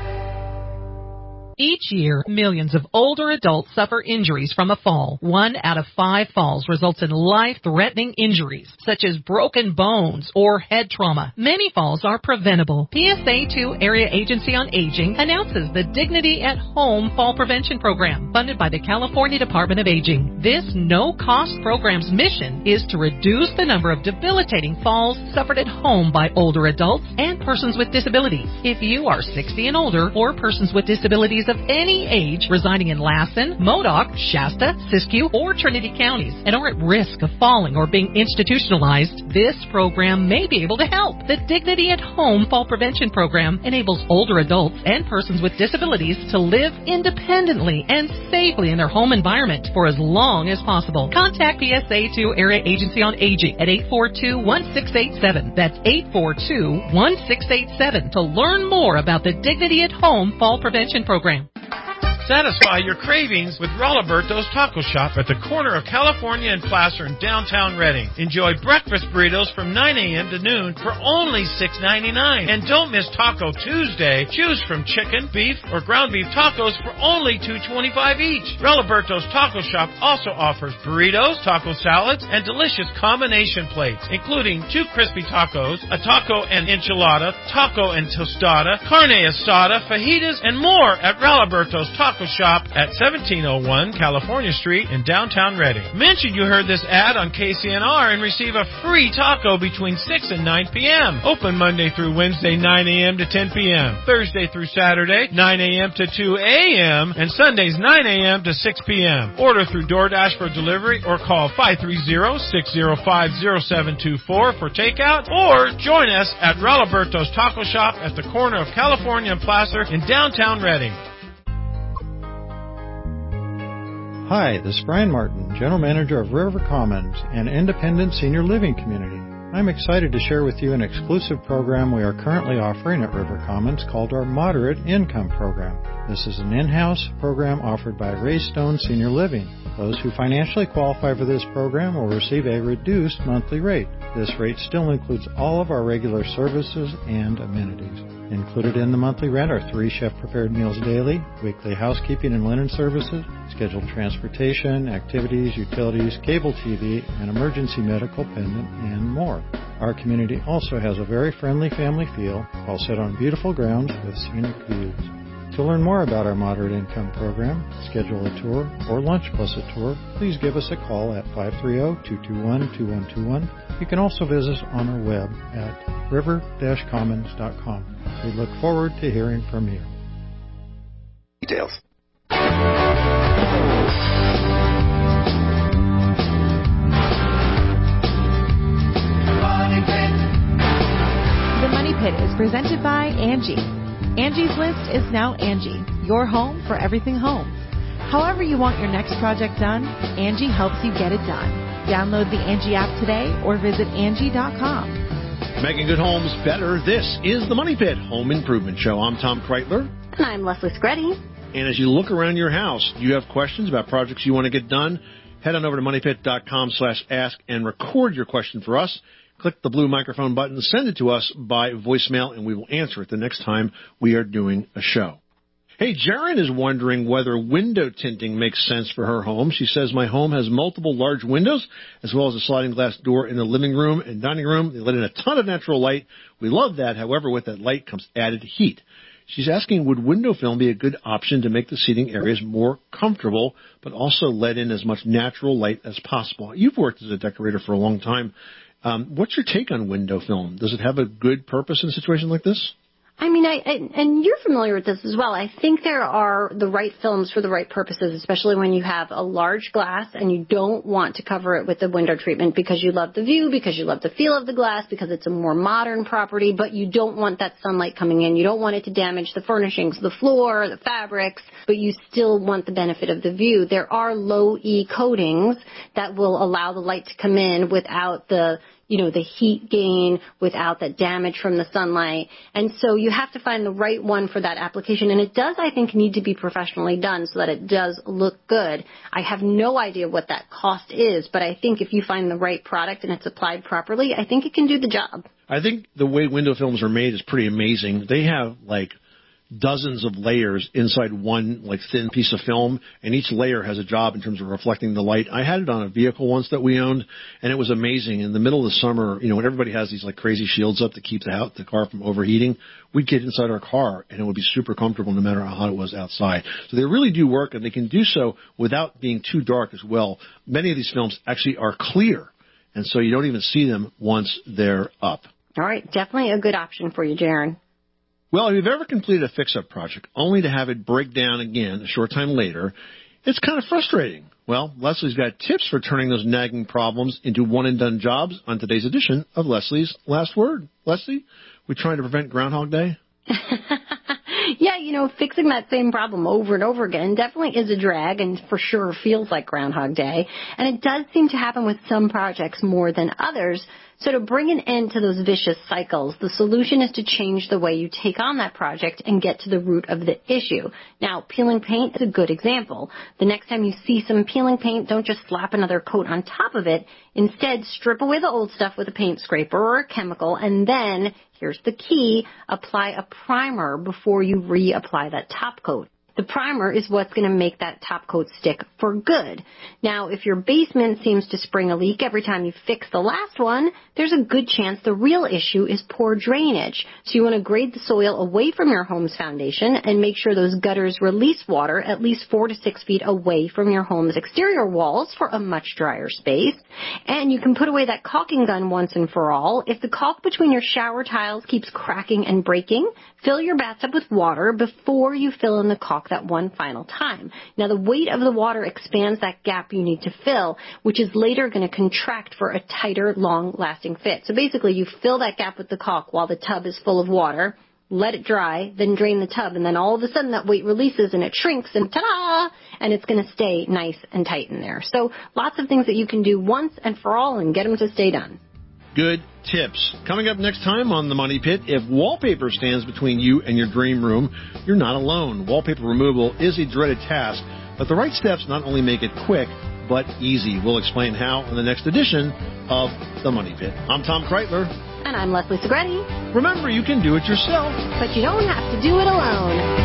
Each year, millions of older adults suffer injuries from a fall. 1 out of 5 falls results in life-threatening injuries, such as broken bones or head trauma. Many falls are preventable. PSA2 Area Agency on Aging announces the Dignity at Home Fall Prevention Program, funded by the California Department of Aging. This no-cost program's mission is to reduce the number of debilitating falls suffered at home by older adults and persons with disabilities. If you are 60 and older or persons with disabilities of any age residing in Lassen, Modoc, Shasta, Siskiyou, or Trinity counties and are at risk of falling or being institutionalized, this program may be able to help. The Dignity at Home Fall Prevention Program enables older adults and persons with disabilities to live independently and safely in their home environment for as long as possible. Contact PSA2 Area Agency on Aging at 842-1687. That's 842-1687 to learn more about the Dignity at Home Fall Prevention Program. Satisfy your cravings with Rolliberto's Taco Shop at the corner of California and Placer in downtown Redding. Enjoy breakfast burritos from 9 a.m. to noon for only $6.99. And don't miss Taco Tuesday. Choose from chicken, beef, or ground beef tacos for only $2.25 each. Rolliberto's Taco Shop also offers burritos, taco salads, and delicious combination plates, including 2 crispy tacos, a taco and enchilada, taco and tostada, carne asada, fajitas, and more at Rolliberto's Taco Shop at 1701 California Street in downtown Redding. Mention you heard this ad on KCNR and receive a free taco between 6 and 9 p.m. Open Monday through Wednesday, 9 a.m. to 10 p.m. Thursday through Saturday, 9 a.m. to 2 a.m. and Sundays, 9 a.m. to 6 p.m. Order through DoorDash for delivery or call 530-605-0724 for takeout, or join us at Rolliberto's Taco Shop at the corner of California and Placer in downtown Redding. Hi, this is Brian Martin, General Manager of River Commons, an independent senior living community. I'm excited to share with you an exclusive program we are currently offering at River Commons called our Moderate Income Program. This is an in-house program offered by Raystone Senior Living. Those who financially qualify for this program will receive a reduced monthly rate. This rate still includes all of our regular services and amenities. Included in the monthly rent are 3 chef-prepared meals daily, weekly housekeeping and linen services, scheduled transportation, activities, utilities, cable TV, and emergency medical pendant, and more. Our community also has a very friendly family feel, all set on beautiful grounds with scenic views. To learn more about our moderate income program, schedule a tour, or lunch plus a tour, please give us a call at 530-221-2121. You can also visit us on our web at river-commons.com. We look forward to hearing from you. Details. The Money Pit is presented by Angie. Angie's List is now Angie, your home for everything home. However you want your next project done, Angie helps you get it done. Download the Angie app today or visit Angie.com. Making good homes better. This is the Money Pit Home Improvement Show. I'm Tom Kreitler. And I'm Leslie Screddy. And as you look around your house, do you have questions about projects you want to get done? Head on over to moneypit.com/ask and record your question for us. Click the blue microphone button, send it to us by voicemail, and we will answer it the next time we are doing a show. Hey, Jaren is wondering whether window tinting makes sense for her home. She says, my home has multiple large windows, as well as a sliding glass door in the living room and dining room. They let in a ton of natural light. We love that. However, with that light comes added heat. She's asking, would window film be a good option to make the seating areas more comfortable, but also let in as much natural light as possible? You've worked as a decorator for a long time. What's your take on window film? Does it have a good purpose in a situation like this? I mean, and you're familiar with this as well. I think there are the right films for the right purposes, especially when you have a large glass and you don't want to cover it with the window treatment because you love the view, because you love the feel of the glass, because it's a more modern property, but you don't want that sunlight coming in. You don't want it to damage the furnishings, the floor, the fabrics, but you still want the benefit of the view. There are low E coatings that will allow the light to come in without the heat gain, without that damage from the sunlight. And so you have to find the right one for that application. And it does, I think, need to be professionally done so that it does look good. I have no idea what that cost is, but I think if you find the right product and it's applied properly, I think it can do the job. I think the way window films are made is pretty amazing. They have dozens of layers inside one thin piece of film, and each layer has a job in terms of reflecting the light. I had it on a vehicle once that we owned, and it was amazing. In the middle of the summer, when everybody has these crazy shields up to keep the car from overheating, we'd get inside our car and it would be super comfortable no matter how hot it was outside. So they really do work, and they can do so without being too dark as well. Many of these films actually are clear, and so you don't even see them once they're up. All right, definitely a good option for you, Jaren. Well, if you've ever completed a fix-up project only to have it break down again a short time later, it's kind of frustrating. Well, Leslie's got tips for turning those nagging problems into one-and-done jobs on today's edition of Leslie's Last Word. Leslie, we trying to prevent Groundhog Day? Yeah, fixing that same problem over and over again definitely is a drag and for sure feels like Groundhog Day. And it does seem to happen with some projects more than others. So to bring an end to those vicious cycles, the solution is to change the way you take on that project and get to the root of the issue. Now, peeling paint is a good example. The next time you see some peeling paint, don't just slap another coat on top of it. Instead, strip away the old stuff with a paint scraper or a chemical, and then, here's the key, apply a primer before you reapply that top coat. The primer is what's going to make that top coat stick for good. Now, if your basement seems to spring a leak every time you fix the last one, there's a good chance the real issue is poor drainage. So you want to grade the soil away from your home's foundation and make sure those gutters release water at least 4 to 6 feet away from your home's exterior walls for a much drier space. And you can put away that caulking gun once and for all. If the caulk between your shower tiles keeps cracking and breaking, fill your bathtub with water before you fill in the caulk that one final time. Now, the weight of the water expands that gap you need to fill, which is later going to contract for a tighter, long-lasting fit. So basically, you fill that gap with the caulk while the tub is full of water, let it dry, then drain the tub, and then all of a sudden that weight releases and it shrinks and ta-da! And it's going to stay nice and tight in there. So lots of things that you can do once and for all and get them to stay done. Good tips. Coming up next time on The Money Pit, if wallpaper stands between you and your dream room, you're not alone. Wallpaper removal is a dreaded task, but the right steps not only make it quick, but easy. We'll explain how in the next edition of The Money Pit. I'm Tom Kreitler. And I'm Leslie Segretti. Remember, you can do it yourself, but you don't have to do it alone.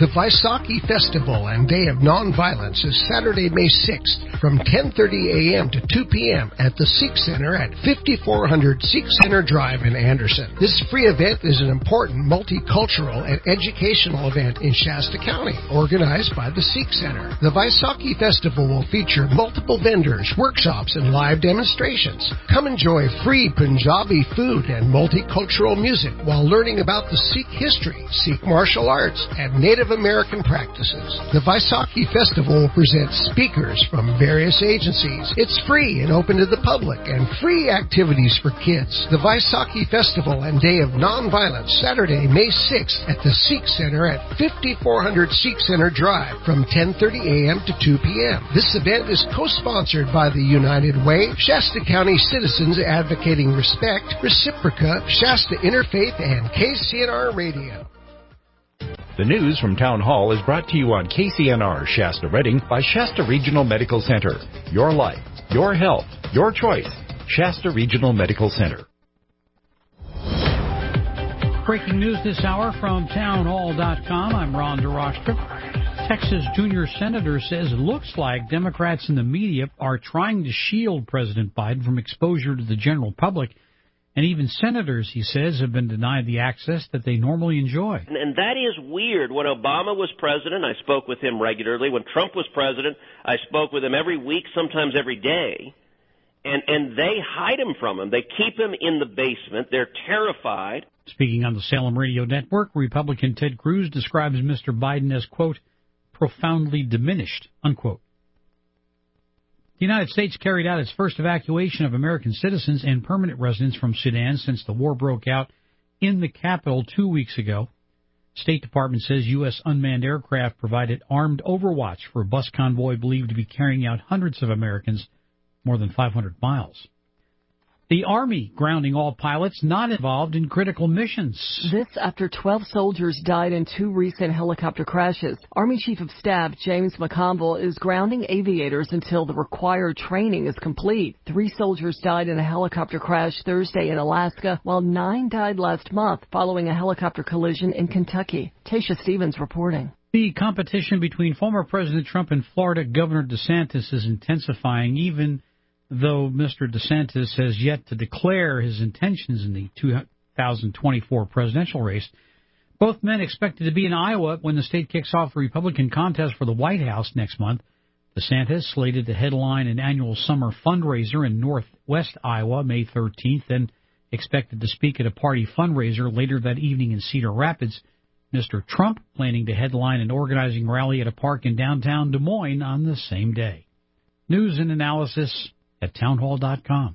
The Vaisakhi Festival and Day of Nonviolence is Saturday, May 6th from 10:30 a.m. to 2 p.m. at the Sikh Center at 5400 Sikh Center Drive in Anderson. This free event is an important multicultural and educational event in Shasta County, organized by the Sikh Center. The Vaisakhi Festival will feature multiple vendors, workshops, and live demonstrations. Come enjoy free Punjabi food and multicultural music while learning about the Sikh history, Sikh martial arts, and Native American practices. The Vaisakhi Festival will present speakers from various agencies. It's free and open to the public and free activities for kids. The Vaisakhi Festival and Day of Nonviolence, Saturday, May 6th at the Sikh Center at 5400 Sikh Center Drive from 10:30 a.m. to 2 p.m. This event is co-sponsored by the United Way, Shasta County Citizens Advocating Respect, Reciproca, Shasta Interfaith, and KCNR Radio. The news from Town Hall is brought to you on KCNR Shasta Redding by Shasta Regional Medical Center. Your life, your health, your choice. Shasta Regional Medical Center. Breaking news this hour from townhall.com. I'm Ron DeRochtra. Texas junior senator says it looks like Democrats and the media are trying to shield President Biden from exposure to the general public. And even senators, he says, have been denied the access that they normally enjoy. And that is weird. When Obama was president, I spoke with him regularly. When Trump was president, I spoke with him every week, sometimes every day. And they hide him from him. They keep him in the basement. They're terrified. Speaking on the Salem Radio Network, Republican Ted Cruz describes Mr. Biden as, quote, profoundly diminished, unquote. The United States carried out its first evacuation of American citizens and permanent residents from Sudan since the war broke out in the capital 2 weeks ago. State Department says U.S. unmanned aircraft provided armed overwatch for a bus convoy believed to be carrying out hundreds of Americans more than 500 miles. The Army grounding all pilots not involved in critical missions. This after 12 soldiers died in 2 recent helicopter crashes. Army Chief of Staff James McConville is grounding aviators until the required training is complete. 3 soldiers died in a helicopter crash Thursday in Alaska, while 9 died last month following a helicopter collision in Kentucky. Tasha Stevens reporting. The competition between former President Trump and Florida Governor DeSantis is intensifying, even though Mr. DeSantis has yet to declare his intentions in the 2024 presidential race. Both men expected to be in Iowa when the state kicks off the Republican contest for the White House next month. DeSantis slated to headline an annual summer fundraiser in northwest Iowa May 13th and expected to speak at a party fundraiser later that evening in Cedar Rapids. Mr. Trump planning to headline an organizing rally at a park in downtown Des Moines on the same day. News and analysis at townhall.com.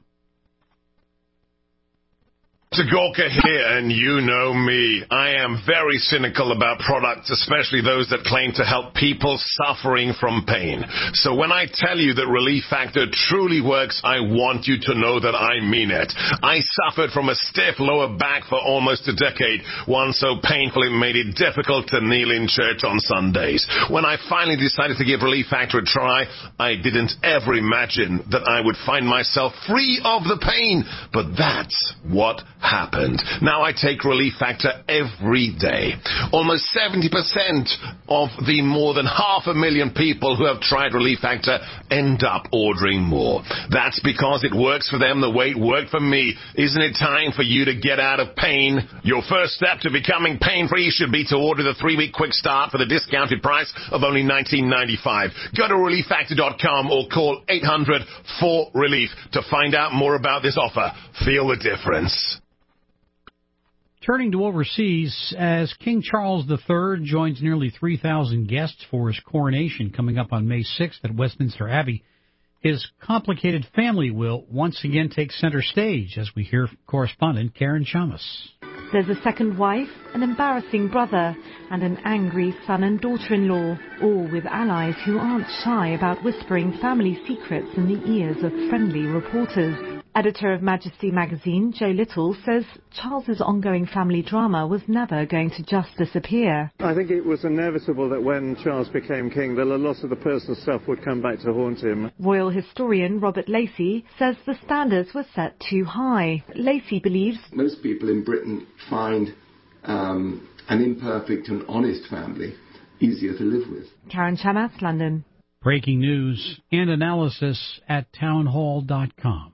Gorka here, and you know me. I am very cynical about products, especially those that claim to help people suffering from pain. So when I tell you that Relief Factor truly works, I want you to know that I mean it. I suffered from a stiff lower back for almost a decade, one so painful it made it difficult to kneel in church on Sundays. When I finally decided to give Relief Factor a try, I didn't ever imagine that I would find myself free of the pain. But that's what happened. Now I take Relief Factor every day. Almost 70% of the more than 500,000 people who have tried Relief Factor end up ordering more. That's because it works for them the way it worked for me. Isn't it time for you to get out of pain? Your first step to becoming pain-free should be to order the 3-week quick start for the discounted price of only $19.95. Go to ReliefFactor.com or call 800-4RELIEF to find out more about this offer. Feel the difference. Turning to overseas, as King Charles III joins nearly 3,000 guests for his coronation coming up on May 6th at Westminster Abbey, his complicated family will once again take center stage, as we hear from correspondent Karen Chamas. There's a second wife, an embarrassing brother, and an angry son and daughter-in-law, all with allies who aren't shy about whispering family secrets in the ears of friendly reporters. Editor of Majesty magazine, Joe Little, says Charles's ongoing family drama was never going to just disappear. I think it was inevitable that when Charles became king, that a lot of the personal stuff would come back to haunt him. Royal historian Robert Lacey says the standards were set too high. Lacey believes most people in Britain find an imperfect and honest family easier to live with. Karen Chamas, London. Breaking news and analysis at townhall.com.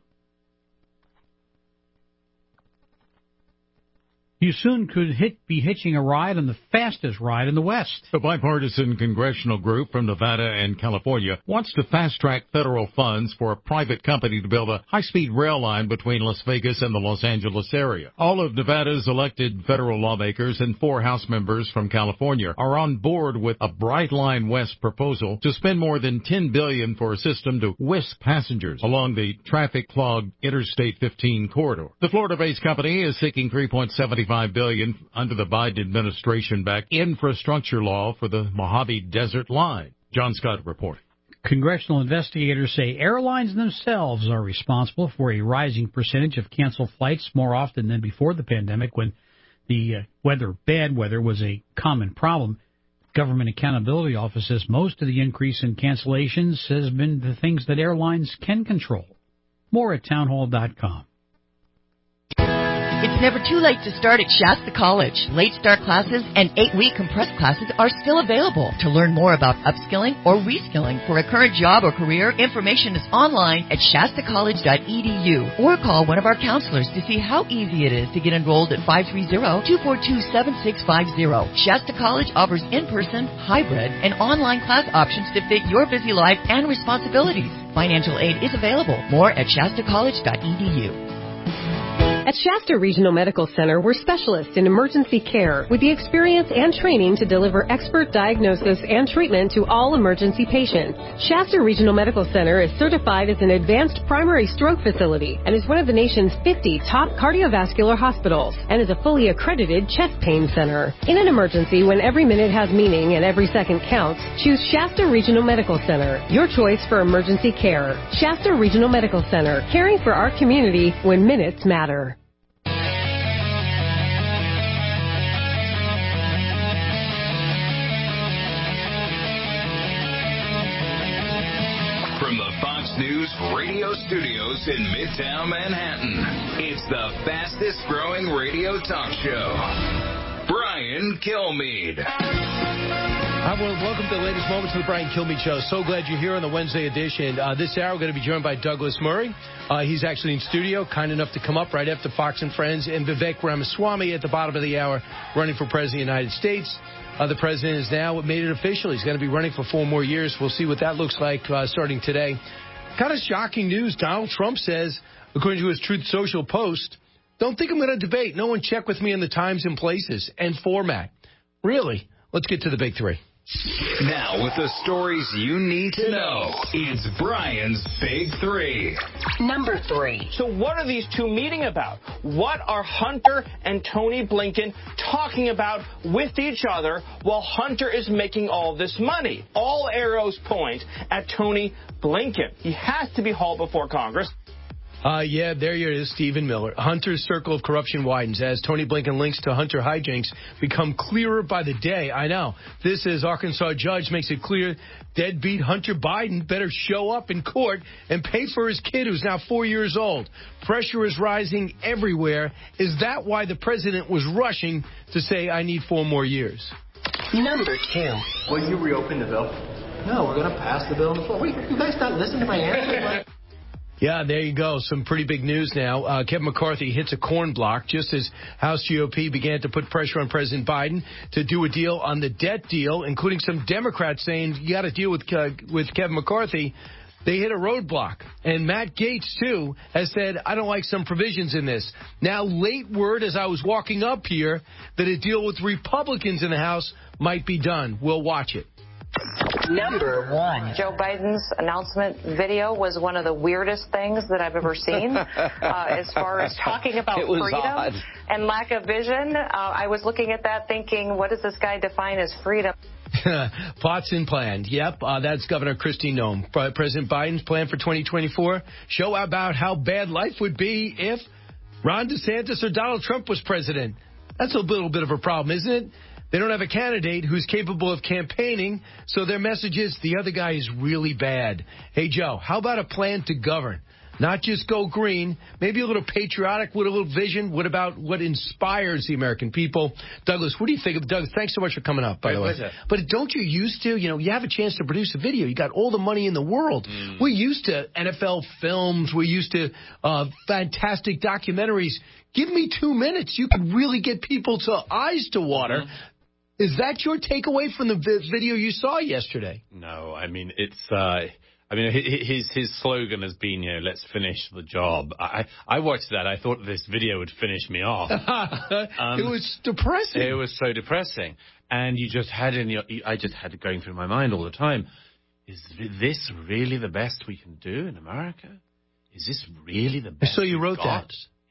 You soon could be hitching a ride on the fastest ride in the West. The bipartisan congressional group from Nevada and California wants to fast-track federal funds for a private company to build a high-speed rail line between Las Vegas and the Los Angeles area. All of Nevada's elected federal lawmakers and 4 House members from California are on board with a Brightline West proposal to spend more than $10 billion for a system to whisk passengers along the traffic-clogged Interstate 15 corridor. The Florida-based company is seeking $3.75 billion under the Biden administration-backed infrastructure law for the Mojave Desert Line. John Scott reporting. Congressional investigators say airlines themselves are responsible for a rising percentage of canceled flights more often than before the pandemic, when the bad weather was a common problem. Government Accountability Office says most of the increase in cancellations has been the things that airlines can control. More at townhall.com. It's never too late to start at Shasta College. Late start classes and 8-week compressed classes are still available. To learn more about upskilling or reskilling for a current job or career, information is online at shastacollege.edu or call one of our counselors to see how easy it is to get enrolled at 530-242-7650. Shasta College offers in-person, hybrid, and online class options to fit your busy life and responsibilities. Financial aid is available. More at shastacollege.edu. At Shasta Regional Medical Center, we're specialists in emergency care with the experience and training to deliver expert diagnosis and treatment to all emergency patients. Shasta Regional Medical Center is certified as an advanced primary stroke facility and is one of the nation's 50 top cardiovascular hospitals and is a fully accredited chest pain center. In an emergency, when every minute has meaning and every second counts, choose Shasta Regional Medical Center, your choice for emergency care. Shasta Regional Medical Center, caring for our community when minutes matter. From the Fox News radio studios in Midtown Manhattan, it's the fastest growing radio talk show. Brian Kilmeade. Welcome to the latest moments of the Brian Kilmeade Show. So glad you're here on the Wednesday edition. This hour, we're going to be joined by Douglas Murray. He's actually in studio, kind enough to come up right after Fox and Friends, and Vivek Ramaswamy at the bottom of the hour, running for President of the United States. The president has now made it official. He's going to be running for 4 more years. We'll see what that looks like starting today. Kind of shocking news. Donald Trump says, according to his Truth Social post, don't think I'm going to debate. No one check with me on the times and places and format. Really? Let's get to the big 3. Now, with the stories you need to know, it's Brian's Big 3. Number 3. So what are these two meeting about? What are Hunter and Tony Blinken talking about with each other while Hunter is making all this money? All arrows point at Tony Blinken. He has to be hauled before Congress. Yeah, there he is, Stephen Miller. Hunter's circle of corruption widens as Tony Blinken links to Hunter hijinks become clearer by the day. I know. This is Arkansas judge makes it clear deadbeat Hunter Biden better show up in court and pay for his kid who's now 4 years old. Pressure is rising everywhere. Is that why the president was rushing to say, I need 4 more years? Number 2. Will you reopen the bill? No, we're going to pass the bill on the floor. Wait, you guys not listening to my answer? Yeah, there you go. Some pretty big news now. Kevin McCarthy hits a corn block just as House GOP began to put pressure on President Biden to do a deal on the debt deal, including some Democrats saying you got to deal with Kevin McCarthy. They hit a roadblock. And Matt Gaetz, too, has said, I don't like some provisions in this. Now, late word as I was walking up here that a deal with Republicans in the House might be done. We'll watch it. Number 1. Joe Biden's announcement video was one of the weirdest things that I've ever seen as far as talking about freedom and lack of vision. I was looking at that thinking, what does this guy define as freedom? Plots and plans. Yep, that's Governor Kristi Noem. President Biden's plan for 2024 show about how bad life would be if Ron DeSantis or Donald Trump was president. That's a little bit of a problem, isn't it? They don't have a candidate who's capable of campaigning, so their message is the other guy is really bad. Hey, Joe, how about a plan to govern? Not just go green, maybe a little patriotic with a little vision. What about what inspires the American people? Douglas, what do you think of Douglas? Thanks so much for coming up, by the way. But don't you used to, you have a chance to produce a video. You got all the money in the world. We're used to NFL films. We're used to fantastic documentaries. Give me 2 minutes. You could really get people's eyes to water. Is that your takeaway from the video you saw yesterday? No, I mean, his slogan has been, let's finish the job. I watched that. I thought this video would finish me off. It was depressing. It was so depressing. And I just had it going through my mind all the time. Is this really the best we can do in America? Is this really the best? So you wrote that.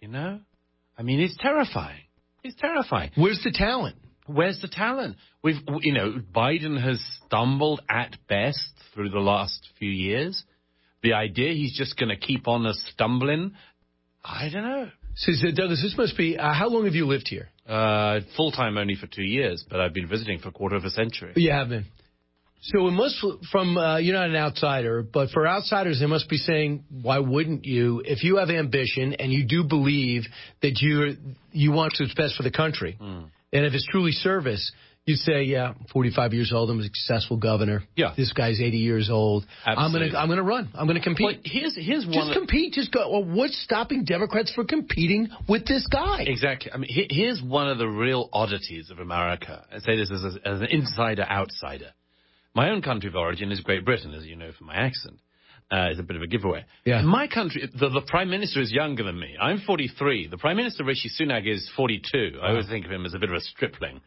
I mean, it's terrifying. It's terrifying. Where's the talent? Where's the talent? Biden has stumbled at best through the last few years. The idea he's just going to keep on stumbling, I don't know. So, Douglas, this must be, how long have you lived here? Full-time only for 2 years, but I've been visiting for a quarter of a century. You have been. So it must, you're not an outsider, but for outsiders, they must be saying, why wouldn't you, if you have ambition and you do believe that you want what's best for the country, and if it's truly service, you say, 45 years old, I'm a successful governor. Yeah. This guy's 80 years old. Absolutely. I'm gonna run. I'm gonna compete. Well, here's one. Just compete. Just go. Well, what's stopping Democrats from competing with this guy? Exactly. I mean, here's one of the real oddities of America. I say this as an insider-outsider. My own country of origin is Great Britain, as you know from my accent. It's a bit of a giveaway. Yeah. In my country, the Prime Minister is younger than me. I'm 43. The Prime Minister, Rishi Sunak, is 42. I always think of him as a bit of a stripling.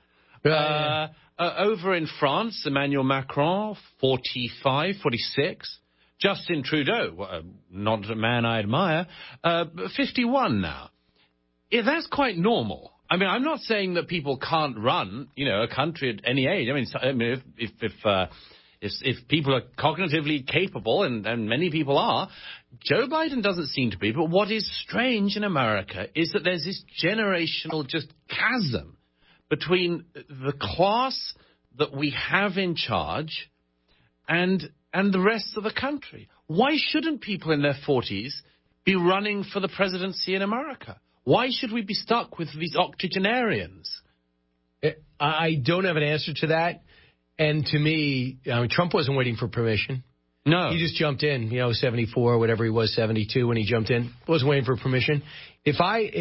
Over in France, Emmanuel Macron, 45, 46. Justin Trudeau, not a man I admire, 51 now. Yeah, that's quite normal. I mean, I'm not saying that people can't run, a country at any age. I mean, if people are cognitively capable, and many people are, Joe Biden doesn't seem to be. But what is strange in America is that there's this generational just chasm between the class that we have in charge and the rest of the country. Why shouldn't people in their 40s be running for the presidency in America? Why should we be stuck with these octogenarians? I don't have an answer to that. And to me, Trump wasn't waiting for permission. No. He just jumped in, 74, whatever he was, 72 when he jumped in. Wasn't waiting for permission. If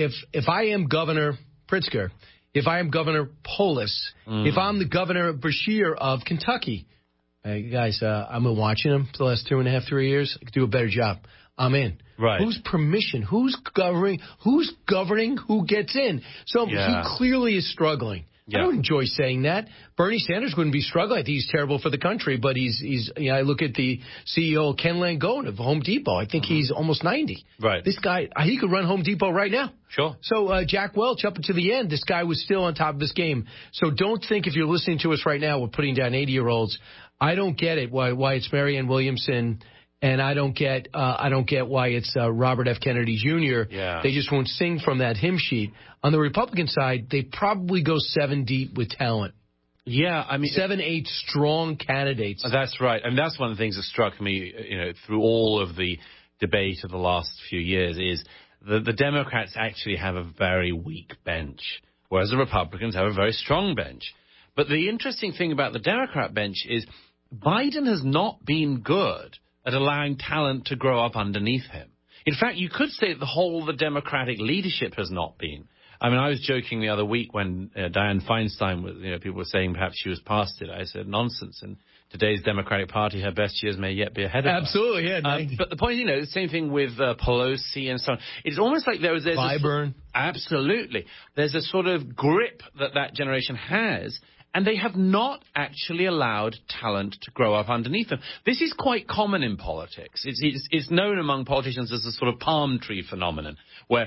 I am Governor Pritzker, if I am Governor Polis, if I'm the Governor Beshear of Kentucky, guys, I've been watching him for the last 2.5, 3 years. I could do a better job. I'm in. Right. Whose permission? Who's governing? Who's governing? Who gets in? So he clearly is struggling. Yeah. I don't enjoy saying that. Bernie Sanders wouldn't be struggling. I think he's terrible for the country, but he's I look at the CEO, Ken Langone of Home Depot. I think he's almost 90. Right. This guy, he could run Home Depot right now. Sure. So Jack Welch, up until the end, this guy was still on top of his game. So don't think if you're listening to us right now, we're putting down 80-year-olds. I don't get it why it's Marianne Williamson. And I don't get why it's Robert F. Kennedy Jr. Yeah. They just won't sing from that hymn sheet. On the Republican side, they probably go 7 deep with talent. Yeah, I mean 7, 8 strong candidates. That's right, and that's one of the things that struck me, through all of the debate of the last few years is the Democrats actually have a very weak bench, whereas the Republicans have a very strong bench. But the interesting thing about the Democrat bench is Biden has not been good at allowing talent to grow up underneath him. In fact, you could say that the whole of the Democratic leadership has not been. I mean, I was joking the other week when Dianne Feinstein was, people were saying perhaps she was past it. I said, nonsense. And today's Democratic Party, her best years may yet be ahead of her. Absolutely, yeah. But the point, the same thing with Pelosi and so on. It's almost like there's Clyburn. Absolutely. There's a sort of grip that generation has, and they have not actually allowed talent to grow up underneath them. This is quite common in politics. It's known among politicians as a sort of palm tree phenomenon, where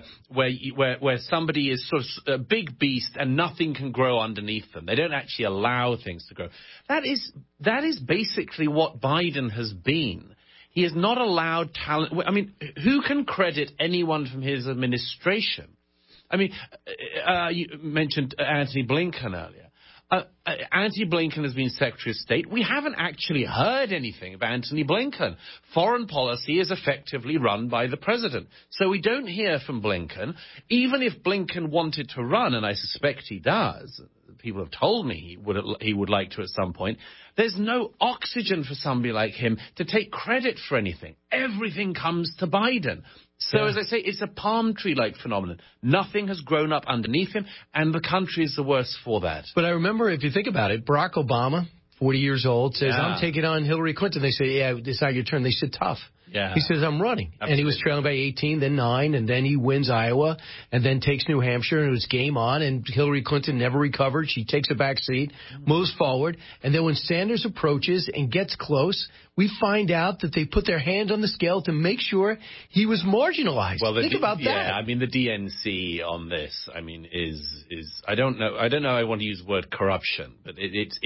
somebody is sort of a big beast and nothing can grow underneath them. They don't actually allow things to grow. That is basically what Biden has been. He has not allowed talent. I mean, who can credit anyone from his administration? I mean, you mentioned Anthony Blinken earlier. Antony Blinken has been Secretary of State. We haven't actually heard anything about Antony Blinken. Foreign policy is effectively run by the president. So we don't hear from Blinken. Even if Blinken wanted to run, and I suspect he does, people have told me he would like to at some point, there's no oxygen for somebody like him to take credit for anything. Everything comes to Biden. So, as I say, it's a palm tree-like phenomenon. Nothing has grown up underneath him, and the country is the worse for that. But I remember, if you think about it, Barack Obama, 40 years old, says, I'm taking on Hillary Clinton. They say, yeah, it's not your turn. They said, tough. Yeah. He says, I'm running. Absolutely. And he was trailing by 18, then 9, and then he wins Iowa, and then takes New Hampshire, and it was game on, and Hillary Clinton never recovered. She takes a back seat, moves forward, and then when Sanders approaches and gets close, we find out that they put their hand on the scale to make sure he was marginalized. Well, think about that. Yeah, I mean, the DNC on this, I mean, is I don't know. I want to use the word corruption, but it's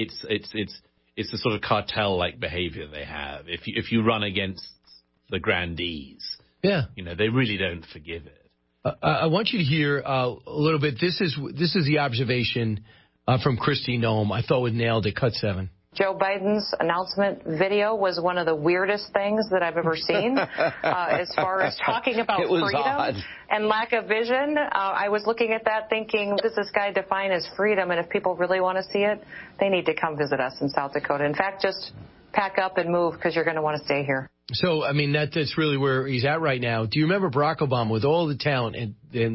the sort of cartel-like behavior they have. If you run against the grandees, they really don't forgive it. I want you to hear a little bit. This is the observation from Kristi Noem. I thought we nailed it. Cut 7. Joe Biden's announcement video was one of the weirdest things that I've ever seen as far as talking about freedom and lack of vision. I was looking at that thinking, what does this guy define as freedom? And if people really want to see it, they need to come visit us in South Dakota. In fact, just pack up and move because you're going to want to stay here. So, I mean, that's really where he's at right now. Do you remember Barack Obama with all the talent and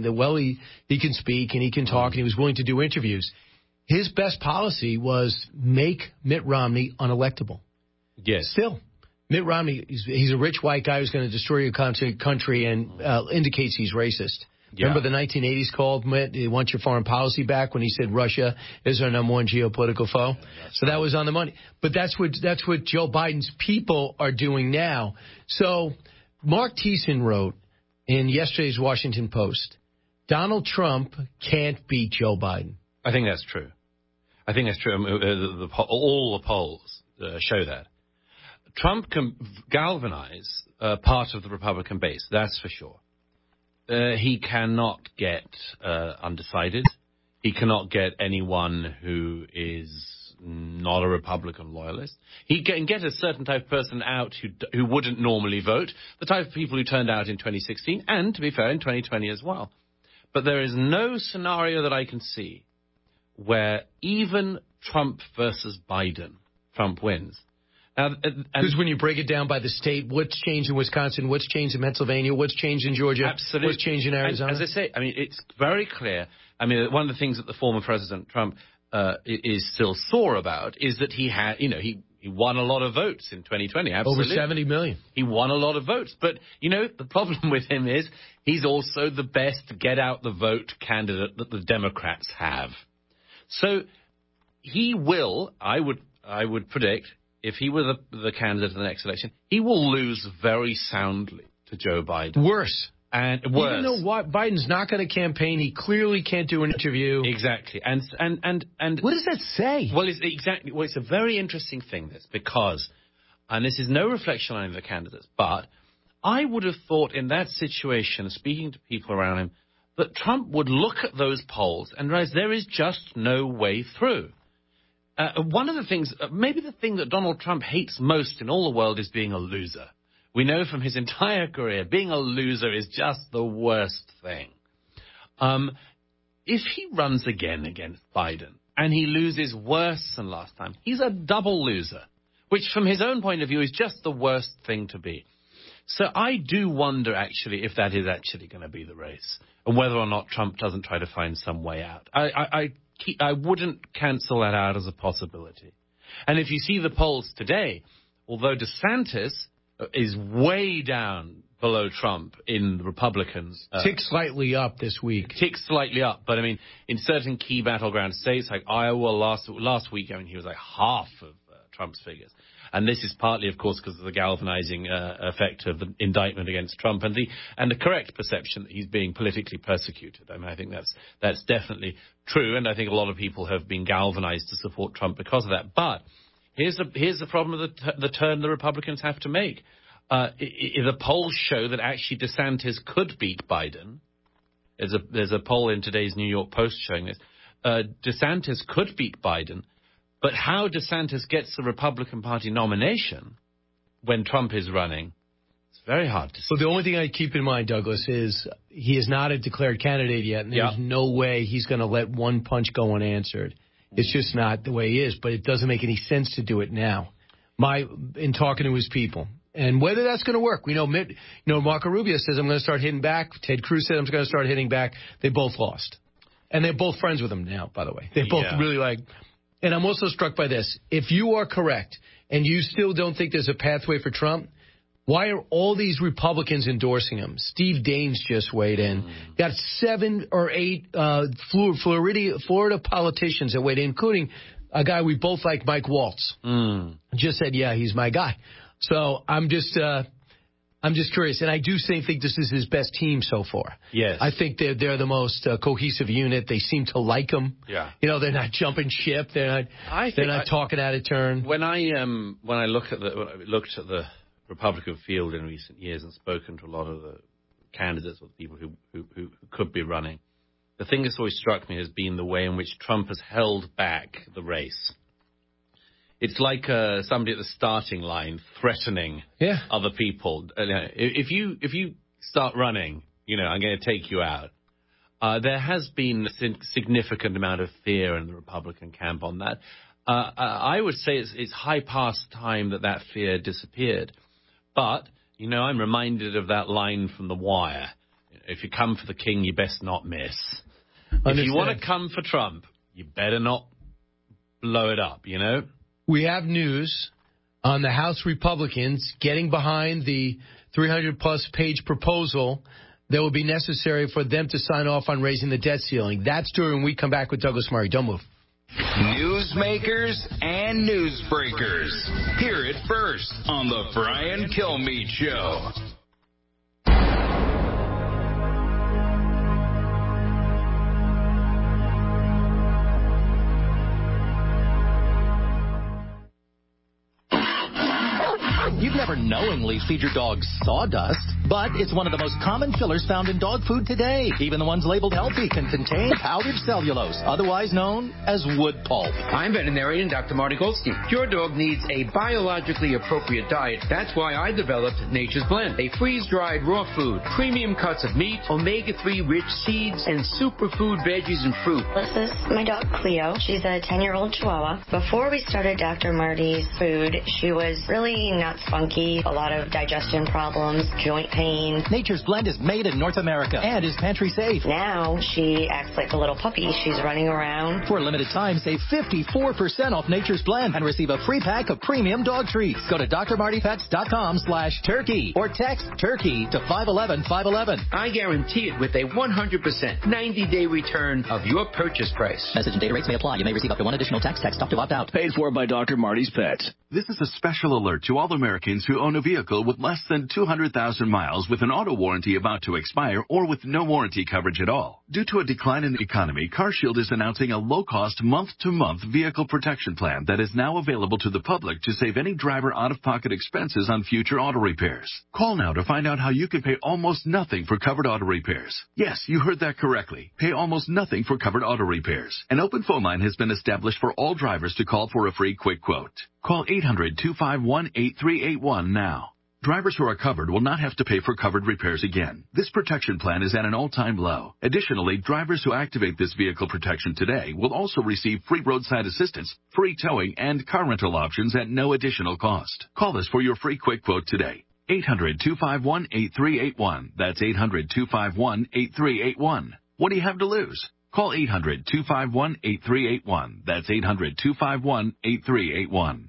he can speak and he can talk and he was willing to do interviews? His best policy was make Mitt Romney unelectable. Yes. Still, Mitt Romney, he's a rich white guy who's going to destroy your country and indicates he's racist. Yeah. Remember the 1980s called Mitt, he wants your foreign policy back when he said Russia is our number one geopolitical foe. Yeah, so that was on the money. But that's what Joe Biden's people are doing now. So Mark Thiessen wrote in yesterday's Washington Post, Donald Trump can't beat Joe Biden. I think that's true. All the polls show that. Trump can galvanize part of the Republican base, that's for sure. He cannot get undecided. He cannot get anyone who is not a Republican loyalist. He can get a certain type of person out who wouldn't normally vote, the type of people who turned out in 2016 and, to be fair, in 2020 as well. But there is no scenario that I can see where even Trump versus Biden, Trump wins. Because when you break it down by the state, what's changed in Wisconsin, what's changed in Pennsylvania, what's changed in Georgia, absolutely, what's changed in Arizona? And as I say, I mean, it's very clear. I mean, one of the things that the former President Trump is still sore about is that he had, he won a lot of votes in 2020. Absolutely. Over 70 million. He won a lot of votes. But, the problem with him is he's also the best get-out-the-vote candidate that the Democrats have. So he will, I would predict, if he were the candidate in the next election, he will lose very soundly to Joe Biden. Worse. And worse. Even though Biden's not going to campaign, he clearly can't do an interview. Exactly. And what does that say? Well, it's a very interesting thing, this, because, and this is no reflection on any of the candidates, but I would have thought in that situation, speaking to people around him, that Trump would look at those polls and realize there is just no way through. One of the things, maybe the thing that Donald Trump hates most in all the world is being a loser. We know from his entire career, being a loser is just the worst thing. If he runs again against Biden and he loses worse than last time, he's a double loser, which from his own point of view is just the worst thing to be. So I do wonder, actually, if that is actually going to be the race and whether or not Trump doesn't try to find some way out. I wouldn't cancel that out as a possibility. And if you see the polls today, although DeSantis is way down below Trump in the Republicans. Tick slightly up this week. Tick slightly up. But, I mean, in certain key battleground states like Iowa last week, I mean, he was like half of Trump's figures. And this is partly, of course, because of the galvanizing effect of the indictment against Trump and the correct perception that he's being politically persecuted. I mean, I think that's definitely true, and I think a lot of people have been galvanized to support Trump because of that. But here's the problem of the turn the Republicans have to make. The polls show that actually DeSantis could beat Biden. There's a poll in today's New York Post showing this. DeSantis could beat Biden, but how DeSantis gets the Republican Party nomination when Trump is running, it's very hard to see. Well, the only thing I keep in mind, Douglas, is he is not a declared candidate yet, and there's no way he's going to let one punch go unanswered. It's just not the way he is, but it doesn't make any sense to do it now. In talking to his people. And whether that's going to work, we know, Marco Rubio says, I'm going to start hitting back. Ted Cruz said, I'm going to start hitting back. They both lost. And they're both friends with him now, by the way. They both really like. And I'm also struck by this. If you are correct and you still don't think there's a pathway for Trump, why are all these Republicans endorsing him? Steve Daines just weighed in. Got 7 or 8 Florida politicians that weighed in, including a guy we both like, Mike Waltz. Just said, yeah, he's my guy. So I'm just curious, and I do think this is his best team so far. Yes, I think they're the most cohesive unit. They seem to like him. Yeah, they're not jumping ship. They're not talking out of turn. When I looked at the Republican field in recent years and spoken to a lot of the candidates or the people who could be running, the thing that's always struck me has been the way in which Trump has held back the race. It's like somebody at the starting line threatening other people. If you start running, I'm going to take you out. There has been a significant amount of fear in the Republican camp on that. I would say it's high past time that fear disappeared. But, I'm reminded of that line from The Wire. If you come for the king, you best not miss. If you want to come for Trump, you better not blow it up, We have news on the House Republicans getting behind the 300-plus page proposal that will be necessary for them to sign off on raising the debt ceiling. That's during we come back with Douglas Murray. Don't move. Newsmakers and newsbreakers. Hear it first on the Brian Kilmeade Show. You've never knowingly feed your dog sawdust, but it's one of the most common fillers found in dog food today. Even the ones labeled healthy can contain powdered cellulose, otherwise known as wood pulp. I'm veterinarian Dr. Marty Goldstein. Your dog needs a biologically appropriate diet. That's why I developed Nature's Blend, a freeze-dried raw food, premium cuts of meat, omega-3 rich seeds, and superfood veggies and fruit. This is my dog Cleo. She's a 10-year-old Chihuahua. Before we started Dr. Marty's food, she was really nuts funky, a lot of digestion problems, joint pain. Nature's Blend is made in North America and is pantry safe. Now she acts like a little puppy. She's running around. For a limited time, save 54% off Nature's Blend and receive a free pack of premium dog treats. Go to drmartypets.com/turkey or text turkey to 511-511. I guarantee it with a 100% 90-day return of your purchase price. Message and data rates may apply. You may receive up to 1 additional text up to opt out. Paid for by Dr. Marty's Pets. This is a special alert to all Americans who own a vehicle with less than 200,000 miles with an auto warranty about to expire or with no warranty coverage at all. Due to a decline in the economy, CarShield is announcing a low-cost month-to-month vehicle protection plan that is now available to the public to save any driver out-of-pocket expenses on future auto repairs. Call now to find out how you can pay almost nothing for covered auto repairs. Yes, you heard that correctly. Pay almost nothing for covered auto repairs. An open phone line has been established for all drivers to call for a free quick quote. Call 800-251-8381 now. Drivers who are covered will not have to pay for covered repairs again. This protection plan is at an all-time low. Additionally, drivers who activate this vehicle protection today will also receive free roadside assistance, free towing, and car rental options at no additional cost. Call us for your free quick quote today. 800-251-8381. That's 800-251-8381. What do you have to lose? Call 800-251-8381. That's 800-251-8381.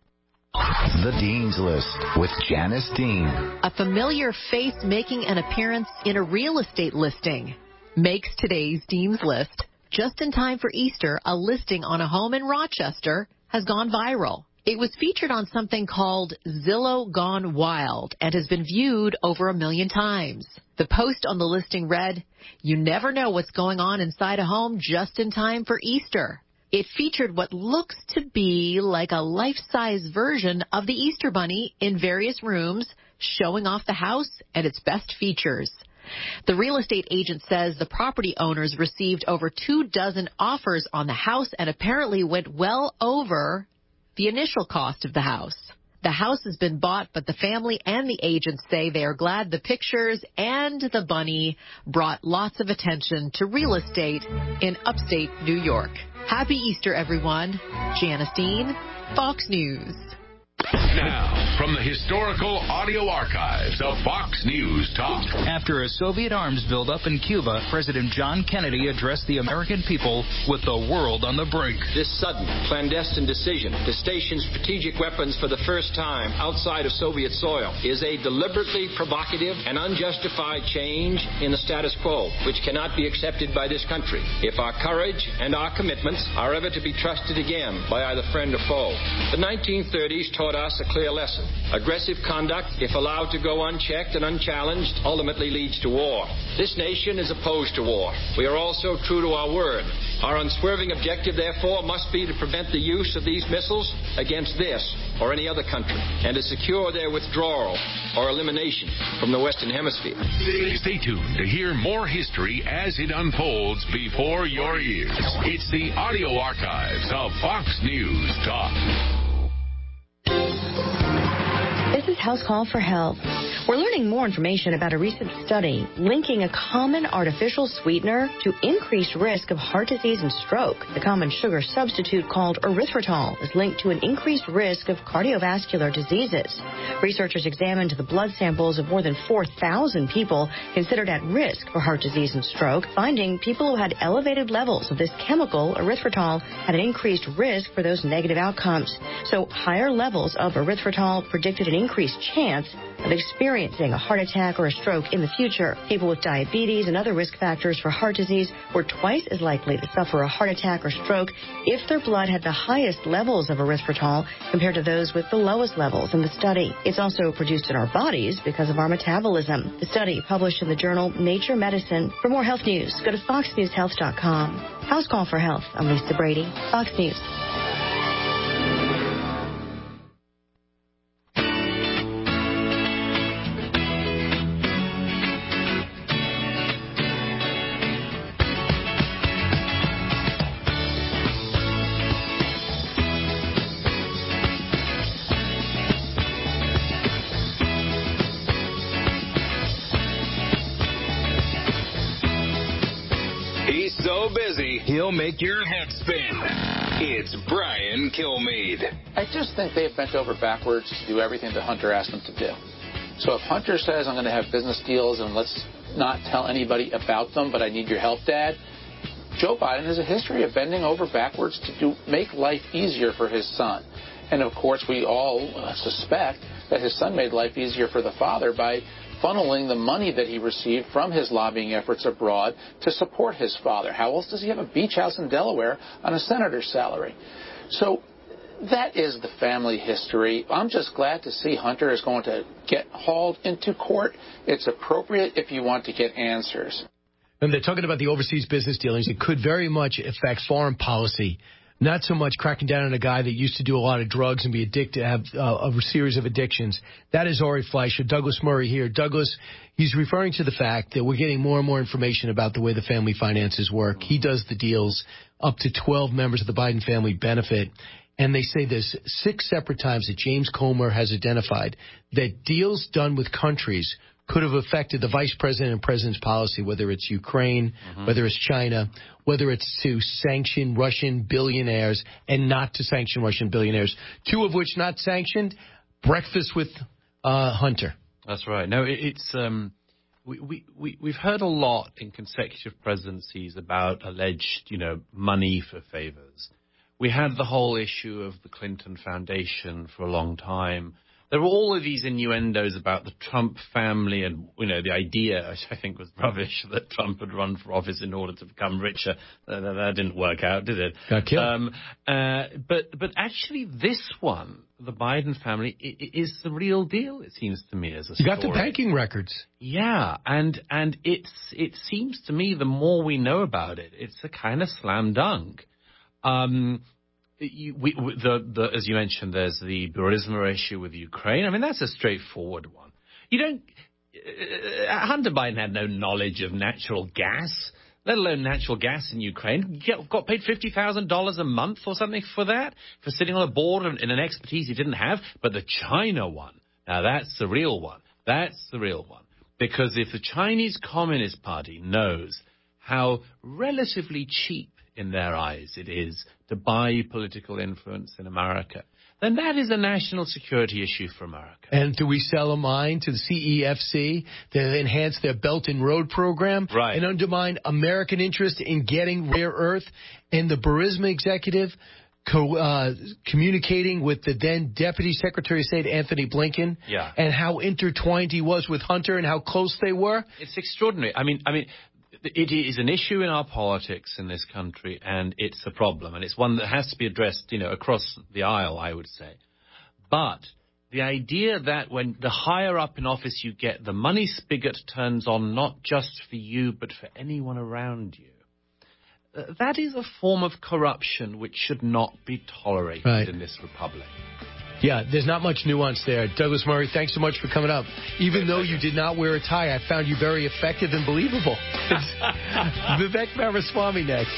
The Dean's List with Janice Dean. A familiar face making an appearance in a real estate listing makes today's Dean's List. Just in time for Easter, a listing on a home in Rochester has gone viral. It was featured on something called Zillow Gone Wild and has been viewed over 1 million times. The post on the listing read, "You never know what's going on inside a home just in time for Easter." It featured what looks to be like a life-size version of the Easter Bunny in various rooms, showing off the house and its best features. The real estate agent says the property owners received over 24 offers on the house and apparently went well over the initial cost of the house. The house has been bought, but the family and the agents say they are glad the pictures and the bunny brought lots of attention to real estate in upstate New York. Happy Easter, everyone. Janice Dean, Fox News. Now, from the historical audio archives of Fox News Talk. After a Soviet arms buildup in Cuba, President John Kennedy addressed the American people with the world on the brink. This sudden, clandestine decision to station strategic weapons for the first time outside of Soviet soil is a deliberately provocative and unjustified change in the status quo, which cannot be accepted by this country if our courage and our commitments are ever to be trusted again by either friend or foe. The 1930s taught us a clear lesson. Aggressive conduct, if allowed to go unchecked and unchallenged, ultimately leads to war. This nation is opposed to war. We are also true to our word. Our unswerving objective, therefore, must be to prevent the use of these missiles against this or any other country and to secure their withdrawal or elimination from the Western Hemisphere. Stay tuned to hear more history as it unfolds before your ears. It's the audio archives of Fox News Talk. This is House Call for Health. We're learning more information about a recent study linking a common artificial sweetener to increased risk of heart disease and stroke. The common sugar substitute called erythritol is linked to an increased risk of cardiovascular diseases. Researchers examined the blood samples of more than 4,000 people considered at risk for heart disease and stroke, finding people who had elevated levels of this chemical, erythritol, had an increased risk for those negative outcomes. So higher levels of erythritol predicted an increased chance of experiencing a heart attack or a stroke in the future. People with diabetes and other risk factors for heart disease were twice as likely to suffer a heart attack or stroke if their blood had the highest levels of erythritol compared to those with the lowest levels in the study. It's also produced in our bodies because of our metabolism. The study published in the journal Nature Medicine. For more health news, go to foxnewshealth.com. House Call for Health. I'm Lisa Brady, Fox News. He'll make your head spin. It's Brian Kilmeade. I just think they've bent over backwards to do everything that Hunter asked them to do. So if Hunter says, I'm going to have business deals and let's not tell anybody about them, but I need your help, Dad, Joe Biden has a history of bending over backwards to make life easier for his son. And, of course, we all suspect that his son made life easier for the father by funneling the money that he received from his lobbying efforts abroad to support his father. How else does he have a beach house in Delaware on a senator's salary? So that is the family history. I'm just glad to see Hunter is going to get hauled into court. It's appropriate if you want to get answers. And they're talking about the overseas business dealings. It could very much affect foreign policy. Not so much cracking down on a guy that used to do a lot of drugs and be addicted, have a series of addictions. That is Ari Fleischer. Douglas Murray here. Douglas, he's referring to the fact that we're getting more and more information about the way the family finances work. He does the deals. Up to 12 members of the Biden family benefit. And they say there's 6 separate times that James Comer has identified that deals done with countries could have affected the vice president and president's policy, whether it's Ukraine, whether it's China, whether it's to sanction Russian billionaires and not to sanction Russian billionaires. 2 of which not sanctioned, breakfast with Hunter. That's right. No, it's we've heard a lot in consecutive presidencies about alleged, money for favors. We had the whole issue of the Clinton Foundation for a long time. There were all of these innuendos about the Trump family and, the idea, which I think was rubbish, that Trump had run for office in order to become richer. That didn't work out, did it? Got killed. But actually this one, the Biden family, is the real deal, it seems to me, as a story. You got the banking records. Yeah, and it seems to me the more we know about it, it's a kind of slam dunk. As you mentioned, there's the Burisma issue with Ukraine. I mean, that's a straightforward one. Hunter Biden had no knowledge of natural gas, let alone natural gas in Ukraine. Got paid $50,000 a month or something for that, for sitting on a board in an expertise he didn't have. But the China one, now that's the real one. That's the real one. Because if the Chinese Communist Party knows how relatively cheap in their eyes it is to buy political influence in America, then that is a national security issue for America. And do we sell a mine to the CEFC to enhance their Belt and Road program and undermine American interest in getting rare earth? And the Burisma executive communicating with the then Deputy Secretary of State Anthony Blinken and how intertwined he was with Hunter and how close they were? It's extraordinary. I mean, it is an issue in our politics in this country, and it's a problem, and it's one that has to be addressed, across the aisle, I would say. But the idea that when the higher up in office you get, the money spigot turns on not just for you, but for anyone around you, that is a form of corruption which should not be tolerated in this republic. Yeah, there's not much nuance there. Douglas Murray, thanks so much for coming up. Even though you did not wear a tie, I found you very effective and believable. Vivek Ramaswamy next.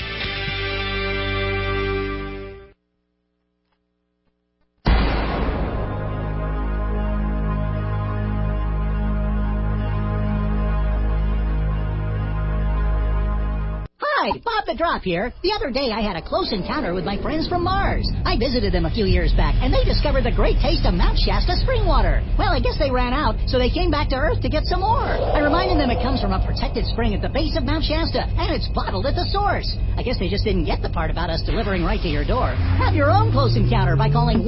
Hi, Bob the Drop here. The other day I had a close encounter with my friends from Mars. I visited them a few years back, and they discovered the great taste of Mount Shasta spring water. Well, I guess they ran out, so they came back to Earth to get some more. I reminded them it comes from a protected spring at the base of Mount Shasta, and it's bottled at the source. I guess they just didn't get the part about us delivering right to your door. Have your own close encounter by calling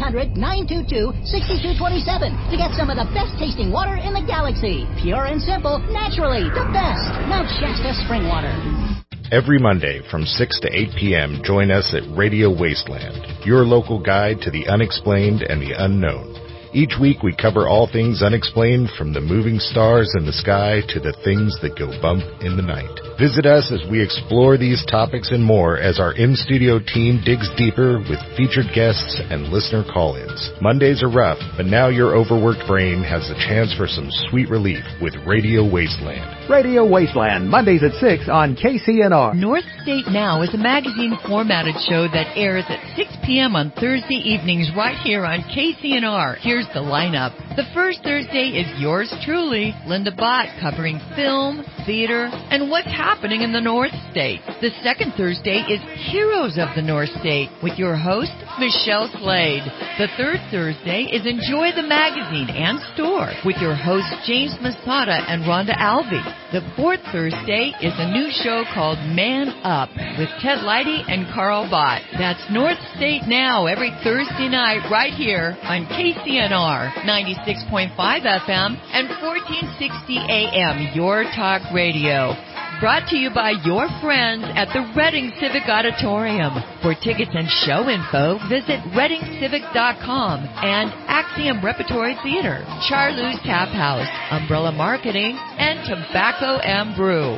1-800-922-6227 to get some of the best tasting water in the galaxy. Pure and simple, naturally, the best. Mount Shasta spring water. Every Monday from 6 to 8 p.m., join us at Radio Wasteland, your local guide to the unexplained and the unknown. Each week we cover all things unexplained, from the moving stars in the sky to the things that go bump in the night. Visit us as we explore these topics and more as our in-studio team digs deeper with featured guests and listener call-ins. Mondays are rough, but now your overworked brain has the chance for some sweet relief with Radio Wasteland. Radio Wasteland, Mondays at 6 on KCNR. North State Now is a magazine-formatted show that airs at 6 p.m. on Thursday evenings right here on KCNR. Here's the lineup. The first Thursday is yours truly, Linda Bott, covering film, theater, and what's happening in the North State. The second Thursday is Heroes of the North State with your host, Michelle Slade. The third Thursday is Enjoy the Magazine and Store with your hosts, James Masada and Rhonda Alvey. The fourth Thursday is a new show called Man Up with Ted Leidy and Carl Bott. That's North State Now every Thursday night right here on KCNR 96.5 FM and 1460 AM, Your Talk Radio. Brought to you by your friends at the Reading Civic Auditorium. For tickets and show info, visit readingcivic.com and Axiom Repertory Theater, Charlou's Tap House, Umbrella Marketing, and Tobacco and Brew.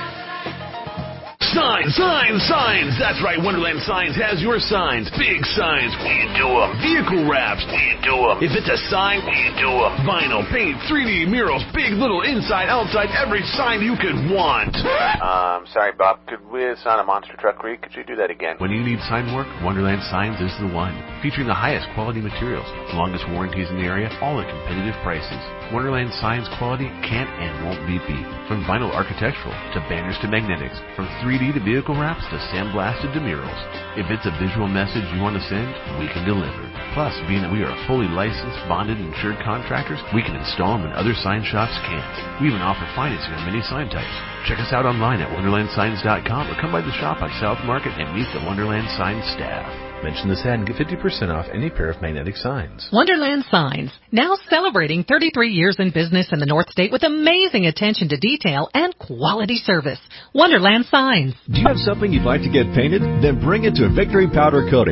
Signs, signs, signs! That's right, Wonderland Signs has your signs. Big signs, we do them. Vehicle wraps, we do them. If it's a sign, we do them. Vinyl, paint, 3D murals, big, little, inside, outside, every sign you could want. Sorry, Bob, could we sign a monster truck Creek? Could you do that again? When you need sign work, Wonderland Signs is the one. Featuring the highest quality materials, longest warranties in the area, all at competitive prices. Wonderland Signs quality can't and won't be beat. From vinyl architectural to banners to magnetics, from 3D to vehicle wraps to sandblasted to murals. If it's a visual message you want to send, we can deliver. Plus, being that we are fully licensed, bonded, and insured contractors, we can install them when other sign shops can't. We even offer financing on many sign types. Check us out online at wonderlandsigns.com or come by the shop on South Market and meet the Wonderland Signs staff. Mention this ad and get 50% off any pair of magnetic signs. Wonderland Signs, now celebrating 33 years in business in the North State with amazing attention to detail and quality service. Wonderland Signs. Do you have something you'd like to get painted? Then bring it to Victory Powder Coating.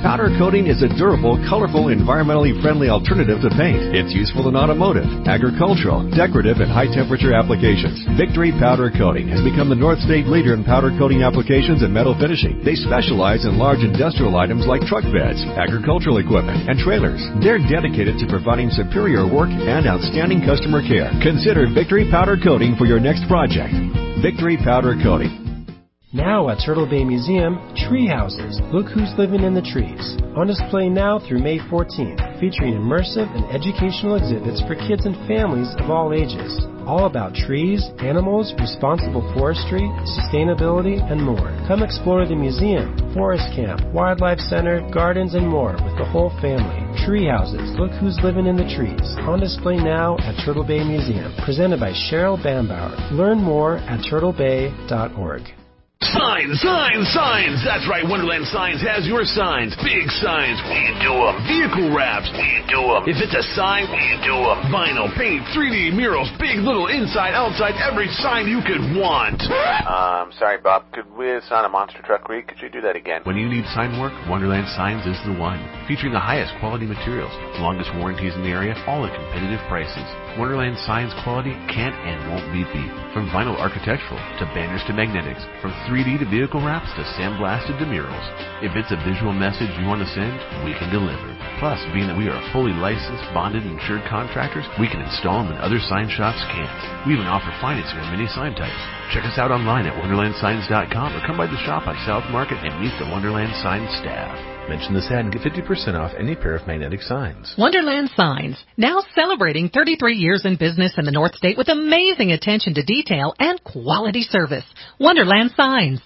Powder coating is a durable, colorful, environmentally friendly alternative to paint. It's useful in automotive, agricultural, decorative, and high-temperature applications. Victory Powder Coating has become the North State leader in powder coating applications and metal finishing. They specialize in large industrial items like truck beds, agricultural equipment, and trailers. They're dedicated to providing superior work and outstanding customer care. Consider Victory Powder Coating for your next project. Victory Powder Coating. Now at Turtle Bay Museum, Tree Houses. Look who's living in the trees. On display now through May 14th, featuring immersive and educational exhibits for kids and families of all ages. All about trees, animals, responsible forestry, sustainability, and more. Come explore the museum, forest camp, wildlife center, gardens, and more with the whole family. Tree Houses. Look who's living in the trees. On display now at Turtle Bay Museum. Presented by Cheryl Bambauer. Learn more at turtlebay.org. Signs, signs, signs! That's right, Wonderland Signs has your signs. Big signs, we do them. Vehicle wraps, we do them. If it's a sign, we do them. Vinyl, paint, 3D murals, big, little, inside, outside, every sign you could want. Sorry, Bob. Could we sign a monster truck, Reed? Could you do that again? When you need sign work, Wonderland Signs is the one. Featuring the highest quality materials, longest warranties in the area, all at competitive prices. Wonderland Signs quality can't and won't be beat. From vinyl architectural to banners to magnetics, from 3D to vehicle wraps to sandblasted to murals. If it's a visual message you want to send, we can deliver. Plus, being that we are fully licensed, bonded, and insured contractors, we can install them when other sign shops can't. We even offer financing on many sign types. Check us out online at wonderlandsigns.com or come by the shop on South Market and meet the Wonderland Signs staff. Mention this ad and get 50% off any pair of magnetic signs. Wonderland Signs, now celebrating 33 years in business in the North State with amazing attention to detail and quality service. Wonderland Signs.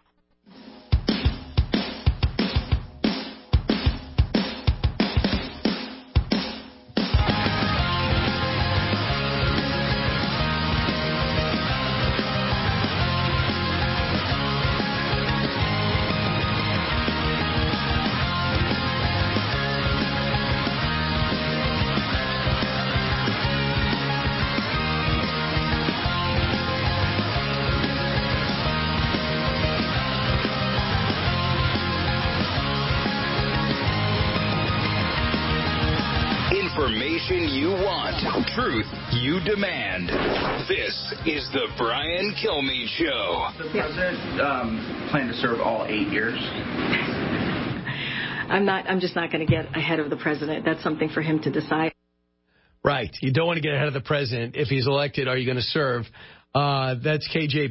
Information you want, truth you demand. This is the Brian Kilmeade Show. The president plan to serve all 8 years? I'm just not going to get ahead of the president. That's something for him to decide. Right. You don't want to get ahead of the president. If he's elected, are you going to serve? That's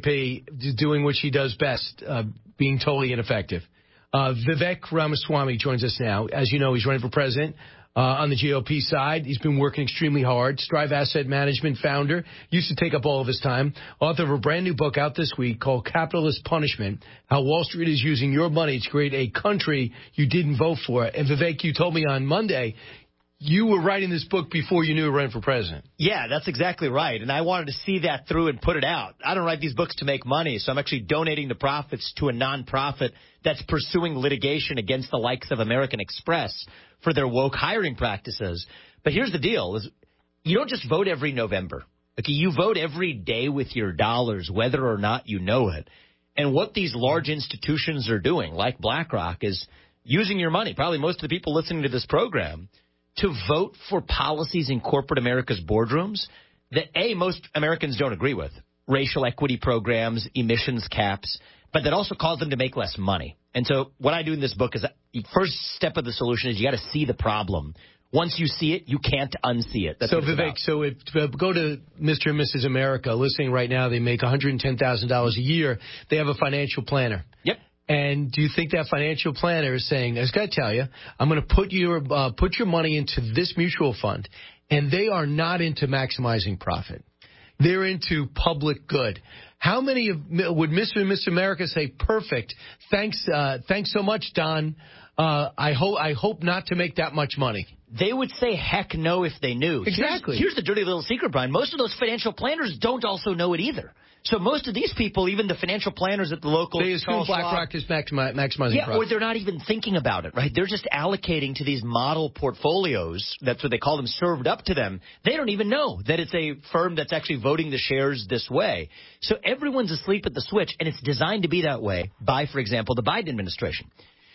KJP doing what she does best, being totally ineffective. Vivek Ramaswamy joins us now. As you know, he's running for president. On the GOP side, he's been working extremely hard. Strive Asset Management founder, used to take up all of his time. Author of a brand new book out this week called Capitalist Punishment, How Wall Street is Using Your Money to Create a Country You Didn't Vote For. And Vivek, you told me on Monday you were writing this book before you knew you were running for president. Yeah, that's exactly right. And I wanted to see that through and put it out. I don't write these books to make money, so I'm actually donating the profits to a nonprofit that's pursuing litigation against the likes of American Express for their woke hiring practices. But here's the deal, is you don't just vote every November. Okay, you vote every day with your dollars, whether or not you know it. And what these large institutions are doing, like BlackRock, is using your money, probably most of the people listening to this program, to vote for policies in corporate America's boardrooms that, A, most Americans don't agree with, racial equity programs, emissions caps, but that also cause them to make less money. And so what I do in this book is the first step of the solution is you got to see the problem. Once you see it, you can't unsee it. That's so, Vivek, so if go to Mr. and Mrs. America, listening right now, they make $110,000 a year. They have a financial planner. Yep. And do you think that financial planner is saying, I just got to tell you, I'm going to put your money into this mutual fund, and they are not into maximizing profit. They're into public good. How many would Mr. and Mrs. America say, perfect, thanks so much, Don. I hope not to make that much money. They would say heck no if they knew. Exactly. Here's the dirty little secret, Brian. Most of those financial planners don't also know it either. So most of these people, even the financial planners at the local... They assume BlackRock is maximizing profit. Yeah, or they're not even thinking about it, right? They're just allocating to these model portfolios. That's what they call them, served up to them. They don't even know that it's a firm that's actually voting the shares this way. So everyone's asleep at the switch, and it's designed to be that way by, for example, the Biden administration.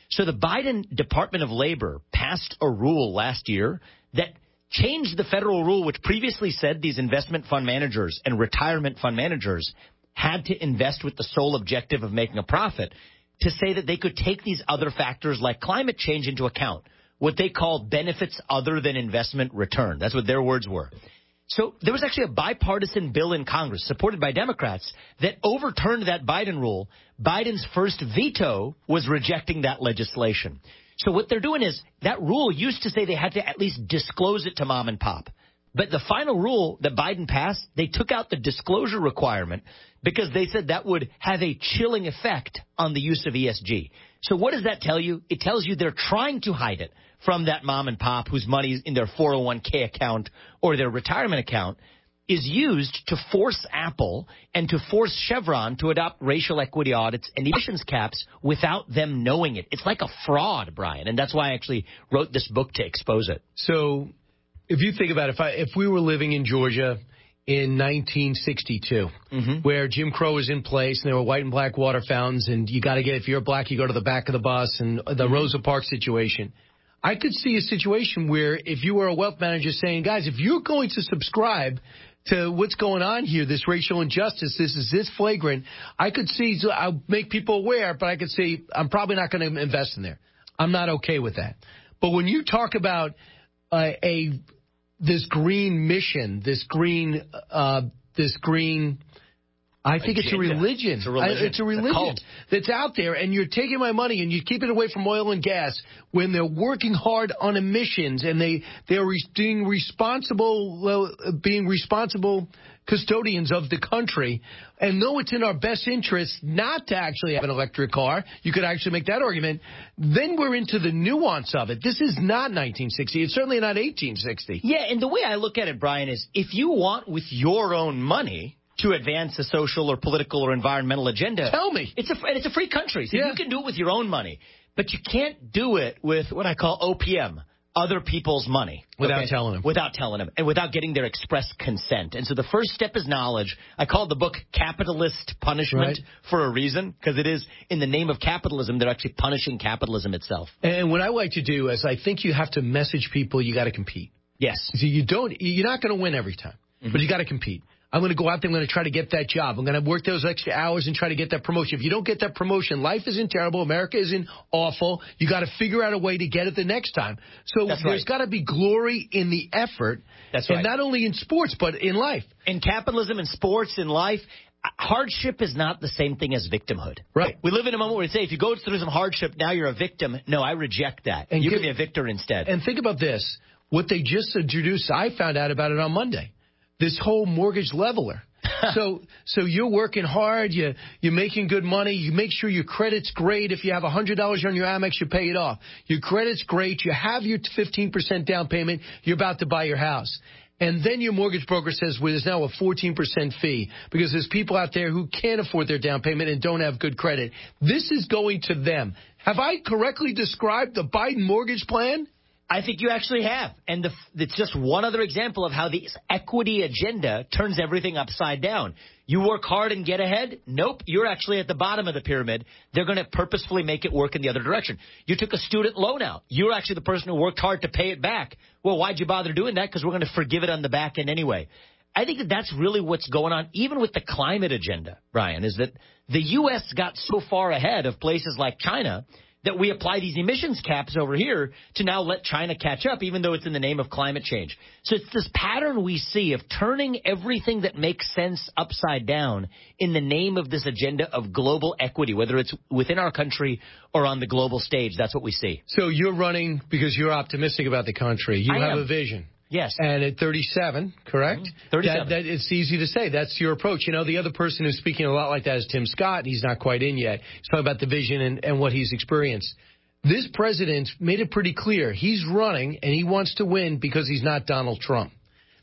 So the Biden Department of Labor passed a rule last year that changed the federal rule, which previously said these investment fund managers and retirement fund managers had to invest with the sole objective of making a profit, to say that they could take these other factors like climate change into account, what they call benefits other than investment return. That's what their words were. So there was actually a bipartisan bill in Congress supported by Democrats that overturned that Biden rule. Biden's first veto was rejecting that legislation. So what they're doing is that rule used to say they had to at least disclose it to mom and pop. But the final rule that Biden passed, they took out the disclosure requirement because they said that would have a chilling effect on the use of ESG. So what does that tell you? It tells you they're trying to hide it from that mom and pop whose money is in their 401k account or their retirement account is used to force Apple and to force Chevron to adopt racial equity audits and emissions caps without them knowing it. It's like a fraud, Brian, and that's why I actually wrote this book to expose it. So if you think about it, if we were living in Georgia in 1962, where Jim Crow was in place and there were white and black water fountains and you got to get, if you're black, you go to the back of the bus and the Rosa Parks situation, I could see a situation where if you were a wealth manager saying, guys, if you're going to subscribe to what's going on here, this racial injustice, this is this flagrant, I could see, so I'll make people aware, but I could see I'm probably not going to invest in there. I'm not okay with that. But when you talk about this green mission, this green, I think it's a religion. It's a religion that's out there, and you're taking my money and you keep it away from oil and gas when they're working hard on emissions and they're being responsible custodians of the country, and know it's in our best interest not to actually have an electric car. You could actually make that argument. Then we're into the nuance of it. This is not 1960. It's certainly not 1860. Yeah, and the way I look at it, Brian, is if you want with your own money to advance a social or political or environmental agenda, tell me. It's a free country, so you can do it with your own money. But you can't do it with what I call OPM, other people's money. Without telling them. Without telling them, and without getting their express consent. And so the first step is knowledge. I called the book Capitalist Punishment for a reason, because it is in the name of capitalism, they're actually punishing capitalism itself. And what I like to do is I think you have to message people you got to compete. Yes. So you're not going to win every time, but you got to compete. I'm going to go out there. I'm going to try to get that job. I'm going to work those extra hours and try to get that promotion. If you don't get that promotion, life isn't terrible. America isn't awful. You got to figure out a way to get it the next time. So there's got to be glory in the effort. That's right. And not only in sports, but in life. In capitalism, in sports, in life, hardship is not the same thing as victimhood. Right. We live in a moment where we say, if you go through some hardship, now you're a victim. No, I reject that. And you can be a victor instead. And think about this. What they just introduced, I found out about it on Monday. This whole mortgage leveler. So you're working hard, you're making good money, you make sure your credit's great. If you have $100 on your Amex, you pay it off. Your credit's great, you have your 15% down payment, you're about to buy your house. And then your mortgage broker says, well, there's now a 14% fee because there's people out there who can't afford their down payment and don't have good credit. This is going to them. Have I correctly described the Biden mortgage plan? I think you actually have. And it's just one other example of how the equity agenda turns everything upside down. You work hard and get ahead? Nope. You're actually at the bottom of the pyramid. They're going to purposefully make it work in the other direction. You took a student loan out. You're actually the person who worked hard to pay it back. Well, why'd you bother doing that? Because we're going to forgive it on the back end anyway. I think that's really what's going on, even with the climate agenda, Brian, is that the U.S. got so far ahead of places like China that we apply these emissions caps over here to now let China catch up, even though it's in the name of climate change. So it's this pattern we see of turning everything that makes sense upside down in the name of this agenda of global equity, whether it's within our country or on the global stage. That's what we see. So you're running because you're optimistic about the country. You have a vision. Yes. And at 37, correct? 37. That it's easy to say. That's your approach. You know, the other person who's speaking a lot like that is Tim Scott. He's not quite in yet. He's talking about the vision and what he's experienced. This president made it pretty clear. He's running, and he wants to win because he's not Donald Trump.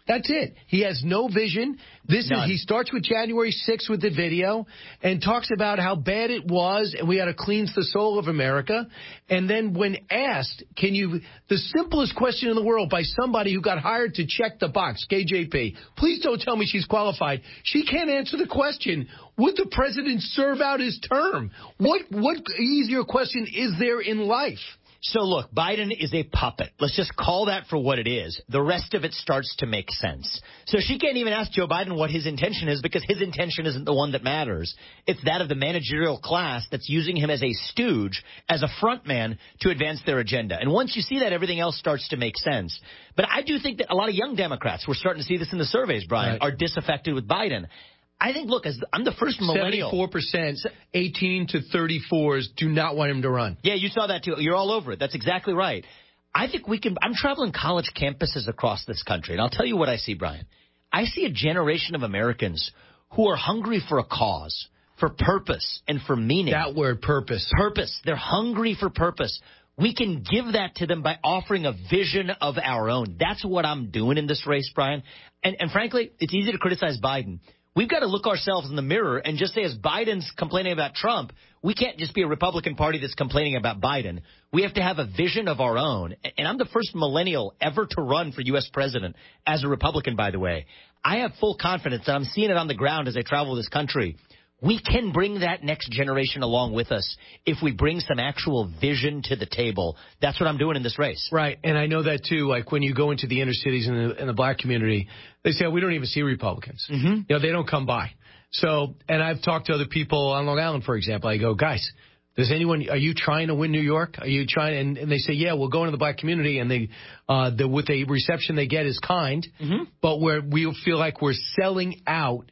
That's it. He has no vision. He starts with January 6th with the video and talks about how bad it was and we had to cleanse the soul of America. And then when asked, the simplest question in the world by somebody who got hired to check the box, KJP, please don't tell me she's qualified. She can't answer the question, would the president serve out his term? What easier question is there in life? So, look, Biden is a puppet. Let's just call that for what it is. The rest of it starts to make sense. So she can't even ask Joe Biden what his intention is because his intention isn't the one that matters. It's that of the managerial class that's using him as a stooge, as a front man to advance their agenda. And once you see that, everything else starts to make sense. But I do think that a lot of young Democrats, we're starting to see this in the surveys, Brian, are disaffected with Biden. I think, look, I'm the first millennial. 74%, 18 to 34s do not want him to run. Yeah, you saw that too. You're all over it. That's exactly right. I think I'm traveling college campuses across this country, and I'll tell you what I see, Brian. I see a generation of Americans who are hungry for a cause, for purpose, and for meaning. That word, purpose. Purpose. They're hungry for purpose. We can give that to them by offering a vision of our own. That's what I'm doing in this race, Brian. And frankly, it's easy to criticize Biden. We've got to look ourselves in the mirror and just say, as Biden's complaining about Trump, we can't just be a Republican Party that's complaining about Biden. We have to have a vision of our own. And I'm the first millennial ever to run for U.S. president as a Republican, by the way. I have full confidence, and I'm seeing it on the ground as I travel this country. We can bring that next generation along with us if we bring some actual vision to the table. That's what I'm doing in this race. Right, and I know that, too. Like, when you go into the inner cities in the black community, they say, we don't even see Republicans. Mm-hmm. They don't come by. So, and I've talked to other people on Long Island, for example. I go, guys, are you trying to win New York? Are you trying? And they say, yeah, we'll go into the black community, and with the reception they get is kind, but we feel like we're selling out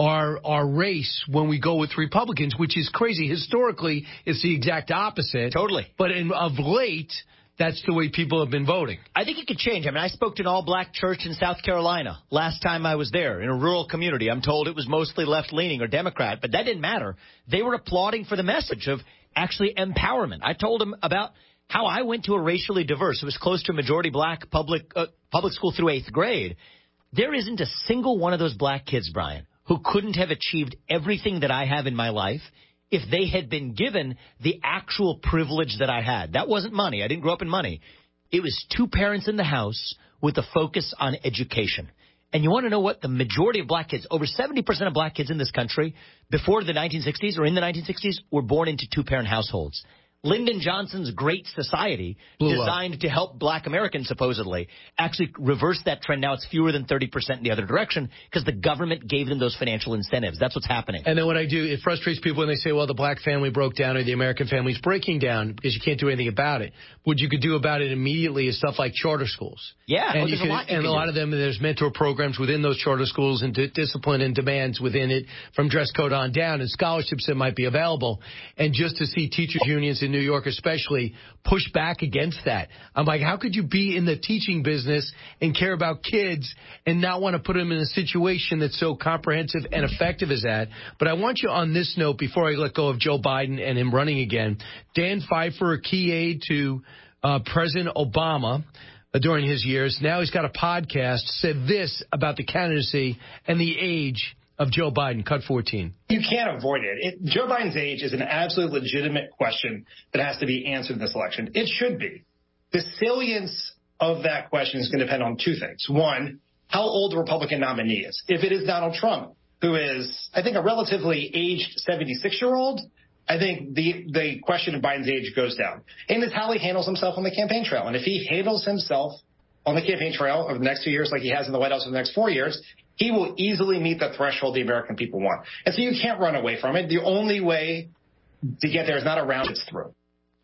our race when we go with Republicans, which is crazy. Historically, it's the exact opposite. Totally. But of late, that's the way people have been voting. I think it could change. I mean, I spoke to an all-black church in South Carolina last time I was there in a rural community. I'm told it was mostly left-leaning or Democrat, but that didn't matter. They were applauding for the message of actually empowerment. I told them about how I went to a racially diverse, it was close to a majority black public school through 8th grade. There isn't a single one of those black kids, Brian, who couldn't have achieved everything that I have in my life if they had been given the actual privilege that I had. That wasn't money. I didn't grow up in money. It was 2 parents in the house with a focus on education. And you want to know what? The majority of black kids, over 70% of black kids in this country, before the 1960s or in the 1960s, were born into 2-parent households. Lyndon Johnson's Great Society, designed to help black Americans, supposedly, actually reverse that trend. Now it's fewer than 30% in the other direction because the government gave them those financial incentives. That's what's happening. And then what I do, it frustrates people when they say, well, the black family broke down or the American family's breaking down because you can't do anything about it. What you could do about it immediately is stuff like charter schools. Yeah. And, a lot of them, there's mentor programs within those charter schools and discipline and demands within it from dress code on down and scholarships that might be available. And just to see teachers unions in New York especially push back against that. I'm like, how could you be in the teaching business and care about kids and not want to put them in a situation that's so comprehensive and effective as that? But I want you on this note, before I let go of Joe Biden and him running again, Dan Pfeiffer, a key aide to President Obama during his years, now he's got a podcast, said this about the candidacy and the age of Joe Biden. Cut 14. You can't avoid it. Joe Biden's age is an absolutely legitimate question that has to be answered in this election. It should be. The salience of that question is going to depend on 2 things. One, how old the Republican nominee is. If it is Donald Trump, who is, I think, a relatively aged 76-year-old, I think the question of Biden's age goes down. And it's how he handles himself on the campaign trail. And if he handles himself on the campaign trail over the next 2 years like he has in the White House for the next 4 years, he will easily meet the threshold the American people want. And so you can't run away from it. The only way to get there is not around, it's through.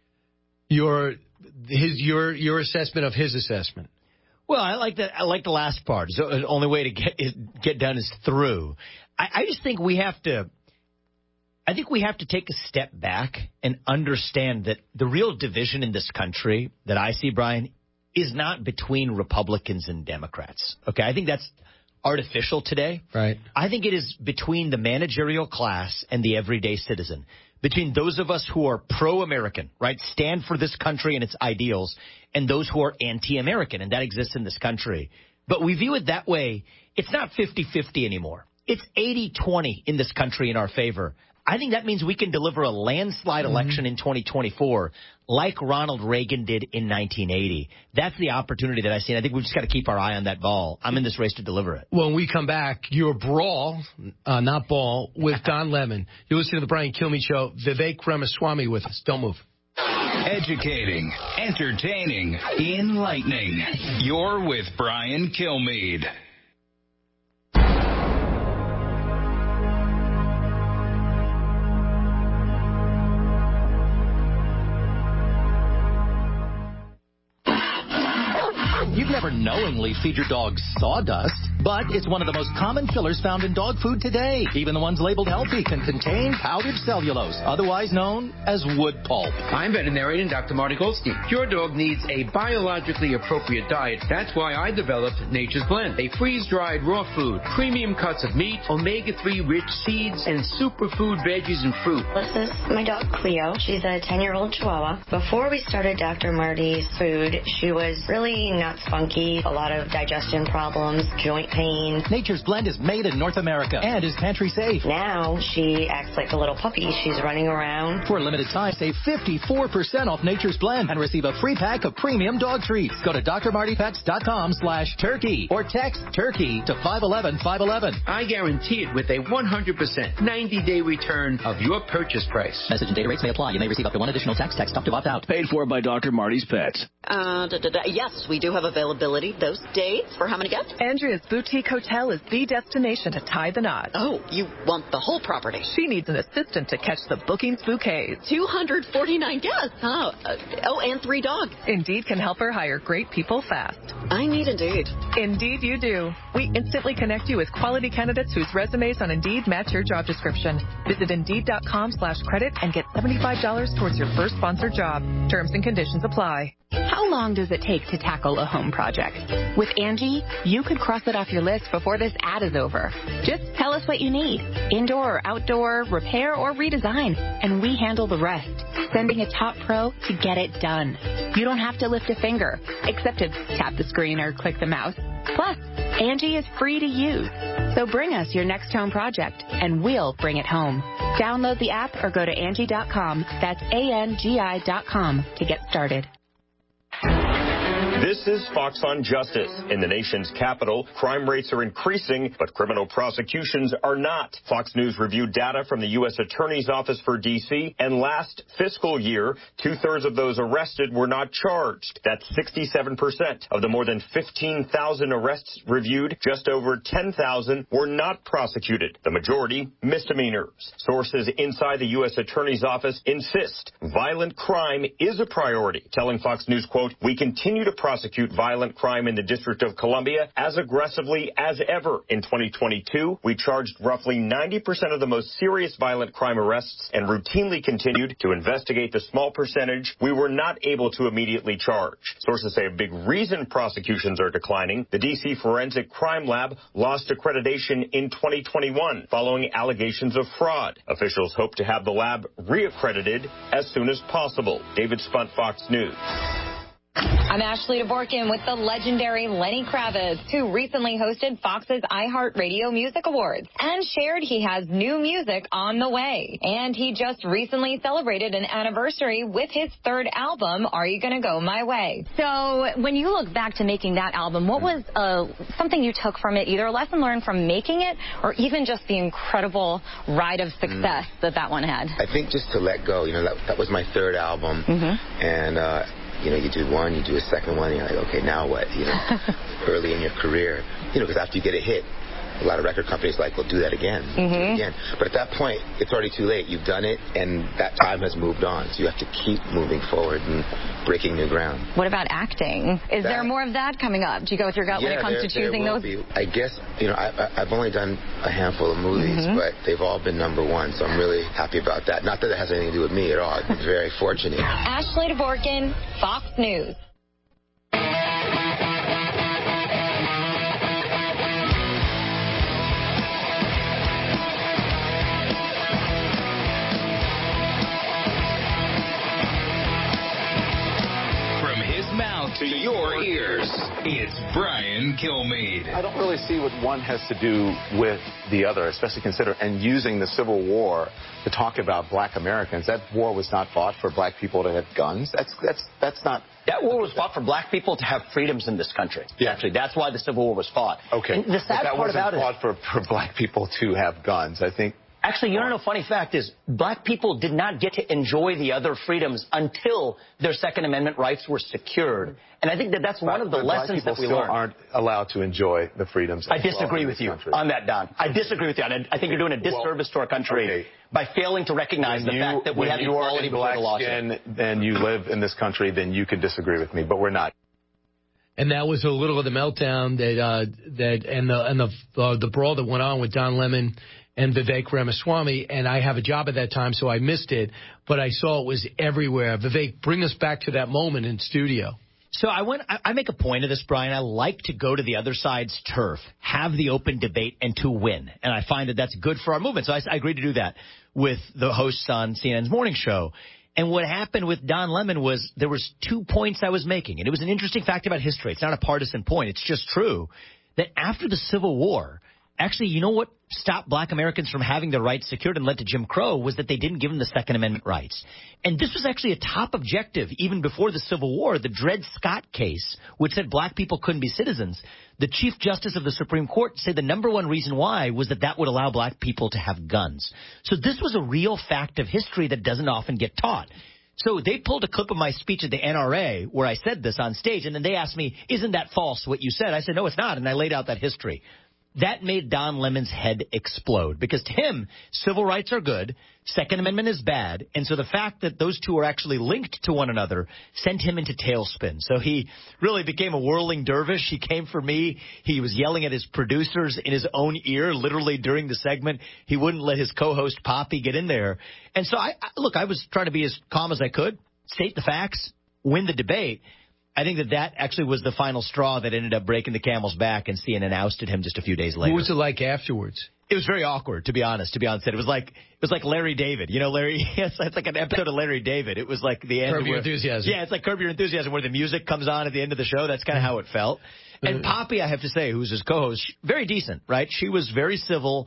Your assessment of his assessment. Well, I like that. I like the last part. So the only way to get done is through. I just think we have to. I think we have to take a step back and understand that the real division in this country that I see, Brian, is not between Republicans and Democrats. Okay, I think that's artificial today. Right. I think it is between the managerial class and the everyday citizen, between those of us who are pro-American, right, stand for this country and its ideals, and those who are anti-American, and that exists in this country. but we view it that way. It's not 50-50 anymore. It's 80-20 in this country in our favor. I think that means we can deliver a landslide election in 2024 like Ronald Reagan did in 1980. That's the opportunity that I see, and I think we've just got to keep our eye on that ball. I'm in this race to deliver it. When we come back, your brawl, not ball, with Don Lemon. You're listening to the Brian Kilmeade Show. Vivek Ramaswamy with us. Don't move. Educating, entertaining, enlightening. You're with Brian Kilmeade. You've never knowingly feed your dog sawdust, but it's one of the most common fillers found in dog food today. Even the ones labeled healthy can contain powdered cellulose, otherwise known as wood pulp. I'm veterinarian Dr. Marty Goldstein. Your dog needs a biologically appropriate diet. That's why I developed Nature's Blend, a freeze-dried raw food, premium cuts of meat, omega-3 rich seeds, and superfood veggies and fruit. This is my dog Cleo. She's a 10-year-old Chihuahua. Before we started Dr. Marty's food, she was really nuts funky, a lot of digestion problems, joint pain. Nature's Blend is made in North America and is pantry safe. Now she acts like a little puppy. She's running around. For a limited time, save 54% off Nature's Blend and receive a free pack of premium dog treats. Go to drmartypets.com/turkey or text turkey to 511-511. I guarantee it with a 100% 90-day return of your purchase price. Message and data rates may apply. You may receive up to one additional text up to opt out. Paid for by Dr. Marty's Pets. Yes, we do have availability. Those dates for how many guests? Andrea's Boutique Hotel is the destination to tie the knot. Oh, you want the whole property? She needs an assistant to catch the bookings bouquets. 249 guests, huh? And 3 dogs. Indeed can help her hire great people fast. I need Indeed. Indeed you do. We instantly connect you with quality candidates whose resumes on Indeed match your job description. Visit Indeed.com/credit and get $75 towards your first sponsored job. Terms and conditions apply. How long does it take to tackle a home project? With Angie, you could cross it off your list before this ad is over. Just tell us what you need. Indoor or outdoor, repair or redesign, and we handle the rest. Sending a top pro to get it done. You don't have to lift a finger, except to tap the screen or click the mouse. Plus, Angie is free to use. So bring us your next home project, and we'll bring it home. Download the app or go to Angie.com. That's ANGI.com to get started. This is Fox on Justice. In the nation's capital, crime rates are increasing, but criminal prosecutions are not. Fox News reviewed data from the U.S. Attorney's Office for D.C., and last fiscal year, 2/3 of those arrested were not charged. That's 67%. Of the more than 15,000 arrests reviewed, just over 10,000 were not prosecuted. The majority, misdemeanors. Sources inside the U.S. Attorney's Office insist violent crime is a priority, telling Fox News, quote, "We continue to prosecute violent crime in the District of Columbia as aggressively as ever. In 2022, we charged roughly 90% of the most serious violent crime arrests and routinely continued to investigate the small percentage we were not able to immediately charge." Sources say a big reason prosecutions are declining. The D.C. Forensic Crime Lab lost accreditation in 2021 following allegations of fraud. Officials hope to have the lab reaccredited as soon as possible. David Spunt, Fox News. I'm Ashley Dvorkin with the legendary Lenny Kravitz, who recently hosted Fox's iHeartRadio Music Awards and shared he has new music on the way. And he just recently celebrated an anniversary with his 3rd album, Are You Gonna Go My Way? So when you look back to making that album, what was something you took from it, either a lesson learned from making it or even just the incredible ride of success that one had? I think just to let go. That was my 3rd album. And you do one, you do a second one, you're like, okay, now what? Early in your career, because after you get a hit, a lot of record companies are like, well, do that again, do it again. But at that point, it's already too late. You've done it, and that time has moved on. So you have to keep moving forward and breaking new ground. What about acting? Is there more of that coming up? Do you go with your gut when it comes to choosing those? I guess, I've only done a handful of movies, but they've all been #1, so I'm really happy about that. Not that it has anything to do with me at all. I've been very fortunate. Ashley Dvorkin, Fox News. To your ears, it's Brian Kilmeade. I don't really see what one has to do with the other, especially and using the Civil War to talk about black Americans. That war was not fought for black people to have guns. That's not. That war was fought for black people to have freedoms in this country. Yeah. Actually, that's why the Civil War was fought. Okay. And the sad part about it, fought for black people to have guns. I think. Actually, you know, funny fact is, black people did not get to enjoy the other freedoms until their Second Amendment rights were secured. And I think that's one of the lessons that we learned. Black people still aren't allowed to enjoy the freedoms. I disagree with you on that, Don. I disagree with you. I think you're doing a disservice to our country by failing to recognize the fact that we have equality before the law. When you are in black skin and you live in this country, then you can disagree with me, but we're not. And that was a little of the meltdown the brawl that went on with Don Lemon and Vivek Ramaswamy, and I have a job at that time, so I missed it, but I saw it was everywhere. Vivek, bring us back to that moment in studio. So I make a point of this, Brian. I like to go to the other side's turf, have the open debate, and to win. And I find that that's good for our movement. So I agreed to do that with the hosts on CNN's morning show. And what happened with Don Lemon was there was 2 points I was making. And it was an interesting fact about history. It's not a partisan point. It's just true that after the Civil War, actually, you know what stopped black Americans from having their rights secured and led to Jim Crow was that they didn't give them the Second Amendment rights. And this was actually a top objective even before the Civil War. The Dred Scott case, which said black people couldn't be citizens, the Chief Justice of the Supreme Court said the number one reason why was that would allow black people to have guns. So this was a real fact of history that doesn't often get taught. So they pulled a clip of my speech at the NRA where I said this on stage, and then they asked me, isn't that false, what you said? I said, no, it's not, and I laid out that history. That made Don Lemon's head explode because to him, civil rights are good, Second Amendment is bad, and so the fact that those two are actually linked to one another sent him into tailspin. So he really became a whirling dervish. He came for me. He was yelling at his producers in his own ear, literally during the segment. He wouldn't let his co-host Poppy get in there. And so I was trying to be as calm as I could, state the facts, win the debate. I think that actually was the final straw that ended up breaking the camel's back, and CNN ousted him just a few days later. What was it like afterwards? It was very awkward, to be honest. It was like Larry David. You know, Larry. It's like an episode of Larry David. It was like the end. Curb Your Enthusiasm. Yeah, it's like Curb Your Enthusiasm, where the music comes on at the end of the show. That's kind of how it felt. And Poppy, I have to say, who's his co-host, very decent, right? She was very civil,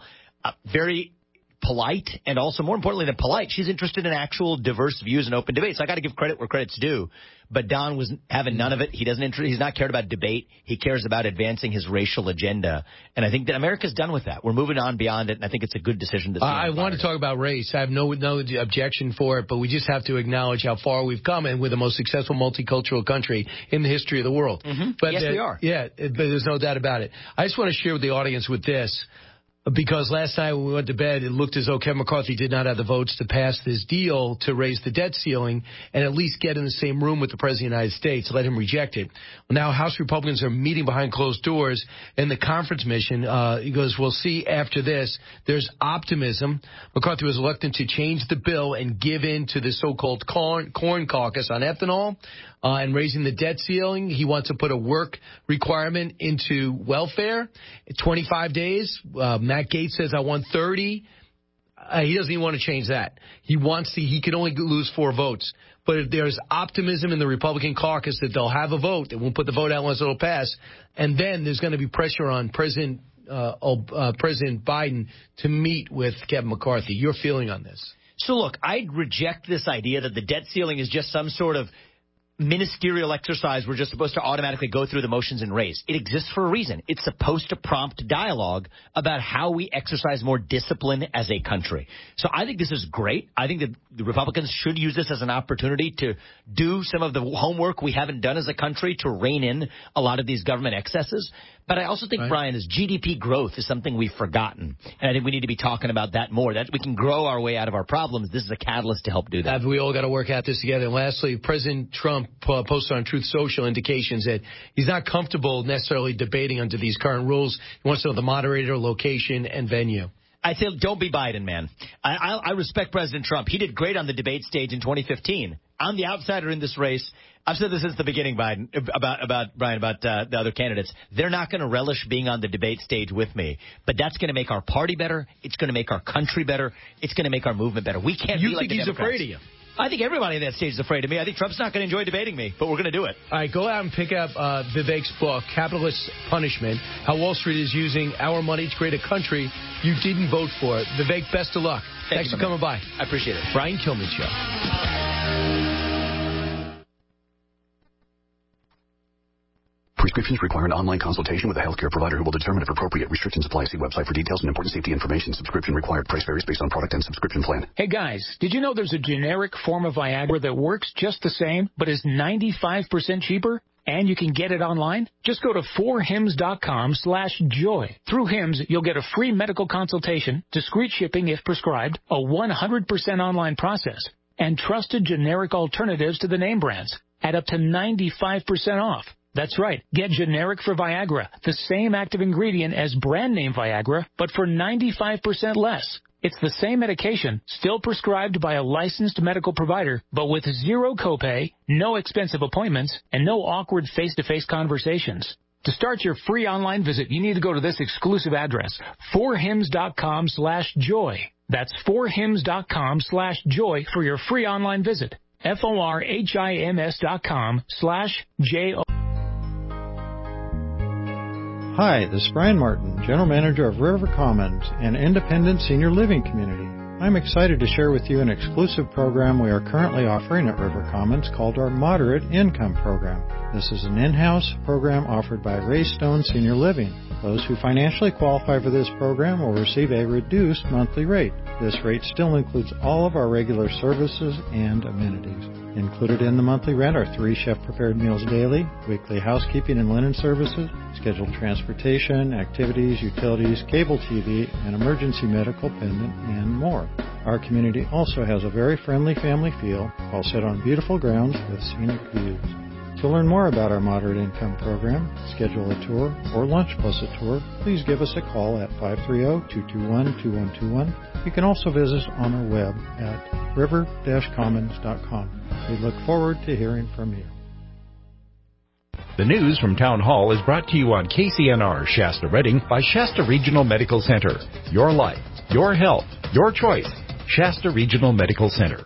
very polite, and also more importantly than polite, she's interested in actual diverse views and open debate. So I got to give credit where credit's due. But Don was having none of it. He's not cared about debate. He cares about advancing his racial agenda. And I think that America's done with that. We're moving on beyond it, and I think it's a good decision. I want to talk about race. I have no objection for it, but we just have to acknowledge how far we've come, and we're the most successful multicultural country in the history of the world. Mm-hmm. But yes, we are. Yeah, but there's no doubt about it. I just want to share with the audience with this. Because last night when we went to bed, it looked as though Kevin McCarthy did not have the votes to pass this deal to raise the debt ceiling and at least get in the same room with the President of the United States, let him reject it. Well, now House Republicans are meeting behind closed doors in the conference mission. He goes, we'll see after this. There's optimism. McCarthy was reluctant to change the bill and give in to the so-called corn caucus on ethanol. And raising the debt ceiling. He wants to put a work requirement into welfare. 25 days. Matt Gaetz says, I want 30. He doesn't even want to change that. He can only lose 4 votes. But if there's optimism in the Republican caucus that they'll have a vote, they won't put the vote out unless it'll pass. And then there's going to be pressure on President Biden to meet with Kevin McCarthy. Your feeling on this? So, look, I reject this idea that the debt ceiling is just some sort of ministerial exercise we're just supposed to automatically go through the motions and raise. It exists for a reason. It's supposed to prompt dialogue about how we exercise more discipline as a country. So I think this is great. I think that the Republicans should use this as an opportunity to do some of the homework we haven't done as a country to rein in a lot of these government excesses. But I also think, Brian, is GDP growth is something we've forgotten. And I think we need to be talking about that more, that we can grow our way out of our problems. This is a catalyst to help do that. We all got to work out this together. And lastly, President Trump posted on Truth Social indications that he's not comfortable necessarily debating under these current rules. He wants to know the moderator, location, and venue. I say, don't be Biden, man. I respect President Trump. He did great on the debate stage in 2015. I'm the outsider in this race. I've said this since the beginning, Biden, about the other candidates. They're not going to relish being on the debate stage with me. But that's going to make our party better. It's going to make our country better. It's going to make our movement better. We can't be like the Democrats. You think he's afraid of you? I think everybody on that stage is afraid of me. I think Trump's not going to enjoy debating me, but we're going to do it. All right, go out and pick up Vivek's book, Capitalist Punishment, How Wall Street is Using Our Money to Create a Country You Didn't Vote For. Vivek, best of luck. Thanks for coming by. I appreciate it. Brian Kilmeade Show. Prescriptions require an online consultation with a healthcare provider who will determine if appropriate. Restrictions apply. See website for details and important safety information. Subscription required. Price varies based on product and subscription plan. Hey guys, did you know there's a generic form of Viagra that works just the same, but is 95% cheaper? And you can get it online? Just go to 4hims.com/joy. Through Hims, you'll get a free medical consultation, discreet shipping if prescribed, a 100% online process, and trusted generic alternatives to the name brands at up to 95% off. That's right. Get generic for Viagra, the same active ingredient as brand name Viagra, but for 95% less. It's the same medication, still prescribed by a licensed medical provider, but with zero copay, no expensive appointments, and no awkward face-to-face conversations. To start your free online visit, you need to go to this exclusive address, 4hims.com/joy. That's 4hims.com/joy for your free online visit. FORHIMS.com/JO. Hi, this is Brian Martin, General Manager of River Commons, an independent senior living community. I'm excited to share with you an exclusive program we are currently offering at River Commons called our Moderate Income Program. This is an in-house program offered by Ray Stone Senior Living. Those who financially qualify for this program will receive a reduced monthly rate. This rate still includes all of our regular services and amenities. Included in the monthly rent are 3 chef-prepared meals daily, weekly housekeeping and linen services, scheduled transportation, activities, utilities, cable TV, and emergency medical pendant, and more. Our community also has a very friendly family feel while set on beautiful grounds with scenic views. To learn more about our Moderate Income Program, schedule a tour, or lunch plus a tour, please give us a call at 530-221-2121. You can also visit us on our web at river-commons.com. We look forward to hearing from you. The news from Town Hall is brought to you on KCNR Shasta Redding by Shasta Regional Medical Center. Your life, your health, your choice. Shasta Regional Medical Center.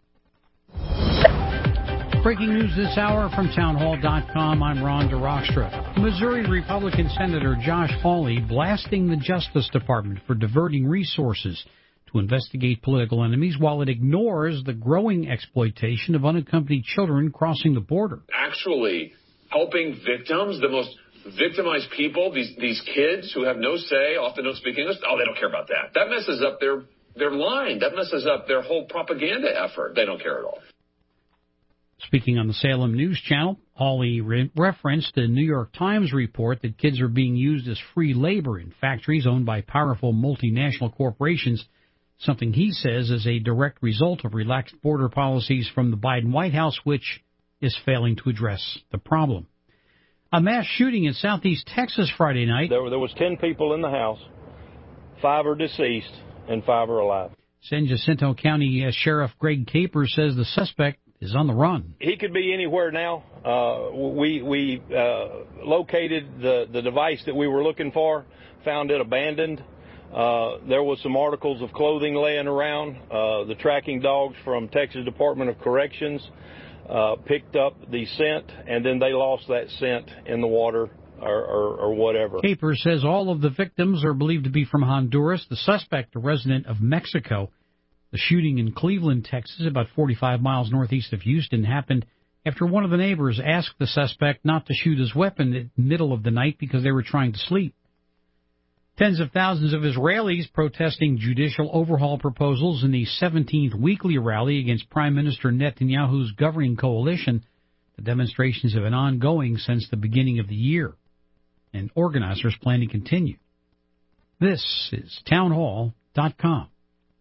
Breaking news this hour from townhall.com. I'm Ron DeRostra. Missouri Republican Senator Josh Hawley blasting the Justice Department for diverting resources to investigate political enemies while it ignores the growing exploitation of unaccompanied children crossing the border. Actually helping victims, the most victimized people, these kids who have no say, often don't speak English, they don't care about that. That messes up their line. That messes up their whole propaganda effort. They don't care at all. Speaking on the Salem News Channel, Hawley referenced the New York Times report that kids are being used as free labor in factories owned by powerful multinational corporations, something he says is a direct result of relaxed border policies from the Biden White House, which is failing to address the problem. A mass shooting in southeast Texas Friday night. There was 10 people in the house. 5 are deceased and 5 are alive. San Jacinto County Sheriff Greg Caper says the suspect is on the run. He could be anywhere now. We located the device that we were looking for, found it abandoned. There was some articles of clothing laying around. The tracking dogs from Texas Department of Corrections picked up the scent, and then they lost that scent in the water or whatever. Caper says all of the victims are believed to be from Honduras. The suspect, a resident of Mexico. The shooting in Cleveland, Texas, about 45 miles northeast of Houston, happened after one of the neighbors asked the suspect not to shoot his weapon in the middle of the night because they were trying to sleep. Tens of thousands of Israelis protesting judicial overhaul proposals in the 17th weekly rally against Prime Minister Netanyahu's governing coalition. The demonstrations have been ongoing since the beginning of the year, and organizers plan to continue. This is townhall.com.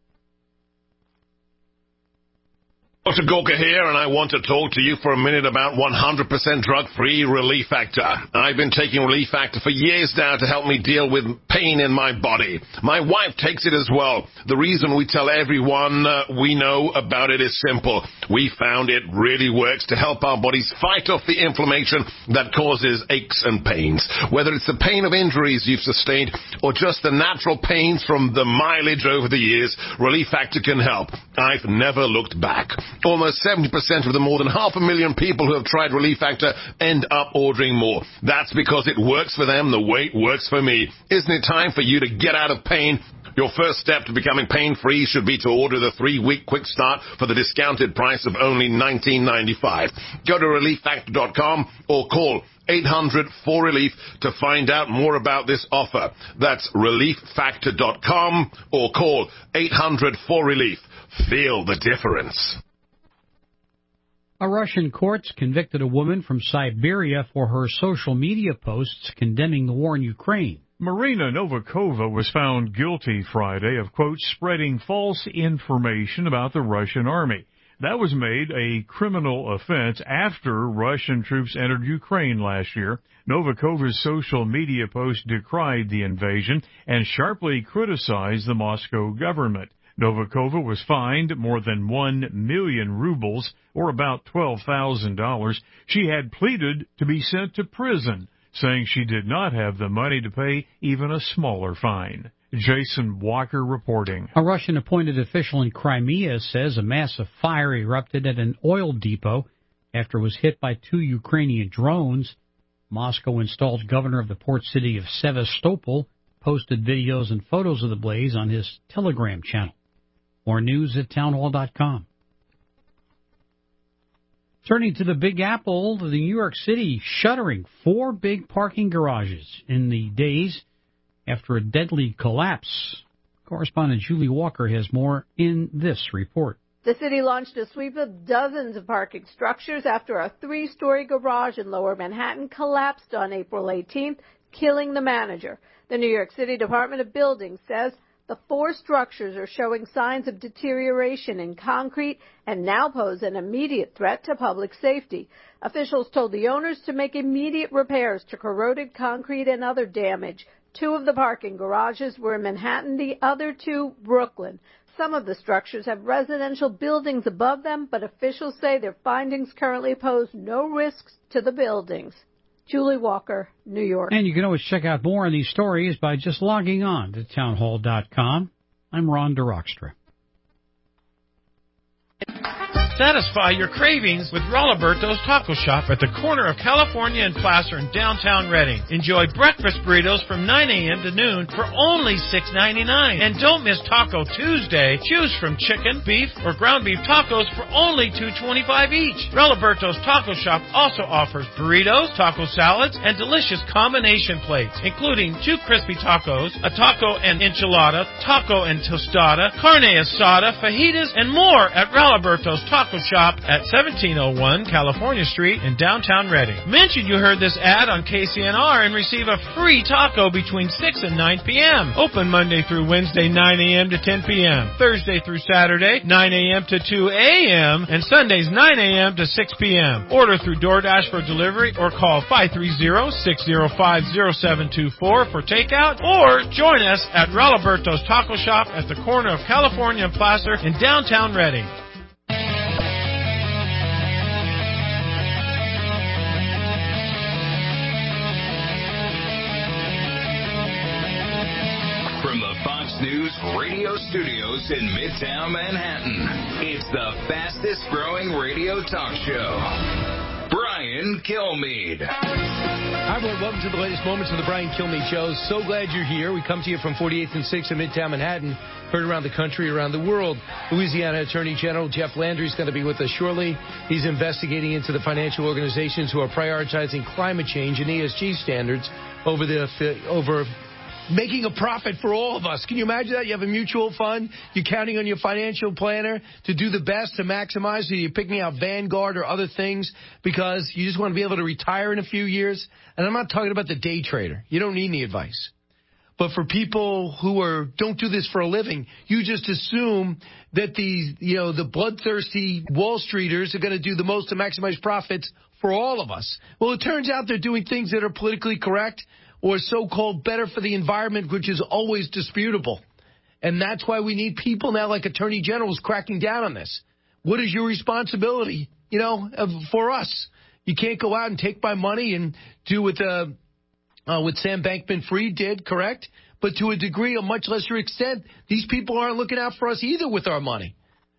Dr. Gorka here, and I want to talk to you for a minute about 100% drug-free Relief Factor. I've been taking Relief Factor for years now to help me deal with pain in my body. My wife takes it as well. The reason we tell everyone we know about it is simple. We found it really works to help our bodies fight off the inflammation that causes aches and pains. Whether it's the pain of injuries you've sustained or just the natural pains from the mileage over the years, Relief Factor can help. I've never looked back. Almost 70% of the more than 500,000 people who have tried Relief Factor end up ordering more. That's because it works for them the way it works for me. Isn't it time for you to get out of pain? Your first step to becoming pain-free should be to order the 3-week quick start for the discounted price of only $19.95. Go to ReliefFactor.com or call 800-4RELIEF to find out more about this offer. That's ReliefFactor.com or call 800-4RELIEF. Feel the difference. A Russian court's convicted a woman from Siberia for her social media posts condemning the war in Ukraine. Marina Novikova was found guilty Friday of, quote, spreading false information about the Russian army. That was made a criminal offense after Russian troops entered Ukraine last year. Novikova's social media post decried the invasion and sharply criticized the Moscow government. Novikova was fined more than 1 million rubles, or about $12,000. She had pleaded to be sent to prison, saying she did not have the money to pay even a smaller fine. Jason Walker reporting. A Russian-appointed official in Crimea says a massive fire erupted at an oil depot after it was hit by 2 Ukrainian drones. Moscow-installed governor of the port city of Sevastopol posted videos and photos of the blaze on his Telegram channel. More news at townhall.com. Turning to the Big Apple, the New York City shuttering 4 big parking garages in the days after a deadly collapse. Correspondent Julie Walker has more in this report. The city launched a sweep of dozens of parking structures after a 3-story garage in Lower Manhattan collapsed on April 18th, killing the manager. The New York City Department of Buildings says the 4 structures are showing signs of deterioration in concrete and now pose an immediate threat to public safety. Officials told the owners to make immediate repairs to corroded concrete and other damage. 2 of the parking garages were in Manhattan, the other 2 Brooklyn. Some of the structures have residential buildings above them, but officials say their findings currently pose no risks to the buildings. Julie Walker, New York. And you can always check out more on these stories by just logging on to townhall.com. I'm Ron DeRockstra. Satisfy your cravings with Rolliberto's Taco Shop at the corner of California and Placer in downtown Redding. Enjoy breakfast burritos from 9 a.m. to noon for only $6.99. And don't miss Taco Tuesday. Choose from chicken, beef, or ground beef tacos for only $2.25 each. Rolliberto's Taco Shop also offers burritos, taco salads, and delicious combination plates, including 2 crispy tacos, a taco and enchilada, taco and tostada, carne asada, fajitas, and more at Rolliberto's Taco Shop at 1701 California Street in downtown Redding. Mention you heard this ad on KCNR and receive a free taco between 6 and 9 p.m. Open Monday through Wednesday, 9 a.m. to 10 p.m. Thursday through Saturday, 9 a.m. to 2 a.m. and Sundays, 9 a.m. to 6 p.m. Order through DoorDash for delivery or call 530-605-0724 for takeout, or join us at Rolliberto's Taco Shop at the corner of California and Placer in downtown Redding. From the Fox News radio studios in Midtown Manhattan, it's the fastest growing radio talk show. Brian Kilmeade. Hi, everyone. Welcome to the latest moments of the Brian Kilmeade Show. So glad you're here. We come to you from 48th and 6th in Midtown Manhattan, heard around the country, around the world. Louisiana Attorney General Jeff Landry is going to be with us shortly. He's investigating into the financial organizations who are prioritizing climate change and ESG standards over making a profit for all of us. Can you imagine that? You have a mutual fund. You're counting on your financial planner to do the best, to maximize. So you're picking out Vanguard or other things because you just want to be able to retire in a few years. And I'm not talking about the day trader. You don't need any advice. But for people who don't do this for a living, you just assume that the bloodthirsty Wall Streeters are going to do the most to maximize profits for all of us. Well, it turns out they're doing things that are politically correct or so-called better for the environment, which is always disputable. And that's why we need people now like attorney generals cracking down on this. What is your responsibility, for us? You can't go out and take my money and do what Sam Bankman-Fried did, correct? But to a degree, a much lesser extent, these people aren't looking out for us either with our money.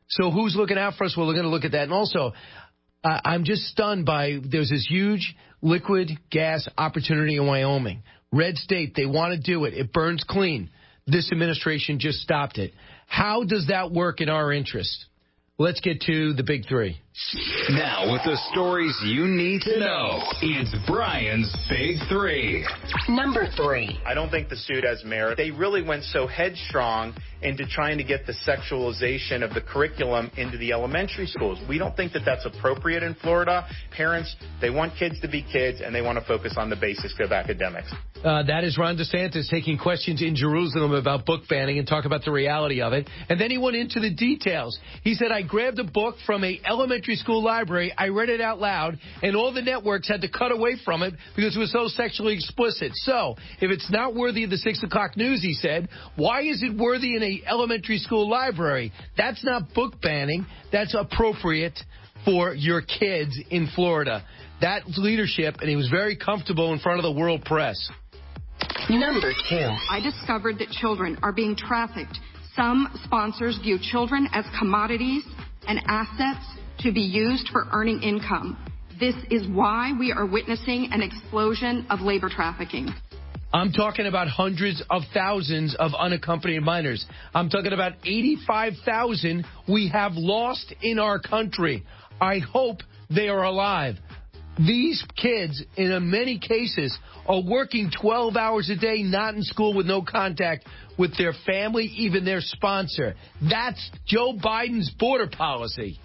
So who's looking out for us? Well, we're going to look at that. And also, I'm just stunned by there's this huge liquid gas opportunity in Wyoming. Red state, they want to do it. It burns clean. This administration just stopped it. How does that work in our interest? Let's get to the big three. Now, with the stories you need to know, it's Brian's Big Three. Number 3. I don't think the suit has merit. They really went so headstrong into trying to get the sexualization of the curriculum into the elementary schools. We don't think that that's appropriate in Florida. Parents, they want kids to be kids, and they want to focus on the basics of academics. That is Ron DeSantis taking questions in Jerusalem about book banning and talk about the reality of it. And then he went into the details. He said, I grabbed a book from a elementary school library, I read it out loud, and all the networks had to cut away from it because it was so sexually explicit. So, if it's not worthy of the 6 o'clock news, he said, why is it worthy in a elementary school library? That's not book banning. That's appropriate for your kids in Florida. That leadership, and he was very comfortable in front of the world press. Number 2. I discovered that children are being trafficked. Some sponsors view children as commodities and assets to be used for earning income. This is why we are witnessing an explosion of labor trafficking. I'm talking about hundreds of thousands of unaccompanied minors. I'm talking about 85,000 we have lost in our country. I hope they are alive. These kids, in many cases, are working 12 hours a day, not in school, with no contact with their family, even their sponsor. That's Joe Biden's border policy.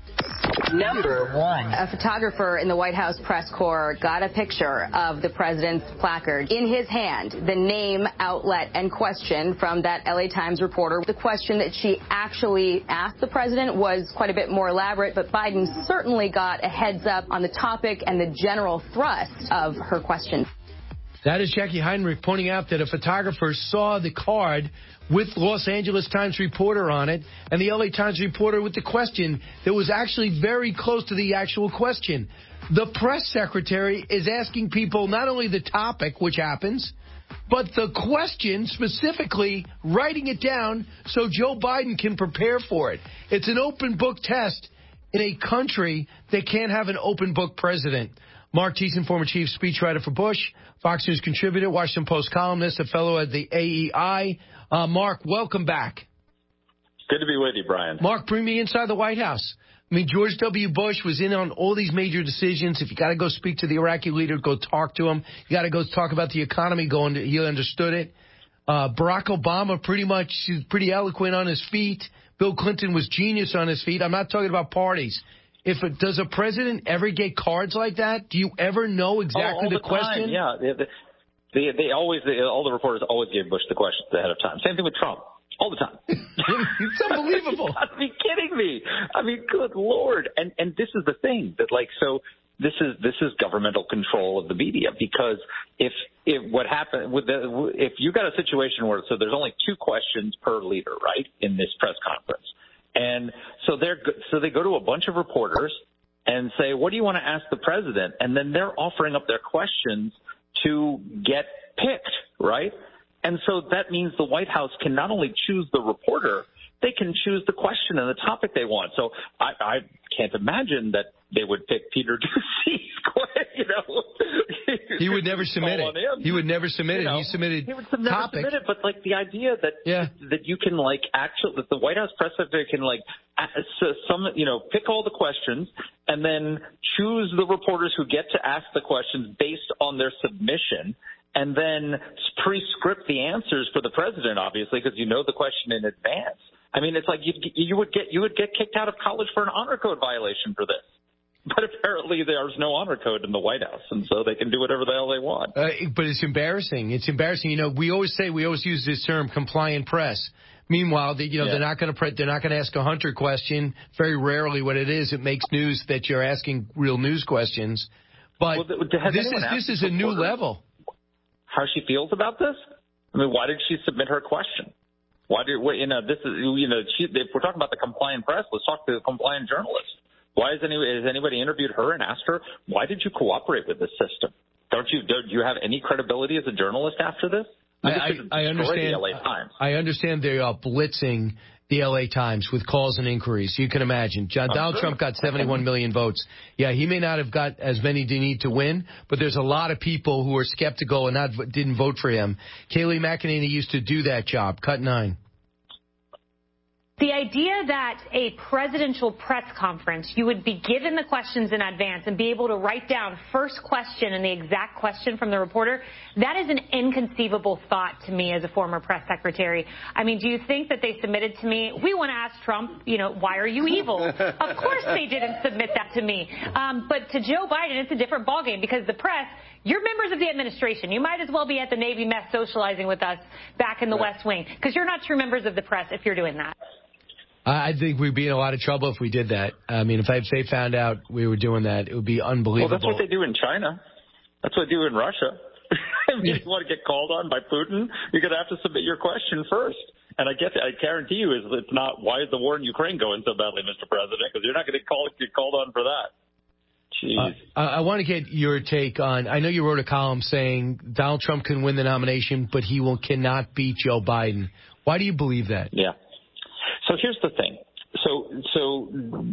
Number 1. A photographer in the White House press corps got a picture of the president's placard. In his hand, the name, outlet, and question from that LA Times reporter. The question that she actually asked the president was quite a bit more elaborate, but Biden certainly got a heads up on the topic and the general thrust of her question. That is Jackie Heinrich pointing out that a photographer saw the card with Los Angeles Times reporter on it and the LA Times reporter with the question that was actually very close to the actual question. The press secretary is asking people not only the topic, which happens, but the question, specifically writing it down so Joe Biden can prepare for it. It's an open book test in a country that can't have an open book president. Mark Thiessen, former chief speechwriter for Bush, Fox News contributor, Washington Post columnist, a fellow at the AEI. Mark, welcome back. Good to be with you, Brian. Mark, bring me inside the White House. I mean, George W. Bush was in on all these major decisions. If you got to go speak to the Iraqi leader, go talk to him. You got to go talk about the economy, he understood it. Barack Obama pretty eloquent on his feet. Bill Clinton was genius on his feet. I'm not talking about parties. Does a president ever get cards like that? Do you ever know exactly the question? Yeah, all the reporters always gave Bush the questions ahead of time. Same thing with Trump, all the time. It's unbelievable. You gotta be kidding me. I mean, good Lord. And this is the thing that this is governmental control of the media, because if you got a situation where there's only 2 questions per leader, right, in this press conference. And so they go to a bunch of reporters and say, what do you want to ask the president? And then they're offering up their questions to get picked, right? And so that means the White House can not only choose the reporter, they can choose the question and the topic they want. So I can't imagine that they would pick Peter Doocy. He would never submit it. He would never submit it. He submitted topic. Submit it, but the idea that you can that the White House press secretary can pick all the questions and then choose the reporters who get to ask the questions based on their submission, and then pre-script the answers for the president, obviously, because you know the question in advance. I mean, it's like you would get kicked out of college for an honor code violation for this. But apparently there's no honor code in the White House, and so they can do whatever the hell they want. But it's embarrassing. It's embarrassing. We always use this term, compliant press. Meanwhile, they're not going to ask a Hunter question. Very rarely, what it is, it makes news that you're asking real news questions. But this is a new level. How she feels about this? I mean, why did she submit her question? If we're talking about the compliant press, let's talk to the compliant journalist. Why has anybody interviewed her and asked her, why did you cooperate with this system? Do you have any credibility as a journalist after this? I understand. The LA Times. I understand they are blitzing the L.A. Times with calls and inquiries. You can imagine. Donald Trump got 71 million votes. Yeah, he may not have got as many as he need to win, but there's a lot of people who are skeptical and didn't vote for him. Kayleigh McEnany used to do that job. Cut 9. The idea that a presidential press conference, you would be given the questions in advance and be able to write down first question and the exact question from the reporter, that is an inconceivable thought to me as a former press secretary. I mean, do you think that they submitted to me, we want to ask Trump, why are you evil? Of course they didn't submit that to me. But to Joe Biden, it's a different ballgame because the press, you're members of the administration. You might as well be at the Navy mess socializing with us back in the West Wing because you're not true members of the press if you're doing that. I think we'd be in a lot of trouble if we did that. I mean, if they found out we were doing that, it would be unbelievable. Well, that's what they do in China. That's what they do in Russia. If you want to get called on by Putin, you're going to have to submit your question first. And I guarantee you, it's not, why is the war in Ukraine going so badly, Mr. President? Because you're not going to get called on for that. Jeez. I want to get your take on, I know you wrote a column saying Donald Trump can win the nomination, but he cannot beat Joe Biden. Why do you believe that? Yeah. So here's the thing. So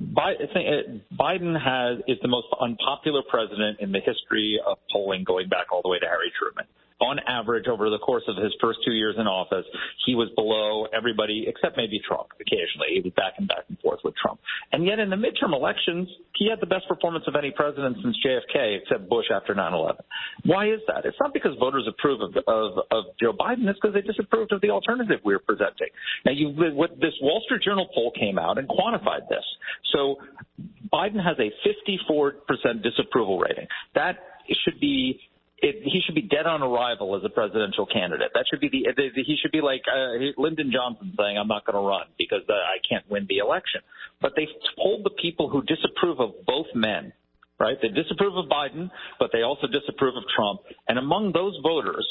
Biden is the most unpopular president in the history of polling going back all the way to Harry Truman. On average, over the course of his first 2 years in office, he was below everybody except maybe Trump occasionally. He was back and forth with Trump. And yet in the midterm elections, he had the best performance of any president since JFK except Bush after 9/11. Why is that? It's not because voters approve of Joe Biden. It's because they disapproved of the alternative we were presenting. Now, this Wall Street Journal poll came out and quantified this. So Biden has a 54% disapproval rating. That should be he should be dead on arrival as a presidential candidate. That should be he should be like Lyndon Johnson saying, I'm not going to run because I can't win the election. But they polled the people who disapprove of both men, right? They disapprove of Biden, but they also disapprove of Trump. And among those voters,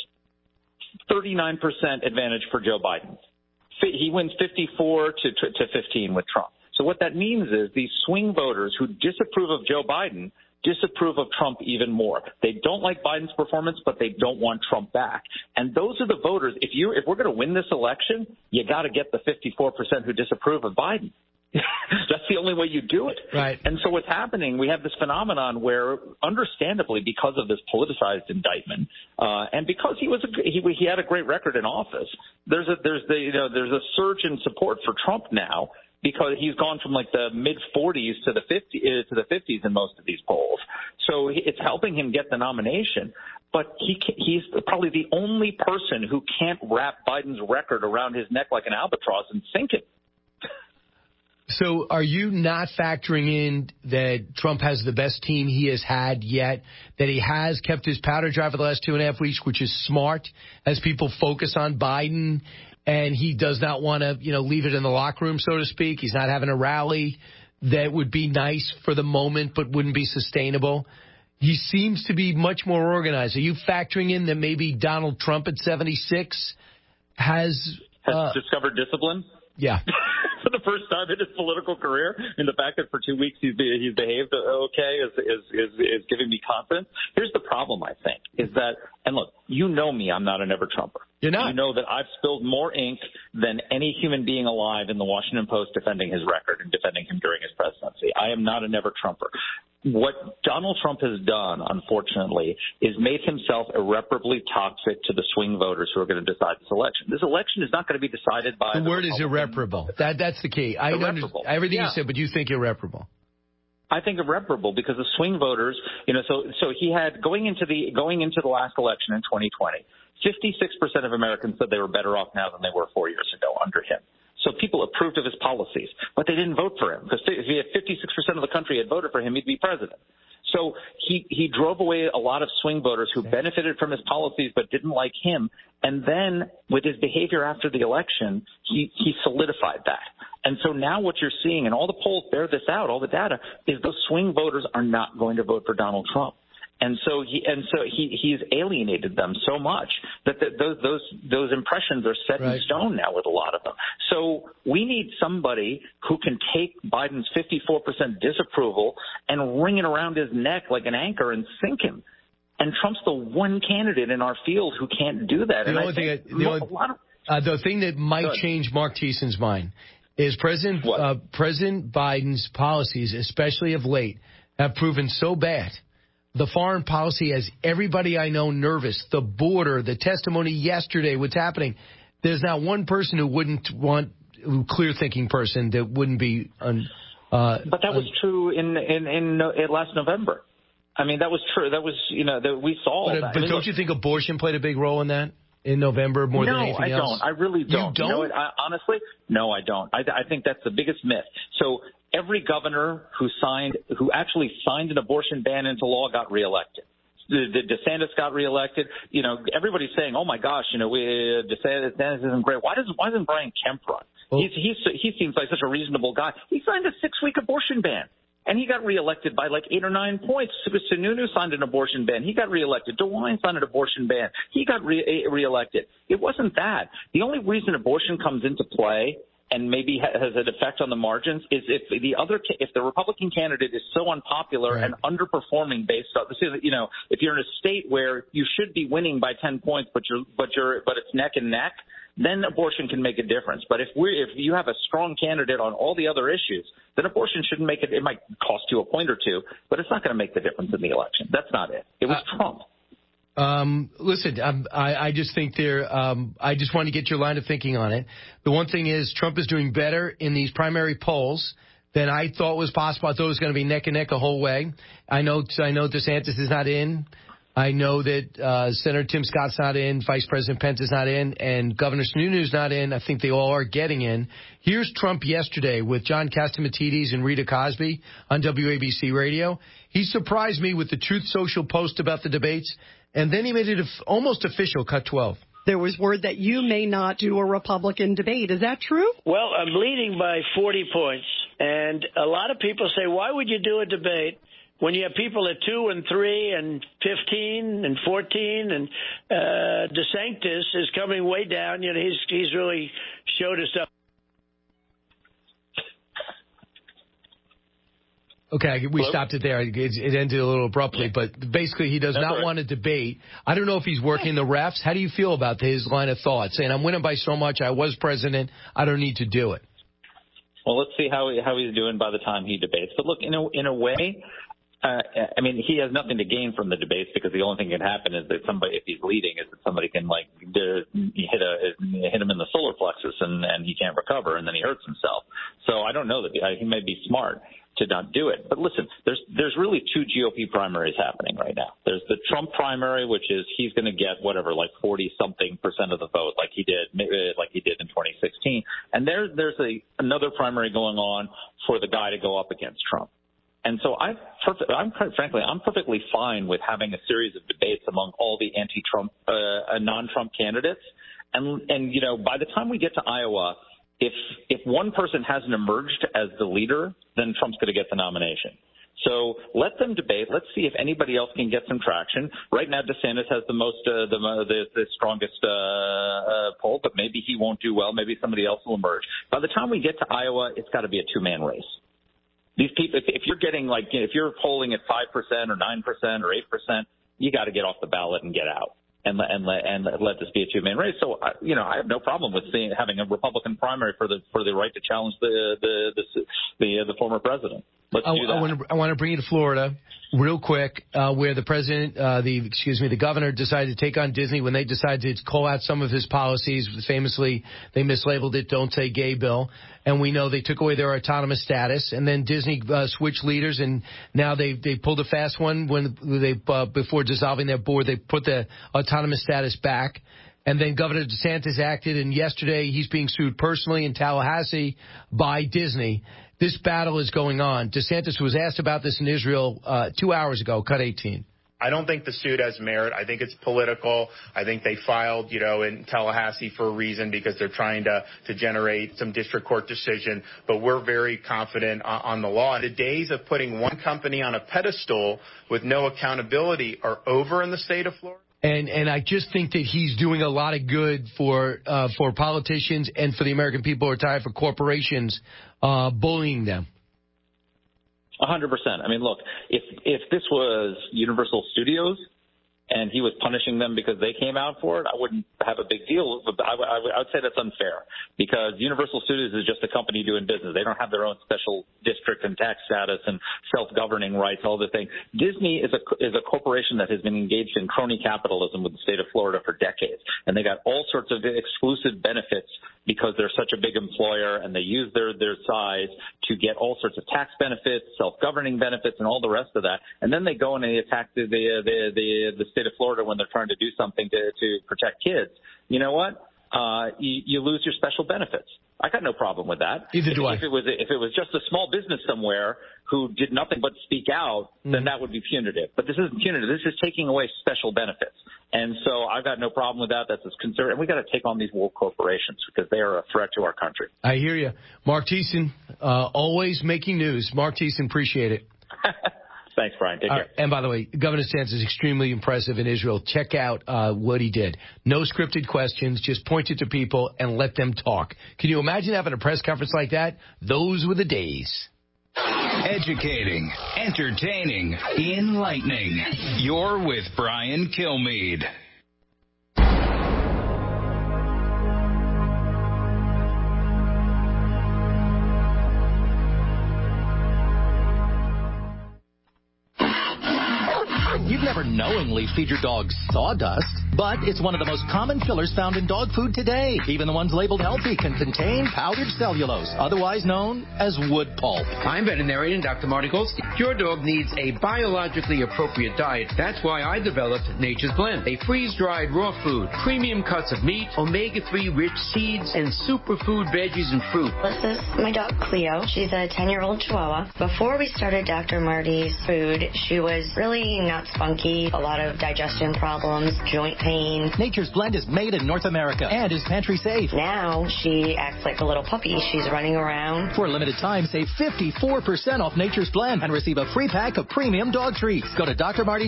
39% advantage for Joe Biden. He wins 54 to 15 with Trump. So what that means is these swing voters who disapprove of Joe Biden disapprove of Trump even more. They don't like Biden's performance, but they don't want Trump back. And those are the voters. If we're going to win this election, you got to get the 54% who disapprove of Biden. That's the only way you do it. Right. And so what's happening, we have this phenomenon where, understandably, because of this politicized indictment, and because he had a great record in office, there's a surge in support for Trump now, because he's gone from like the mid 40s to the 50s in most of these polls. So it's helping him get the nomination. But he's probably the only person who can't wrap Biden's record around his neck like an albatross and sink it. So are you not factoring in that Trump has the best team he has had yet, that he has kept his powder dry for the last 2.5 weeks, which is smart as people focus on Biden? And he does not want to, leave it in the locker room, so to speak. He's not having a rally that would be nice for the moment but wouldn't be sustainable. He seems to be much more organized. Are you factoring in that maybe Donald Trump at 76 has discovered discipline? Yeah. For the first time in his political career, and the fact that for 2 weeks he's behaved okay is giving me confidence. Here's the problem, I think, is that, and look, you know me, I'm not a never Trumper. You're not. You know that I've spilled more ink than any human being alive in the Washington Post defending his record and defending him during his presidency. I am not a never Trumper. What Donald Trump has done, unfortunately, is made himself irreparably toxic to the swing voters who are going to decide this election. This election is not going to be decided by the word is irreparable. That's the key. I understand everything you said, but you think irreparable. I think irreparable because the swing voters, so he had going into the last election in 2020, 56% of Americans said they were better off now than they were 4 years ago under him. So people approved of his policies, but they didn't vote for him because if he had 56% of the country had voted for him, he'd be president. So he drove away a lot of swing voters who benefited from his policies but didn't like him. And then with his behavior after the election, he solidified that. And so now what you're seeing, and all the polls bear this out, all the data, is those swing voters are not going to vote for Donald Trump. And so he's alienated them so much that those impressions are set in stone now with a lot of them. So we need somebody who can take Biden's 54% disapproval and wring it around his neck like an anchor and sink him. And Trump's the one candidate in our field who can't do that. The thing that might change Mark Thiessen's mind is President Biden's policies, especially of late, have proven so bad. The foreign policy has everybody I know nervous. The border, the testimony yesterday, what's happening. There's not one person who wouldn't want, clear-thinking person that wouldn't be. But that was true in last November. I mean, that was true. That was, we saw that. But don't you think abortion played a big role in that in November more than anything else? No, I don't. I really don't. You don't? Honestly, no, I don't. I think that's the biggest myth. So every governor who actually signed an abortion ban into law got reelected. DeSantis got reelected. Everybody's saying, "Oh my gosh, DeSantis isn't great." Why doesn't Brian Kemp run? Well, he seems like such a reasonable guy. He signed a 6-week abortion ban, and he got reelected by like 8 or 9 points. Sununu signed an abortion ban. He got reelected. DeWine signed an abortion ban. He got reelected. It wasn't that. The only reason abortion comes into play and maybe has an effect on the margins is if the Republican candidate is so unpopular and underperforming based on, if you're in a state where you should be winning by 10 points, but it's neck and neck, then abortion can make a difference. But if you have a strong candidate on all the other issues, then abortion shouldn't make it. It might cost you a point or two, but it's not going to make the difference in the election. That's not it. It was Trump. Listen, I just think I just want to get your line of thinking on it. The one thing is Trump is doing better in these primary polls than I thought was possible. I thought it was going to be neck and neck the whole way. I know DeSantis is not in. I know that Senator Tim Scott's not in, Vice President Pence is not in, and Governor Sununu's not in. I think they all are getting in. Here's Trump yesterday with John Catsimatidis and Rita Cosby on WABC Radio. He surprised me with the Truth Social post about the debates, and then he made it almost official, cut 12. There was word that you may not do a Republican debate. Is that true? Well, I'm leading by 40 points, and a lot of people say, why would you do a debate when you have people at 2 and 3 and 15 and 14, and DeSantis is coming way down. He's really showed us up. Okay, we stopped it there. It ended a little abruptly, but basically he does not want to debate. I don't know if he's working the refs. How do you feel about his line of thought, saying I'm winning by so much, I was president, I don't need to do it? Well, let's see how he's doing by the time he debates. But look, in a way, he has nothing to gain from the debates because the only thing that can happen is that somebody, if he's leading, is that somebody can hit him in the solar plexus and he can't recover and then he hurts himself. So I don't know that he may be smart to not do it. But listen, there's really 2 GOP primaries happening right now. There's the Trump primary, which is he's going to get 40-something% of the vote, like he did in 2016. And there's another primary going on for the guy to go up against Trump. And so I'm perfectly fine with having a series of debates among all the anti-Trump, non-Trump candidates. And by the time we get to Iowa, if one person hasn't emerged as the leader, then Trump's going to get the nomination. So let them debate. Let's see if anybody else can get some traction. Right now, DeSantis has the strongest poll, but maybe he won't do well. Maybe somebody else will emerge. By the time we get to Iowa, it's got to be a 2-man race. These people, if you're getting if you're polling at 5% or 9% or 8%, you got to get off the ballot and get out and let this be a 2-man race. So I have no problem with having a Republican primary for the right to challenge the former president. Let's do that. I want to bring you to Florida real quick, where the governor decided to take on Disney when they decided to call out some of his policies. Famously, they mislabeled it "Don't Say Gay" bill, and we know they took away their autonomous status. And then Disney switched leaders, and now they pulled a fast one when they before dissolving their board, they put the autonomous status back. And then Governor DeSantis acted, and yesterday he's being sued personally in Tallahassee by Disney. This battle is going on. DeSantis was asked about this in Israel 2 hours ago, cut 18. I don't think the suit has merit. I think it's political. I think they filed, in Tallahassee for a reason because they're trying to generate some district court decision. But we're very confident on the law. The days of putting one company on a pedestal with no accountability are over in the state of Florida. And I just think that he's doing a lot of good for politicians and for the American people who are tired for corporations bullying them. 100%. I mean, look, if this was Universal Studios and he was punishing them because they came out for it, I wouldn't have a big deal. But I would say that's unfair because Universal Studios is just a company doing business. They don't have their own special district and tax status and self-governing rights, all the things. Disney is a corporation that has been engaged in crony capitalism with the state of Florida for decades, and they got all sorts of exclusive benefits because they're such a big employer, and they use their size to get all sorts of tax benefits, self-governing benefits, and all the rest of that. And then they go and they attack the state of Florida when they're trying to do something to protect kids. You know what? You lose your special benefits. I got no problem with that. Either do I. If it was just a small business somewhere who did nothing but speak out, then that would be punitive. But this isn't punitive. This is taking away special benefits. And so I've got no problem with that. That's a concern. And we got to take on these woke corporations because they are a threat to our country. I hear you. Mark Thiessen, always making news. Mark Thiessen, appreciate it. Thanks, Brian. Take care. And by the way, Governor Sands is extremely impressive in Israel. Check out what he did. No scripted questions, just pointed to people and let them talk. Can you imagine having a press conference like that? Those were the days. Educating, entertaining, enlightening. You're with Brian Kilmeade. You'd never knowingly feed your dog sawdust, but it's one of the most common fillers found in dog food today. Even the ones labeled healthy can contain powdered cellulose, otherwise known as wood pulp. I'm veterinarian Dr. Marty Goldstein. Your dog needs a biologically appropriate diet. That's why I developed Nature's Blend, a freeze-dried raw food, premium cuts of meat, omega-3 rich seeds, and superfood veggies and fruit. This is my dog Cleo. She's a 10-year-old Chihuahua. Before we started Dr. Marty's food, she was really not spunky, a lot of digestion problems, joint pain. Nature's Blend is made in North America and is pantry safe. Now she acts like a little puppy. She's running around. For a limited time, save 54% off Nature's Blend and receive a free pack of premium dog treats. Go to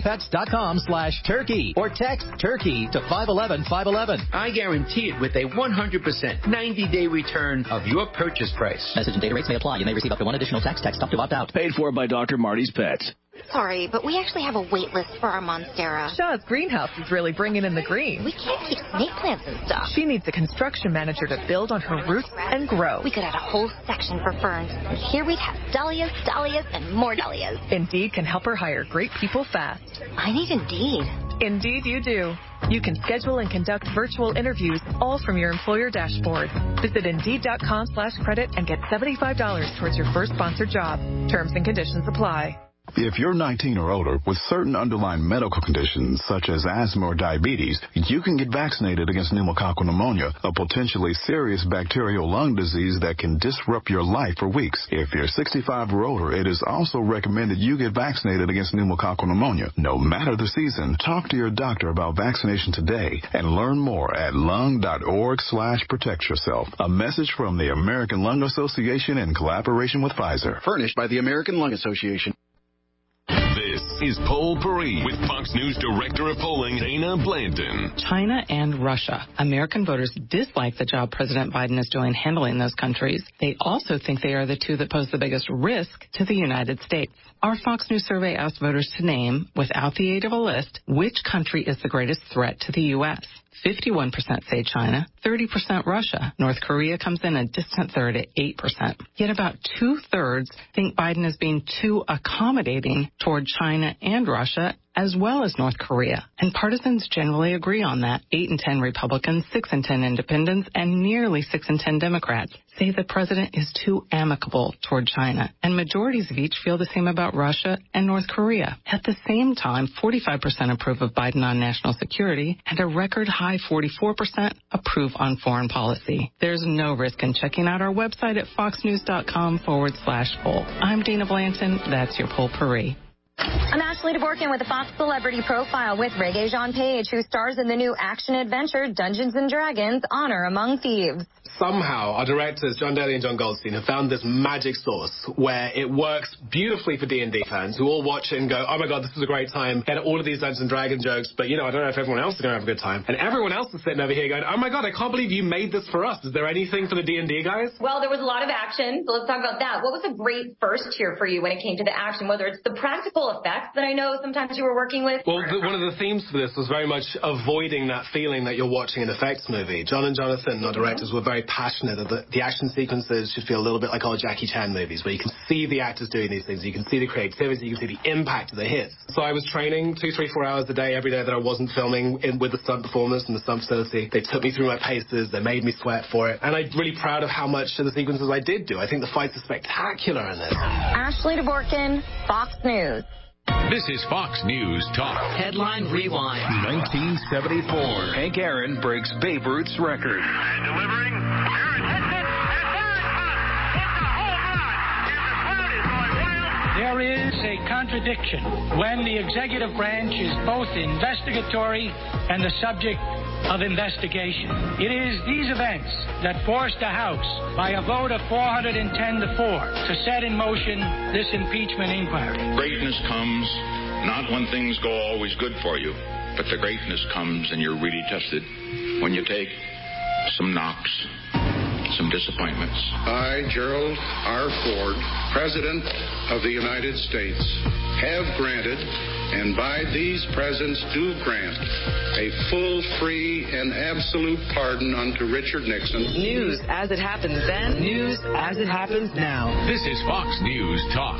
drmartypets.com/turkey or text turkey to 511-511. I guarantee it with a 100% 90-day return of your purchase price. Message and data rates may apply. You may receive up to one additional text up to opt out. Paid for by Dr. Marty's Pets. Sorry, but we actually have a wait list for our Monstera. Shaw's greenhouse is really bringing in the green. We can't keep snake plants and stuff. She needs a construction manager to build on her roots and grow. We could add a whole section for ferns. And here we'd have dahlias, dahlias, and more dahlias. Indeed can help her hire great people fast. I need Indeed. Indeed you do. You can schedule and conduct virtual interviews all from your employer dashboard. Visit Indeed.com/credit and get $75 towards your first sponsored job. Terms and conditions apply. If you're 19 or older with certain underlying medical conditions such as asthma or diabetes, you can get vaccinated against pneumococcal pneumonia, a potentially serious bacterial lung disease that can disrupt your life for weeks. If you're 65 or older, it is also recommended you get vaccinated against pneumococcal pneumonia. No matter the season, talk to your doctor about vaccination today and learn more at lung.org/protect yourself. A message from the American Lung Association in collaboration with Pfizer. Furnished by the American Lung Association. This is Poll Paris with Fox News Director of Polling, Dana Blandon. China and Russia. American voters dislike the job President Biden is doing handling those countries. They also think they are the two that pose the biggest risk to the United States. Our Fox News survey asked voters to name, without the aid of a list, which country is the greatest threat to the U.S. 51% say China, 30% Russia. North Korea comes in a distant third at 8%. Yet about two-thirds think Biden is being too accommodating toward China and Russia, as well as North Korea. And partisans generally agree on that. 8 in 10 Republicans, 6 in 10 independents, and nearly 6 in 10 Democrats say the president is too amicable toward China. And majorities of each feel the same about Russia and North Korea. At the same time, 45% approve of Biden on national security, and a record high 44% approve on foreign policy. There's no risk in checking out our website at foxnews.com/poll. I'm Dana Blanton. That's your Poll Paris. I'm Ashley Dvorkin with the Fox Celebrity Profile with Regé-Jean Page, who stars in the new action-adventure Dungeons & Dragons: Honor Among Thieves. somehow our directors, John Daly and John Goldstein, have found this magic sauce where it works beautifully for D&D fans who all watch it and go, oh my God, this is a great time, get all of these Dungeons and Dragons jokes, but I don't know if everyone else is going to have a good time. And everyone else is sitting over here going, oh my God, I can't believe you made this for us. Is there anything for the D&D guys? Well, there was a lot of action, so let's talk about that. What was a great first here for you when it came to the action, whether it's the practical effects that I know sometimes you were working with? Well, one of the themes for this was very much avoiding that feeling that you're watching an effects movie. John and Jonathan, our directors, were very passionate that the action sequences should feel a little bit like old Jackie Chan movies, where you can see the actors doing these things, you can see the creativity, you can see the impact of the hits. So I was training 2, 3, 4 hours a day, every day that I wasn't filming with the stunt performers in the stunt facility. They took me through my paces, they made me sweat for it, and I'm really proud of how much of the sequences I did do. I think the fights are spectacular in this. Ashley DeVorkin, Fox News. This is Fox News Talk. Headline Rewind. 1974. Hank Aaron breaks Babe Ruth's record. And delivering. There is a contradiction when the executive branch is both investigatory and the subject of investigation. It is these events that forced the House, by a vote of 410 to 4, to set in motion this impeachment inquiry. Greatness comes not when things go always good for you, but the greatness comes and you're really tested when you take some knocks, some disappointments. I, Gerald R. Ford, President of the United States, have granted, and by these presents do grant, a full, free, and absolute pardon unto Richard Nixon. News as it happens then, news as it happens now. This is Fox News Talk.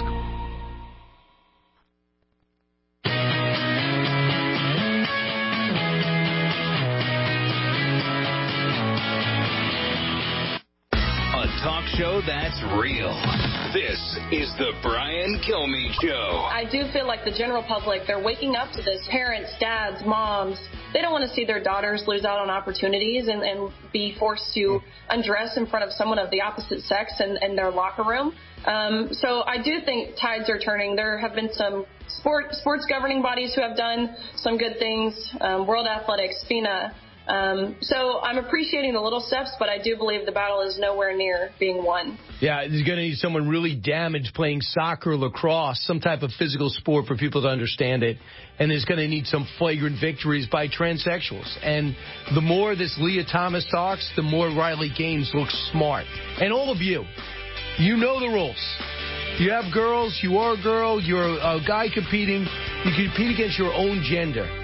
Talk show that's real. This is the Brian Kilmeade Show. I do feel like the general public, they're waking up to this. Parents, dads, moms, they don't want to see their daughters lose out on opportunities and be forced to undress in front of someone of the opposite sex in their locker room. So I do think tides are turning. There have been some sports governing bodies who have done some good things, World Athletics, FINA. So I'm appreciating the little steps, but I do believe the battle is nowhere near being won. Yeah, there's going to need someone really damaged playing soccer, lacrosse, some type of physical sport for people to understand it. And there's going to need some flagrant victories by transsexuals. And the more this Leah Thomas talks, the more Riley Gaines looks smart. And all of you, you know the rules. You have girls, you are a girl, you're a guy competing. You compete against your own gender.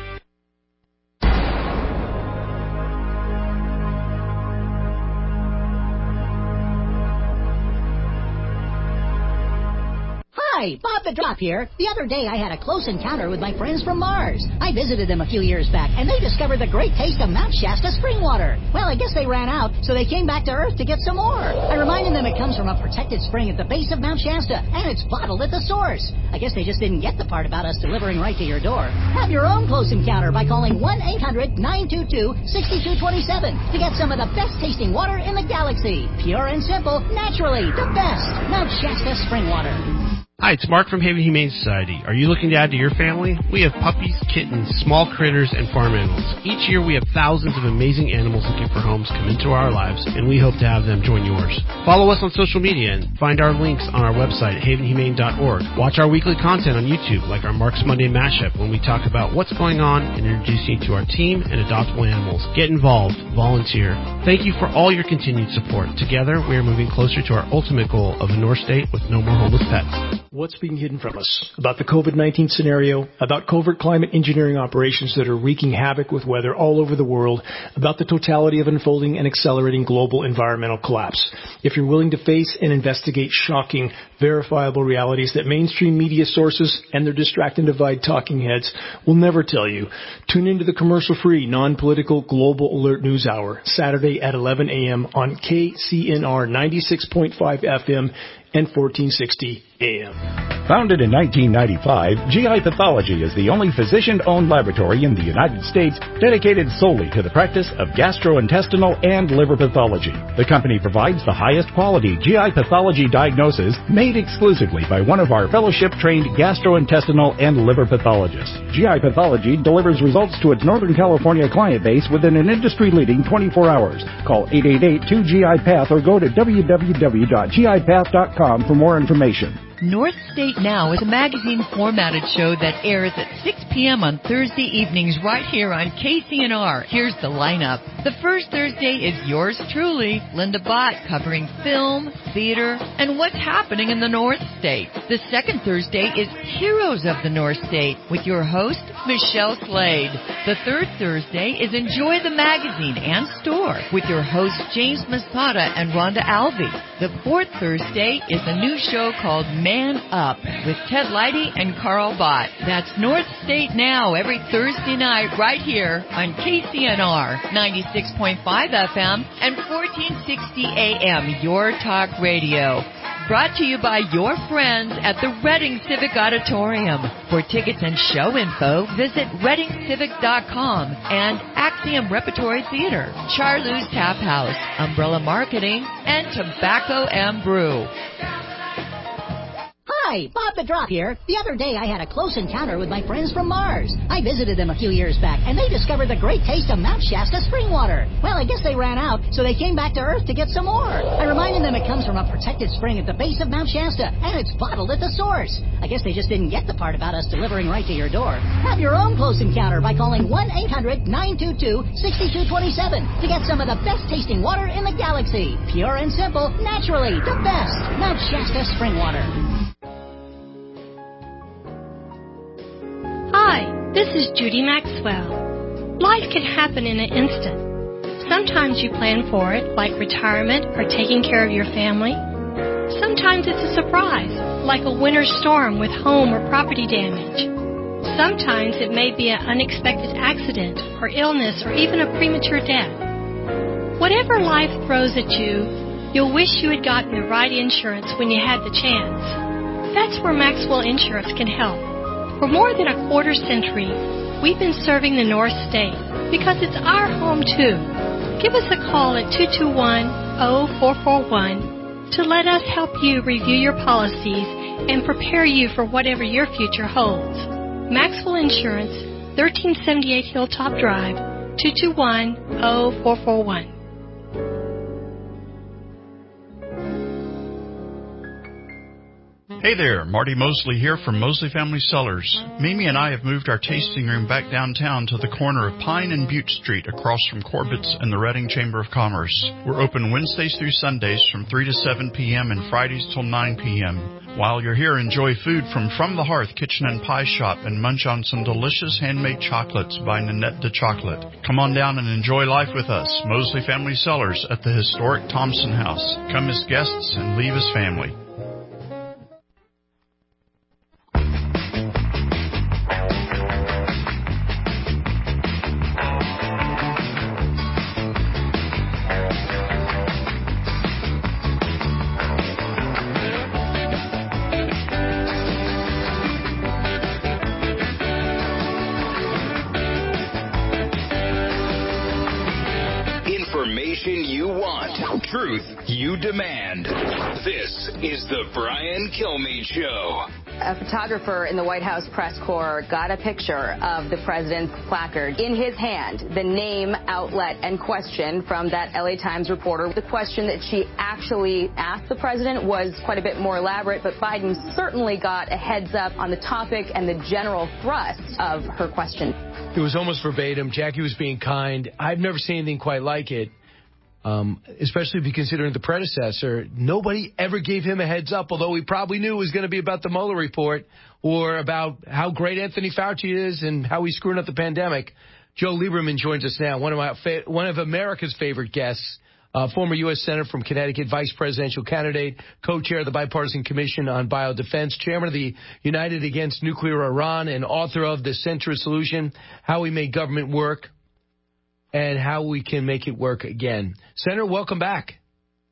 Hi, Bob the Drop here. The other day I had a close encounter with my friends from Mars. I visited them a few years back, and they discovered the great taste of Mount Shasta spring water. Well, I guess they ran out, so they came back to Earth to get some more. I reminded them it comes from a protected spring at the base of Mount Shasta, and it's bottled at the source. I guess they just didn't get the part about us delivering right to your door. Have your own close encounter by calling 1-800-922-6227 to get some of the best-tasting water in the galaxy. Pure and simple, naturally, the best. Mount Shasta spring water. Hi, it's Mark from Haven Humane Society. Are you looking to add to your family? We have puppies, kittens, small critters, and farm animals. Each year we have thousands of amazing animals looking for homes come into our lives, and we hope to have them join yours. Follow us on social media and find our links on our website at havenhumane.org. Watch our weekly content on YouTube, like our Mark's Monday Mashup, when we talk about what's going on and introduce you to our team and adoptable animals. Get involved. Volunteer. Thank you for all your continued support. Together, we are moving closer to our ultimate goal of a North State with no more homeless pets. What's being hidden from us about the COVID-19 scenario, about covert climate engineering operations that are wreaking havoc with weather all over the world, about the totality of unfolding and accelerating global environmental collapse. If you're willing to face and investigate shocking, verifiable realities that mainstream media sources and their distract and divide talking heads will never tell you, tune into the commercial-free, non-political Global Alert News Hour, Saturday at 11 a.m. on KCNR 96.5 FM and 1460 AM. Founded in 1995, GI Pathology is the only physician-owned laboratory in the United States dedicated solely to the practice of gastrointestinal and liver pathology. The company provides the highest quality GI pathology diagnosis made exclusively by one of our fellowship-trained gastrointestinal and liver pathologists. GI Pathology delivers results to its Northern California client base within an industry-leading 24 hours. Call 888-2GI-PATH or go to www.gipath.com for more information. North State Now is a magazine-formatted show that airs at 6 p.m. on Thursday evenings right here on KCNR. Here's the lineup. The first Thursday is yours truly, Linda Bott, covering film, theater, and what's happening in the North State. The second Thursday is Heroes of the North State with your host, Michelle Slade. The third Thursday is Enjoy the Magazine and Store with your hosts, James Masada and Rhonda Alvey. The fourth Thursday is a new show called Man Up with Ted Leidy and Carl Bott. That's North State Now every Thursday night right here on KCNR 96.5 FM and 1460 AM, Your Talk Radio. Brought to you by your friends at the Reading Civic Auditorium. For tickets and show info, visit readingcivic.com and Axiom Repertory Theater, Charlou's Tap House, Umbrella Marketing, and Tobacco and Brew. Hi, Bob the Drop here. The other day I had a close encounter with my friends from Mars. I visited them a few years back, and they discovered the great taste of Mount Shasta spring water. Well, I guess they ran out, so they came back to Earth to get some more. I reminded them it comes from a protected spring at the base of Mount Shasta, and it's bottled at the source. I guess they just didn't get the part about us delivering right to your door. Have your own close encounter by calling 1-800-922-6227 to get some of the best-tasting water in the galaxy. Pure and simple, naturally, the best. Mount Shasta spring water. Hi, this is Judy Maxwell. Life can happen in an instant. Sometimes you plan for it, like retirement or taking care of your family. Sometimes it's a surprise, like a winter storm with home or property damage. Sometimes it may be an unexpected accident or illness or even a premature death. Whatever life throws at you, you'll wish you had gotten the right insurance when you had the chance. That's where Maxwell Insurance can help. For more than a quarter century, we've been serving the North State because it's our home, too. Give us a call at 221-0441 to let us help you review your policies and prepare you for whatever your future holds. Maxwell Insurance, 1378 Hilltop Drive, 221-0441. Hey there, Marty Mosley here from Mosley Family Cellars. Mimi and I have moved our tasting room back downtown to the corner of Pine and Butte Street across from Corbett's and the Reading Chamber of Commerce. We're open Wednesdays through Sundays from 3 to 7 p.m. and Fridays till 9 p.m. While you're here, enjoy food from the Hearth Kitchen and Pie Shop and munch on some delicious handmade chocolates by Nanette de Chocolate. Come on down and enjoy life with us, Mosley Family Cellars at the historic Thompson House. Come as guests and leave as family. You want, truth you demand. This is the Brian Kilmeade Show. A photographer in the White House press corps got a picture of the president's placard. In his hand, the name, outlet, and question from that LA Times reporter. The question that she actually asked the president was quite a bit more elaborate, but Biden certainly got a heads up on the topic and the general thrust of her question. It was almost verbatim. Jackie was being kind. I've never seen anything quite like it. Especially if you consider the predecessor, nobody ever gave him a heads up, although we probably knew it was going to be about the Mueller report or about how great Anthony Fauci is and how he's screwing up the pandemic. Joe Lieberman joins us now, one of America's favorite guests, former U.S. Senator from Connecticut, vice presidential candidate, co-chair of the Bipartisan Commission on Biodefense, chairman of the United Against Nuclear Iran, and author of The Centrist Solution, How We Make Government Work and How We Can Make It Work Again. Senator, welcome back.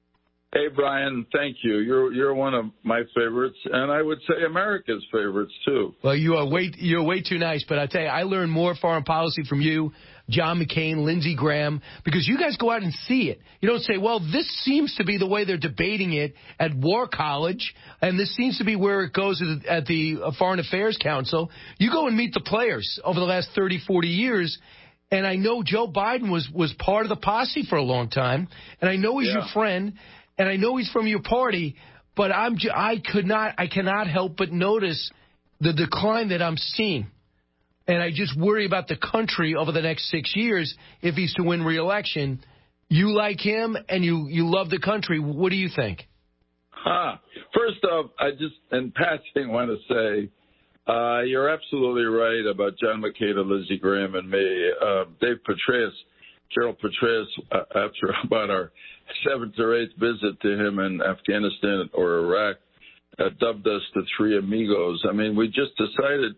Hey, Brian, thank you. You're one of my favorites, and I would say America's favorites, too. Well, you're way too nice, but I tell you, I learned more foreign policy from you, John McCain, Lindsey Graham, because you guys go out and see it. You don't say, well, this seems to be the way they're debating it at War College, and this seems to be where it goes at the Foreign Affairs Council. You go and meet the players over the last 30, 40 years, and I know Joe Biden was part of the posse for a long time, and I know he's your friend, and I know he's from your party, but I cannot help but notice the decline that I'm seeing. And I just worry about the country over the next 6 years if he's to win re-election. You like him and you love the country. What do you think? First off, I just, in passing, want to say you're absolutely right about John McCain and Lindsey Graham and me. Dave Petraeus, Gerald Petraeus, after about our 7th or 8th visit to him in Afghanistan or Iraq, dubbed us the Three Amigos. I mean, we just decided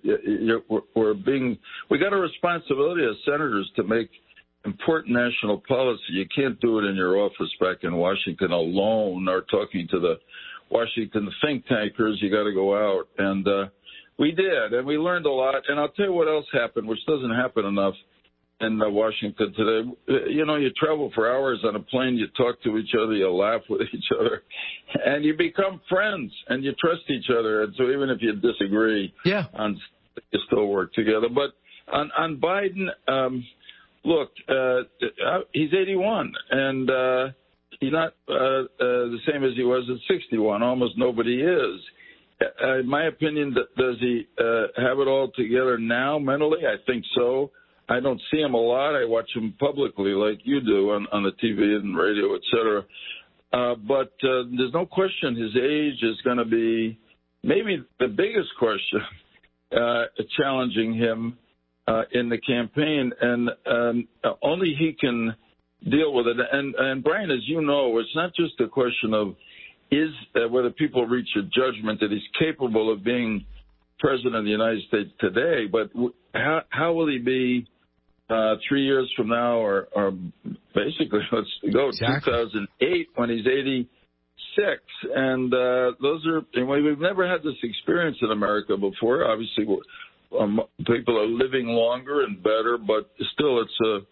we got a responsibility as senators to make important national policy. You can't do it in your office back in Washington alone or talking to the Washington think tankers. You got to go out. And we did, and we learned a lot. And I'll tell you what else happened, which doesn't happen enough in Washington today. You know, you travel for hours on a plane, you talk to each other, you laugh with each other, and you become friends, and you trust each other. And so even if you disagree, you still work together. But on Biden, look, he's 81, and he's not the same as he was at 61. Almost nobody is. In my opinion, does he have it all together now mentally? I think so. I don't see him a lot. I watch him publicly like you do on the TV and radio, et cetera. But there's no question his age is going to be maybe the biggest question challenging him in the campaign. And only he can deal with it. And Brian, as you know, it's not just a question of whether people reach a judgment that he's capable of being president of the United States today, but how will he be 3 years from now, or basically, let's go 2008 when he's 86. And we've never had this experience in America before. Obviously, people are living longer and better, but still, it's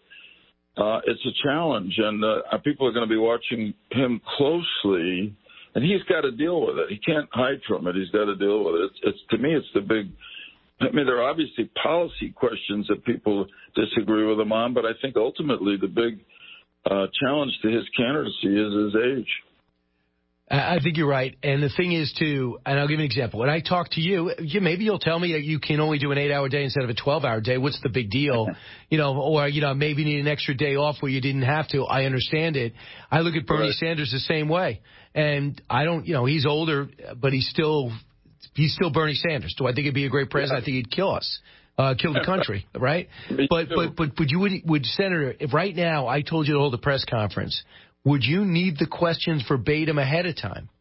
a challenge, and people are going to be watching him closely. And he's got to deal with it. He can't hide from it. He's got to deal with it. To me, it's the big. I mean, there are obviously policy questions that people disagree with him on, but I think ultimately the big challenge to his candidacy is his age. I think you're right. And the thing is, too, and I'll give you an example. When I talk to you, maybe you'll tell me that you can only do an 8-hour day instead of a 12-hour day. What's the big deal? Or maybe need an extra day off where you didn't have to. I understand it. I look at Bernie Sanders the same way. And I don't, he's older, but he's still Bernie Sanders. Do I think he'd be a great president? I think he'd kill us. Kill the country, right? But would Senator, if right now I told you to hold a press conference, would you need the questions verbatim ahead of time?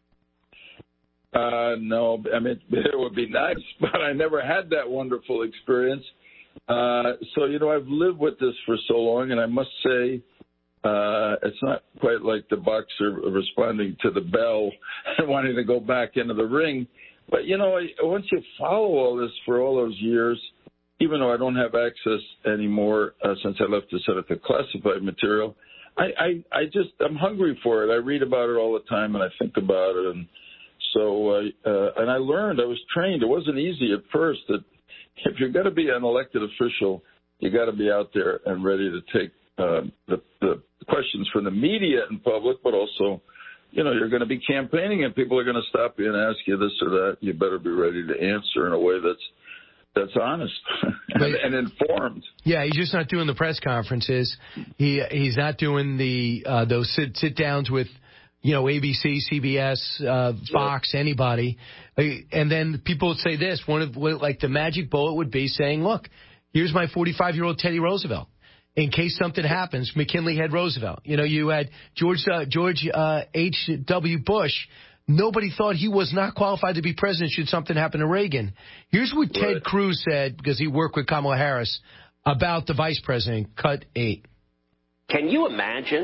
No, I mean, it would be nice, but I never had that wonderful experience. So, I've lived with this for so long, and I must say, it's not quite like the boxer responding to the bell and wanting to go back into the ring. But, once you follow all this for all those years, even though I don't have access anymore since I left the Senate to classified material, I'm hungry for it. I read about it all the time, and I think about it. And so, and I learned, I was trained. It wasn't easy at first. That if you're going to be an elected official, you got to be out there and ready to take the questions from the media in public, but also, you're going to be campaigning, and people are going to stop you and ask you this or that. You better be ready to answer in a way that's honest and informed. Yeah, he's just not doing the press conferences. He's not doing those sit downs with ABC, CBS, Fox, anybody. And then people would say this: like the magic bullet would be saying, "Look, here's my 45-year-old Teddy Roosevelt. In case something happens, McKinley had Roosevelt. You had George H.W. Bush. Nobody thought he was not qualified to be president should something happen to Reagan. Here's what Ted Cruz said, because he worked with Kamala Harris, about the vice president, cut 8. Can you imagine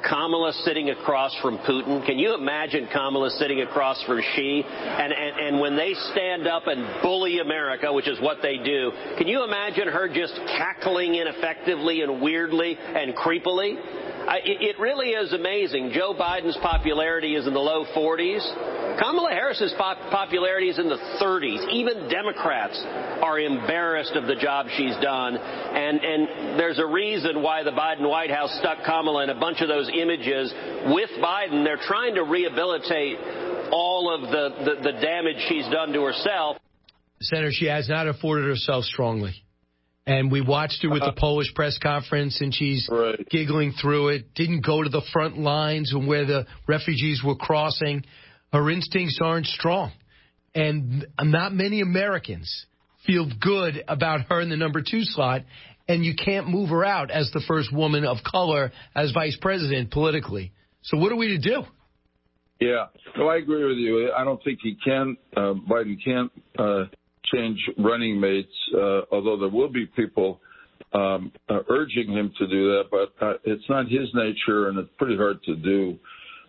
Kamala sitting across from Putin? Can you imagine Kamala sitting across from Xi? And when they stand up and bully America, which is what they do, can you imagine her just cackling ineffectively and weirdly and creepily? It really is amazing. Joe Biden's popularity is in the low 40s. Kamala Harris's popularity is in the 30s. Even Democrats are embarrassed of the job she's done. And there's a reason why the Biden White House stuck Kamala in a bunch of those images with Biden. They're trying to rehabilitate all of the damage she's done to herself. Senator, she has not afforded herself strongly. And we watched her with the Polish press conference, and she's giggling through it, didn't go to the front lines where the refugees were crossing. Her instincts aren't strong. And not many Americans feel good about her in the number 2 slot, and you can't move her out as the first woman of color as vice president politically. So what are we to do? Yeah, no, I agree with you. I don't think he can. Biden can't change running mates, although there will be people urging him to do that, but it's not his nature, and it's pretty hard to do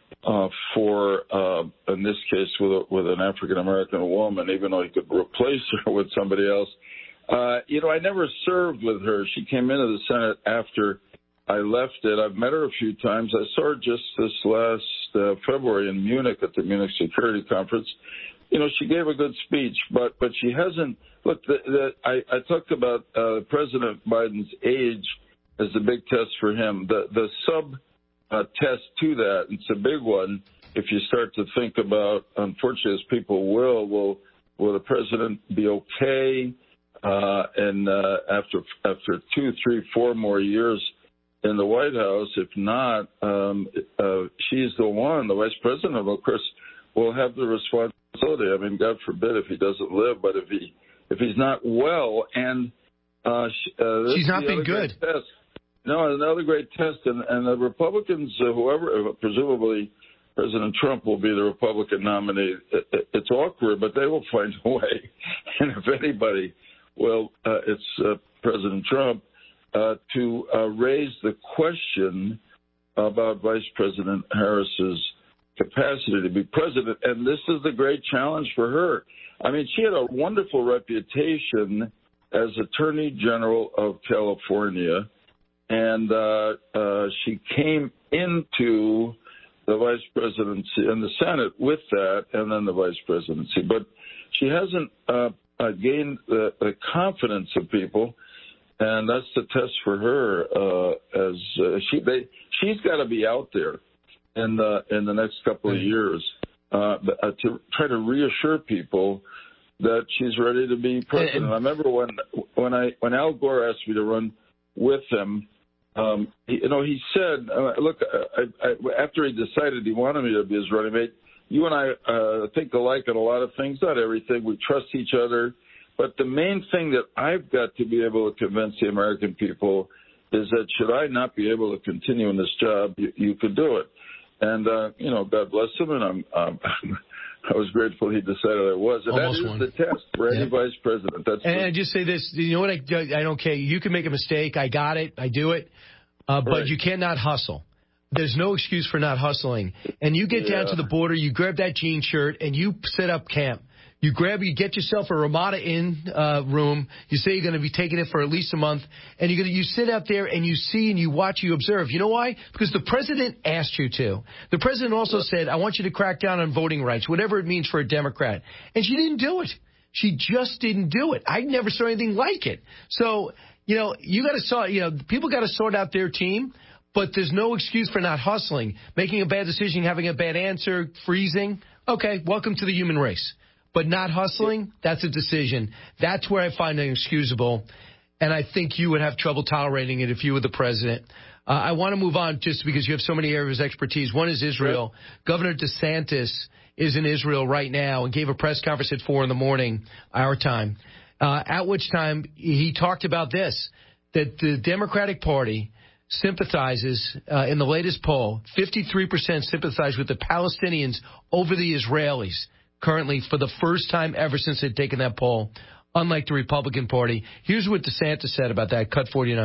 for, in this case, with an African-American woman, even though he could replace her with somebody else. I never served with her. She came into the Senate after I left it. I've met her a few times. I saw her just this last February in Munich at the Munich Security Conference. She gave a good speech, but she hasn't. Look, I talked about President Biden's age as a big test for him. The sub test to that, it's a big one. If you start to think about, unfortunately, as people will the president be okay? And after 2, 3, 4 more years in the White House, if not, she's the one. The vice president, of course, will have the responsibility. I mean, God forbid if he doesn't live, but if he's not well, and she's not been good. No, another great test, and the Republicans, whoever, presumably President Trump will be the Republican nominee. It's awkward, but they will find a way. And if anybody will, it's President Trump to raise the question about Vice President Harris's capacity to be president, and this is the great challenge for her. I mean, she had a wonderful reputation as Attorney General of California, and she came into the vice presidency and the Senate with that, and then the vice presidency. But she hasn't gained the confidence of people, and that's the test for her. She's got to be out there in the next couple of years to try to reassure people that she's ready to be president. I remember when Al Gore asked me to run with him, he said, look, after he decided he wanted me to be his running mate, you and I think alike on a lot of things, not everything. We trust each other. But the main thing that I've got to be able to convince the American people is that should I not be able to continue in this job, you could do it. And, God bless him, and I was grateful he decided I was. And that is the test for any vice president. And I just say this, you know what, I don't care. You can make a mistake. I got it. I do it. But you cannot hustle. There's no excuse for not hustling. And you get down to the border, you grab that jean shirt, and you set up camp. You get yourself a Ramada Inn room. You say you're going to be taking it for at least a month, and you sit out there and you see and you watch, you observe. You know why? Because the president asked you to. The president also said, I want you to crack down on voting rights, whatever it means for a Democrat. And she didn't do it. She just didn't do it. I never saw anything like it. So, you got to sort. People got to sort out their team. But there's no excuse for not hustling, making a bad decision, having a bad answer, freezing. Okay, welcome to the human race. But not hustling, that's a decision. That's where I find it inexcusable, and I think you would have trouble tolerating it if you were the president. I want to move on just because you have so many areas of expertise. One is Israel. Right. Governor DeSantis is in Israel right now and gave a press conference at 4 a.m, our time, at which time he talked about this, that the Democratic Party sympathizes, in the latest poll, 53% sympathize with the Palestinians over the Israelis. Currently, for the first time ever since they'd taken that poll, unlike the Republican Party. Here's what DeSantis said about that. Cut 49.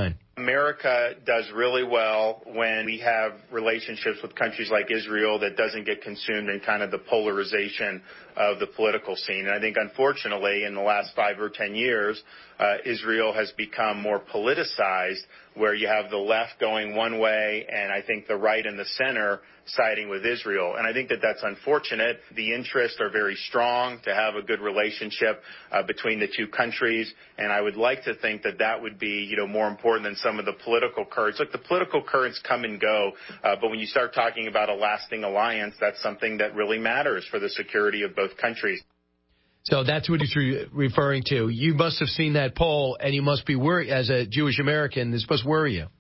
America does really well when we have relationships with countries like Israel that doesn't get consumed in kind of the polarization of the political scene. And I think, unfortunately, in the last 5 or 10 years, Israel has become more politicized, where you have the left going one way and I think the right and the center siding with Israel. And I think that that's unfortunate. The interests are very strong to have a good relationship between the two countries, and I would like to think that that would be, more important than some of the political currents. Look, the political currents come and go, but when you start talking about a lasting alliance, that's something that really matters for the security of both countries. So that's what he's referring to. You must have seen that poll, and you must be worried, as a Jewish American, this must worry you.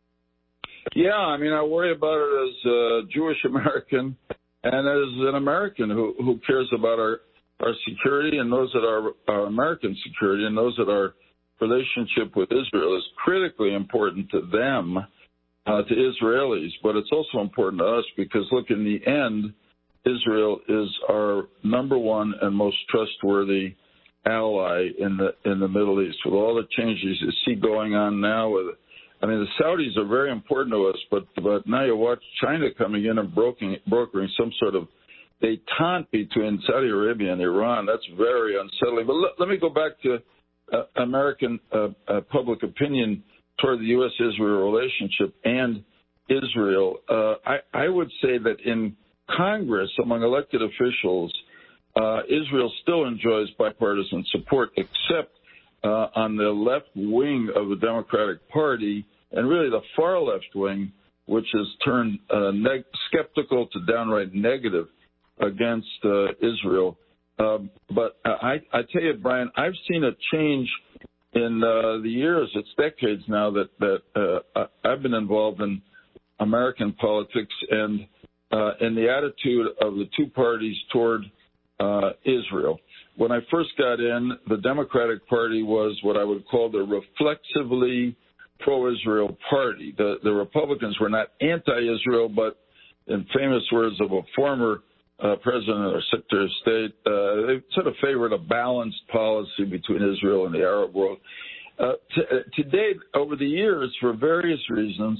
Yeah, I mean, I worry about it as a Jewish American and as an American who cares about our security and knows that our American security and knows that our relationship with Israel is critically important to them, to Israelis. But it's also important to us because, look, in the end, Israel is our number one and most trustworthy ally in the Middle East. With all the changes you see going on now, the Saudis are very important to us, but now you watch China coming in and brokering some sort of détente between Saudi Arabia and Iran. That's very unsettling. But let me go back to American public opinion toward the U.S.-Israel relationship and Israel. I would say that in Congress, among elected officials, Israel still enjoys bipartisan support, except on the left wing of the Democratic Party, and really the far left wing, which has turned skeptical to downright negative against Israel. But I tell you, Brian, I've seen a change in the years, it's decades now that I've been involved in American politics, and in the attitude of the two parties toward Israel. When I first got in, the Democratic Party was what I would call the reflexively pro-Israel party. The Republicans were not anti-Israel, but in famous words of a former president or secretary of state, they sort of favored a balanced policy between Israel and the Arab world. Today, over the years, for various reasons,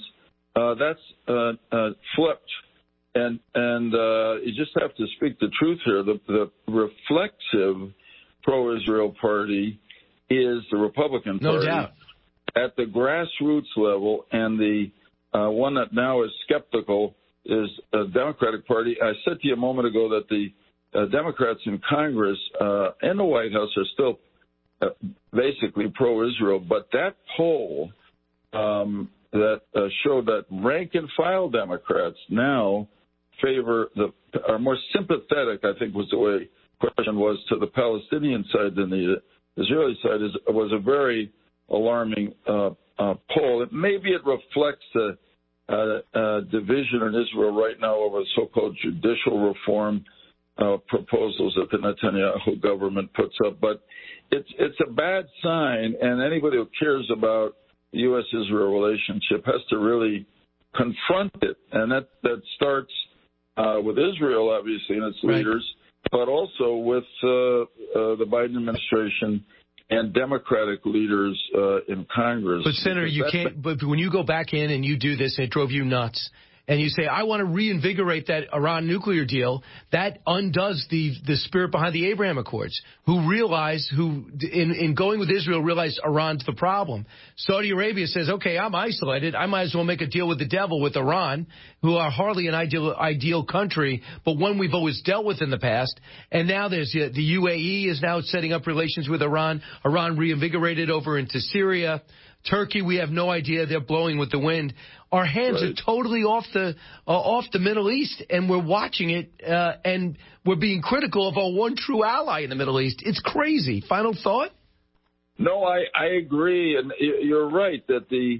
that's flipped. And you just have to speak the truth here. The reflexive pro-Israel party is the Republican Party. No doubt. At the grassroots level, and the one that now is skeptical is the Democratic Party. I said to you a moment ago that the Democrats in Congress and the White House are still basically pro-Israel, but that poll that showed that rank-and-file Democrats now favor are more sympathetic, I think was the way the question was, to the Palestinian side than the Israeli side, was a very alarming poll. Maybe it reflects the division in Israel right now over so-called judicial reform proposals that the Netanyahu government puts up. But it's a bad sign, and anybody who cares about the U.S.-Israel relationship has to really confront it, and that starts with Israel, obviously, and its leaders, but also with the Biden administration and Democratic leaders in Congress. But, Senator, you can't. But when you go back in and you do this, and it drove you nuts, and you say, I want to reinvigorate that Iran nuclear deal, that undoes the spirit behind the Abraham Accords, who in going with Israel, realized Iran's the problem. Saudi Arabia says, okay, I'm isolated. I might as well make a deal with the devil, with Iran, who are hardly an ideal country, but one we've always dealt with in the past. And now there's the UAE is now setting up relations with Iran. Iran reinvigorated over into Syria. Turkey, we have no idea. They're blowing with the wind. Our hands are totally off the Middle East, and we're watching it, and we're being critical of our one true ally in the Middle East. It's crazy. Final thought? No, I agree, and you're right that the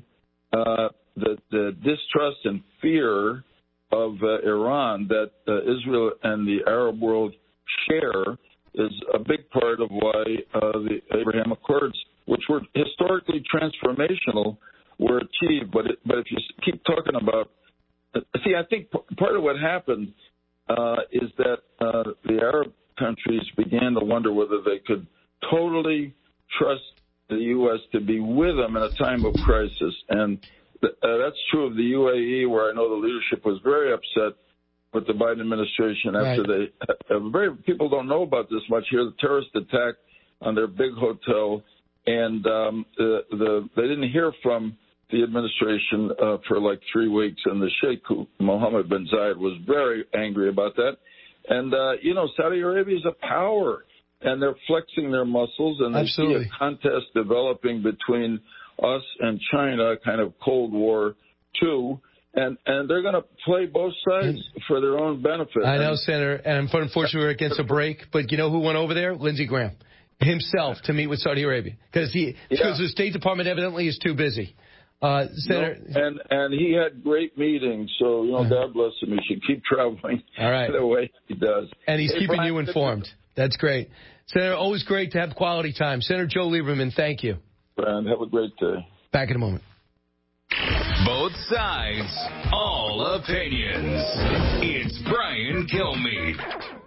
distrust and fear of Iran that Israel and the Arab world share is a big part of why the Abraham Accords, which were historically transformational, were achieved. But if you keep talking about, I think part of what happened is that the Arab countries began to wonder whether they could totally trust the U.S. to be with them in a time of crisis. And that's true of the UAE, where I know the leadership was very upset with the Biden administration after people don't know about this much here, the terrorist attack on their big hotel. And they didn't hear from the administration for like 3 weeks. And the Sheikh Mohammed bin Zayed was very angry about that. And, Saudi Arabia is a power, and they're flexing their muscles, and they see a contest developing between us and China, kind of Cold War II, and they're going to play both sides for their own benefit. I know, Senator, and unfortunately we're against a break, but you know who went over there? Lindsey Graham himself to meet with Saudi Arabia because the State Department evidently is too busy. Senator, and he had great meetings, so God bless him. He should keep traveling the way he does. And he's keeping you informed. That's great. Senator, always great to have quality time. Senator Joe Lieberman, thank you. Brian, have a great day. Back in a moment. Both sides, all opinions. It's Brian Kilmeade.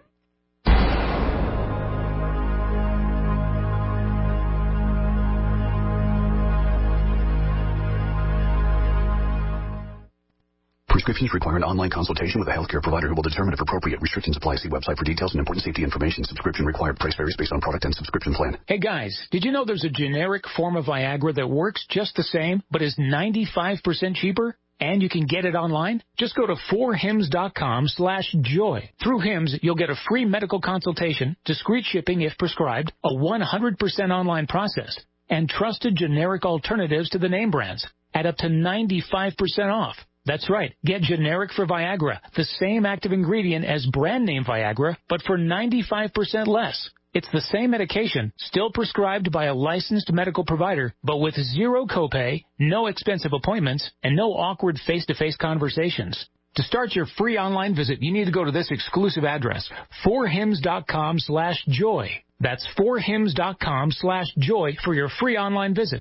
Prescriptions require an online consultation with a healthcare provider who will determine if appropriate. Restrictions apply. See website for details and important safety information. Subscription required. Price varies based on product and subscription plan. Hey guys, did you know there's a generic form of Viagra that works just the same, but is 95% cheaper? And you can get it online? Just go to 4hims.com/joy. Through Hims, you'll get a free medical consultation, discreet shipping if prescribed, a 100% online process, and trusted generic alternatives to the name brands at up to 95% off. That's right. Get generic for Viagra, the same active ingredient as brand name Viagra, but for 95% less. It's the same medication, still prescribed by a licensed medical provider, but with zero copay, no expensive appointments, and no awkward face-to-face conversations. To start your free online visit, you need to go to this exclusive address, 4hims.com/joy. That's 4hims.com/joy for your free online visit.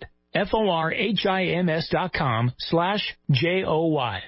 FORHIMS.com/JOY.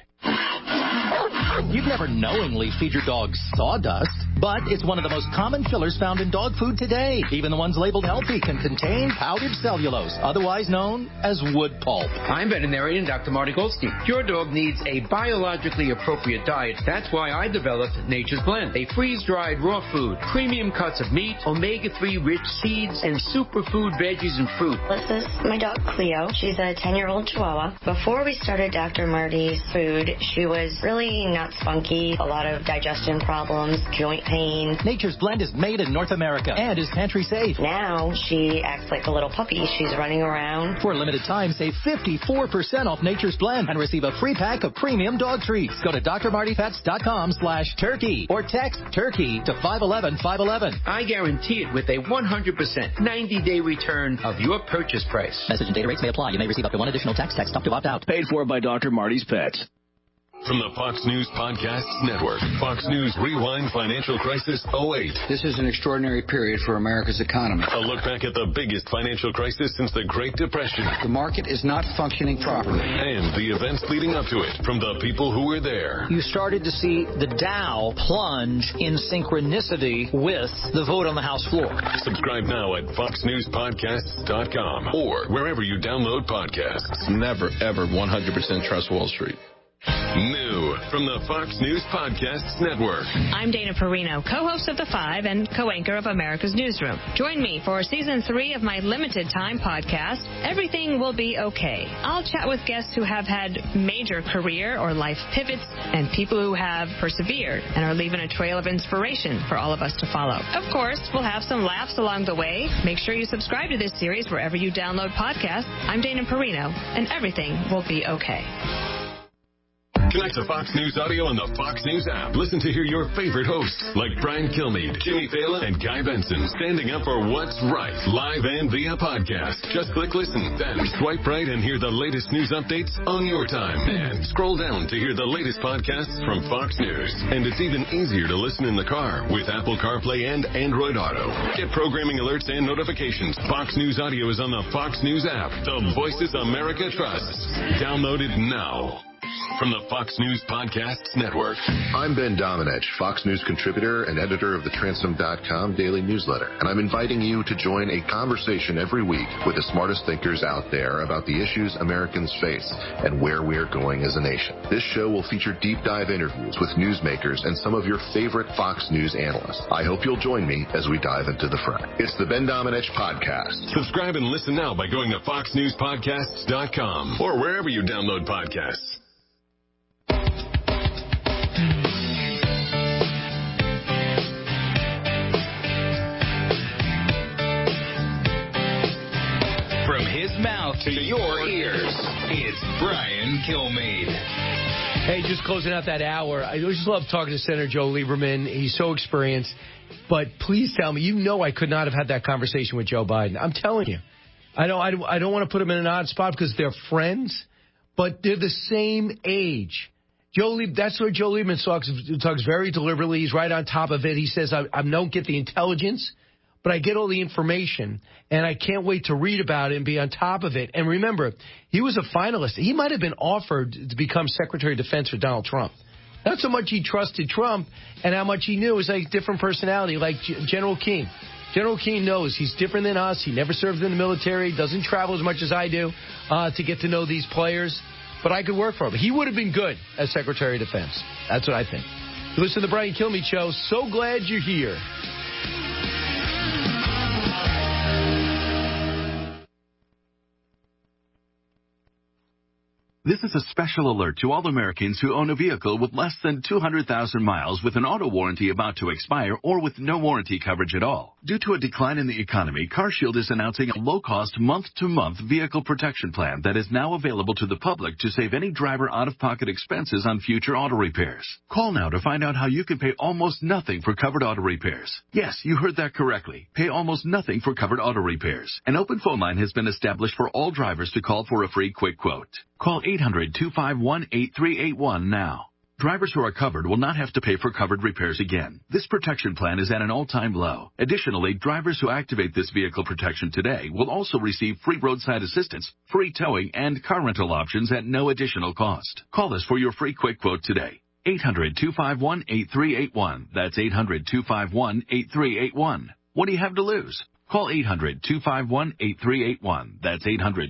You've never knowingly feed your dog sawdust, but it's one of the most common fillers found in dog food today. Even the ones labeled healthy can contain powdered cellulose, otherwise known as wood pulp. I'm veterinarian Dr. Marty Goldstein. Your dog needs a biologically appropriate diet. That's why I developed Nature's Blend, a freeze-dried raw food, premium cuts of meat, omega-3 rich seeds, and superfood veggies and fruit. This is my dog Cleo. She's a 10-year-old Chihuahua. Before we started Dr. Marty's food, she was really not spunky, a lot of digestion problems, joint pain. Nature's Blend is made in North America and is pantry safe. Now she acts like a little puppy. She's running around. For a limited time, save 54% off Nature's Blend and receive a free pack of premium dog treats. Go to drmartypets.com/turkey or text turkey to 511-511. I guarantee it with a 100% 90-day return of your purchase price. Message and data rates may apply. You may receive up to one additional text up to opt out. Paid for by Dr. Marty's Pets. From the Fox News Podcasts Network, Fox News Rewind Financial Crisis 08. This is an extraordinary period for America's economy. A look back at the biggest financial crisis since the Great Depression. The market is not functioning properly. And the events leading up to it from the people who were there. You started to see the Dow plunge in synchronicity with the vote on the House floor. Subscribe now at foxnewspodcasts.com or wherever you download podcasts. Never, ever 100% trust Wall Street. New from the Fox News Podcasts Network. I'm Dana Perino, co-host of The Five and co-anchor of America's Newsroom. Join me for Season 3 of my limited-time podcast, Everything Will Be Okay. I'll chat with guests who have had major career or life pivots and people who have persevered and are leaving a trail of inspiration for all of us to follow. Of course, we'll have some laughs along the way. Make sure you subscribe to this series wherever you download podcasts. I'm Dana Perino, and everything will be okay. Connect to Fox News Audio on the Fox News app. Listen to hear your favorite hosts like Brian Kilmeade, Jimmy Fallon, and Guy Benson standing up for what's right, live and via podcast. Just click listen, then swipe right and hear the latest news updates on your time. And scroll down to hear the latest podcasts from Fox News. And it's even easier to listen in the car with Apple CarPlay and Android Auto. Get programming alerts and notifications. Fox News Audio is on the Fox News app. The voices America trusts. Download it now. from the Fox News Podcasts Network. I'm Ben Domenech, Fox News contributor and editor of the Transom.com daily newsletter, and I'm inviting you to join a conversation every week with the smartest thinkers out there about the issues Americans face and where we're going as a nation. This show will feature deep dive interviews with newsmakers and some of your favorite Fox News analysts. I hope you'll join me as we dive into the fray. It's the Ben Domenech Podcast. Subscribe and listen now by going to foxnewspodcasts.com or wherever you download podcasts. From his mouth to your ears, it's Brian Kilmeade. Hey, just closing out that hour. I just love talking to Senator Joe Lieberman. He's so experienced. But please tell me, I could not have had that conversation with Joe Biden. I'm telling you. I don't want to put him in an odd spot because they're friends, but they're the same age. That's where Joe Lieberman talks very deliberately. He's right on top of it. He says, I don't get the intelligence, but I get all the information, and I can't wait to read about it and be on top of it. And remember, he was a finalist. He might have been offered to become Secretary of Defense for Donald Trump. Not so much he trusted Trump and how much he knew. It was like different personality, like General King. General King knows he's different than us. He never served in the military, doesn't travel as much as I do to get to know these players. But I could work for him. He would have been good as Secretary of Defense. That's what I think. You listen to the Brian Kilmeade Show. So glad you're here. This is a special alert to all Americans who own a vehicle with less than 200,000 miles with an auto warranty about to expire or with no warranty coverage at all. Due to a decline in the economy, CarShield is announcing a low-cost month-to-month vehicle protection plan that is now available to the public to save any driver out-of-pocket expenses on future auto repairs. Call now to find out how you can pay almost nothing for covered auto repairs. Yes, you heard that correctly. Pay almost nothing for covered auto repairs. An open phone line has been established for all drivers to call for a free quick quote. Call 800-251-8381 now. Drivers who are covered will not have to pay for covered repairs again. This protection plan is at an all-time low. Additionally, drivers who activate this vehicle protection today will also receive free roadside assistance, free towing, and car rental options at no additional cost. Call us for your free quick quote today. 800-251-8381. That's 800-251-8381. What do you have to lose? Call 800-251-8381. That's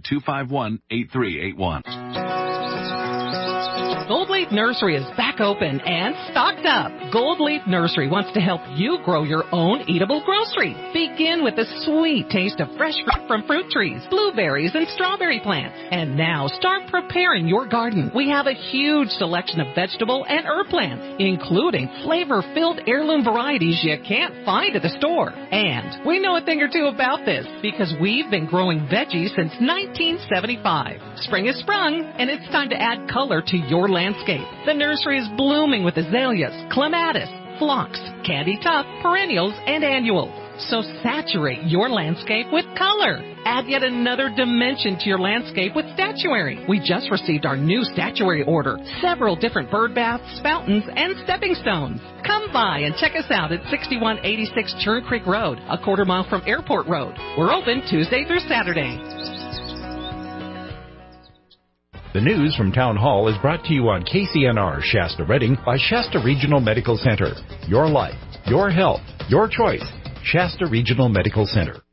800-251-8381. Gold Leaf Nursery is back open and stocked up. Gold Leaf Nursery wants to help you grow your own eatable grocery. Begin with the sweet taste of fresh fruit from fruit trees, blueberries, and strawberry plants. And now start preparing your garden. We have a huge selection of vegetable and herb plants, including flavor-filled heirloom varieties you can't find at the store. And we know a thing or two about this because we've been growing veggies since 1975. Spring has sprung, and it's time to add color to your landscape. The nursery is blooming with azaleas, clematis, phlox, candy tuft, perennials, and annuals. So saturate your landscape with color. Add yet another dimension to your landscape with statuary. We just received our new statuary order. Several different bird baths, fountains, and stepping stones. Come by and check us out at 6186 Churn Creek Road, a quarter mile from Airport Road. We're open Tuesday through Saturday. The news from Town Hall is brought to you on KCNR Shasta Redding by Shasta Regional Medical Center. Your life, your health, your choice. Shasta Regional Medical Center.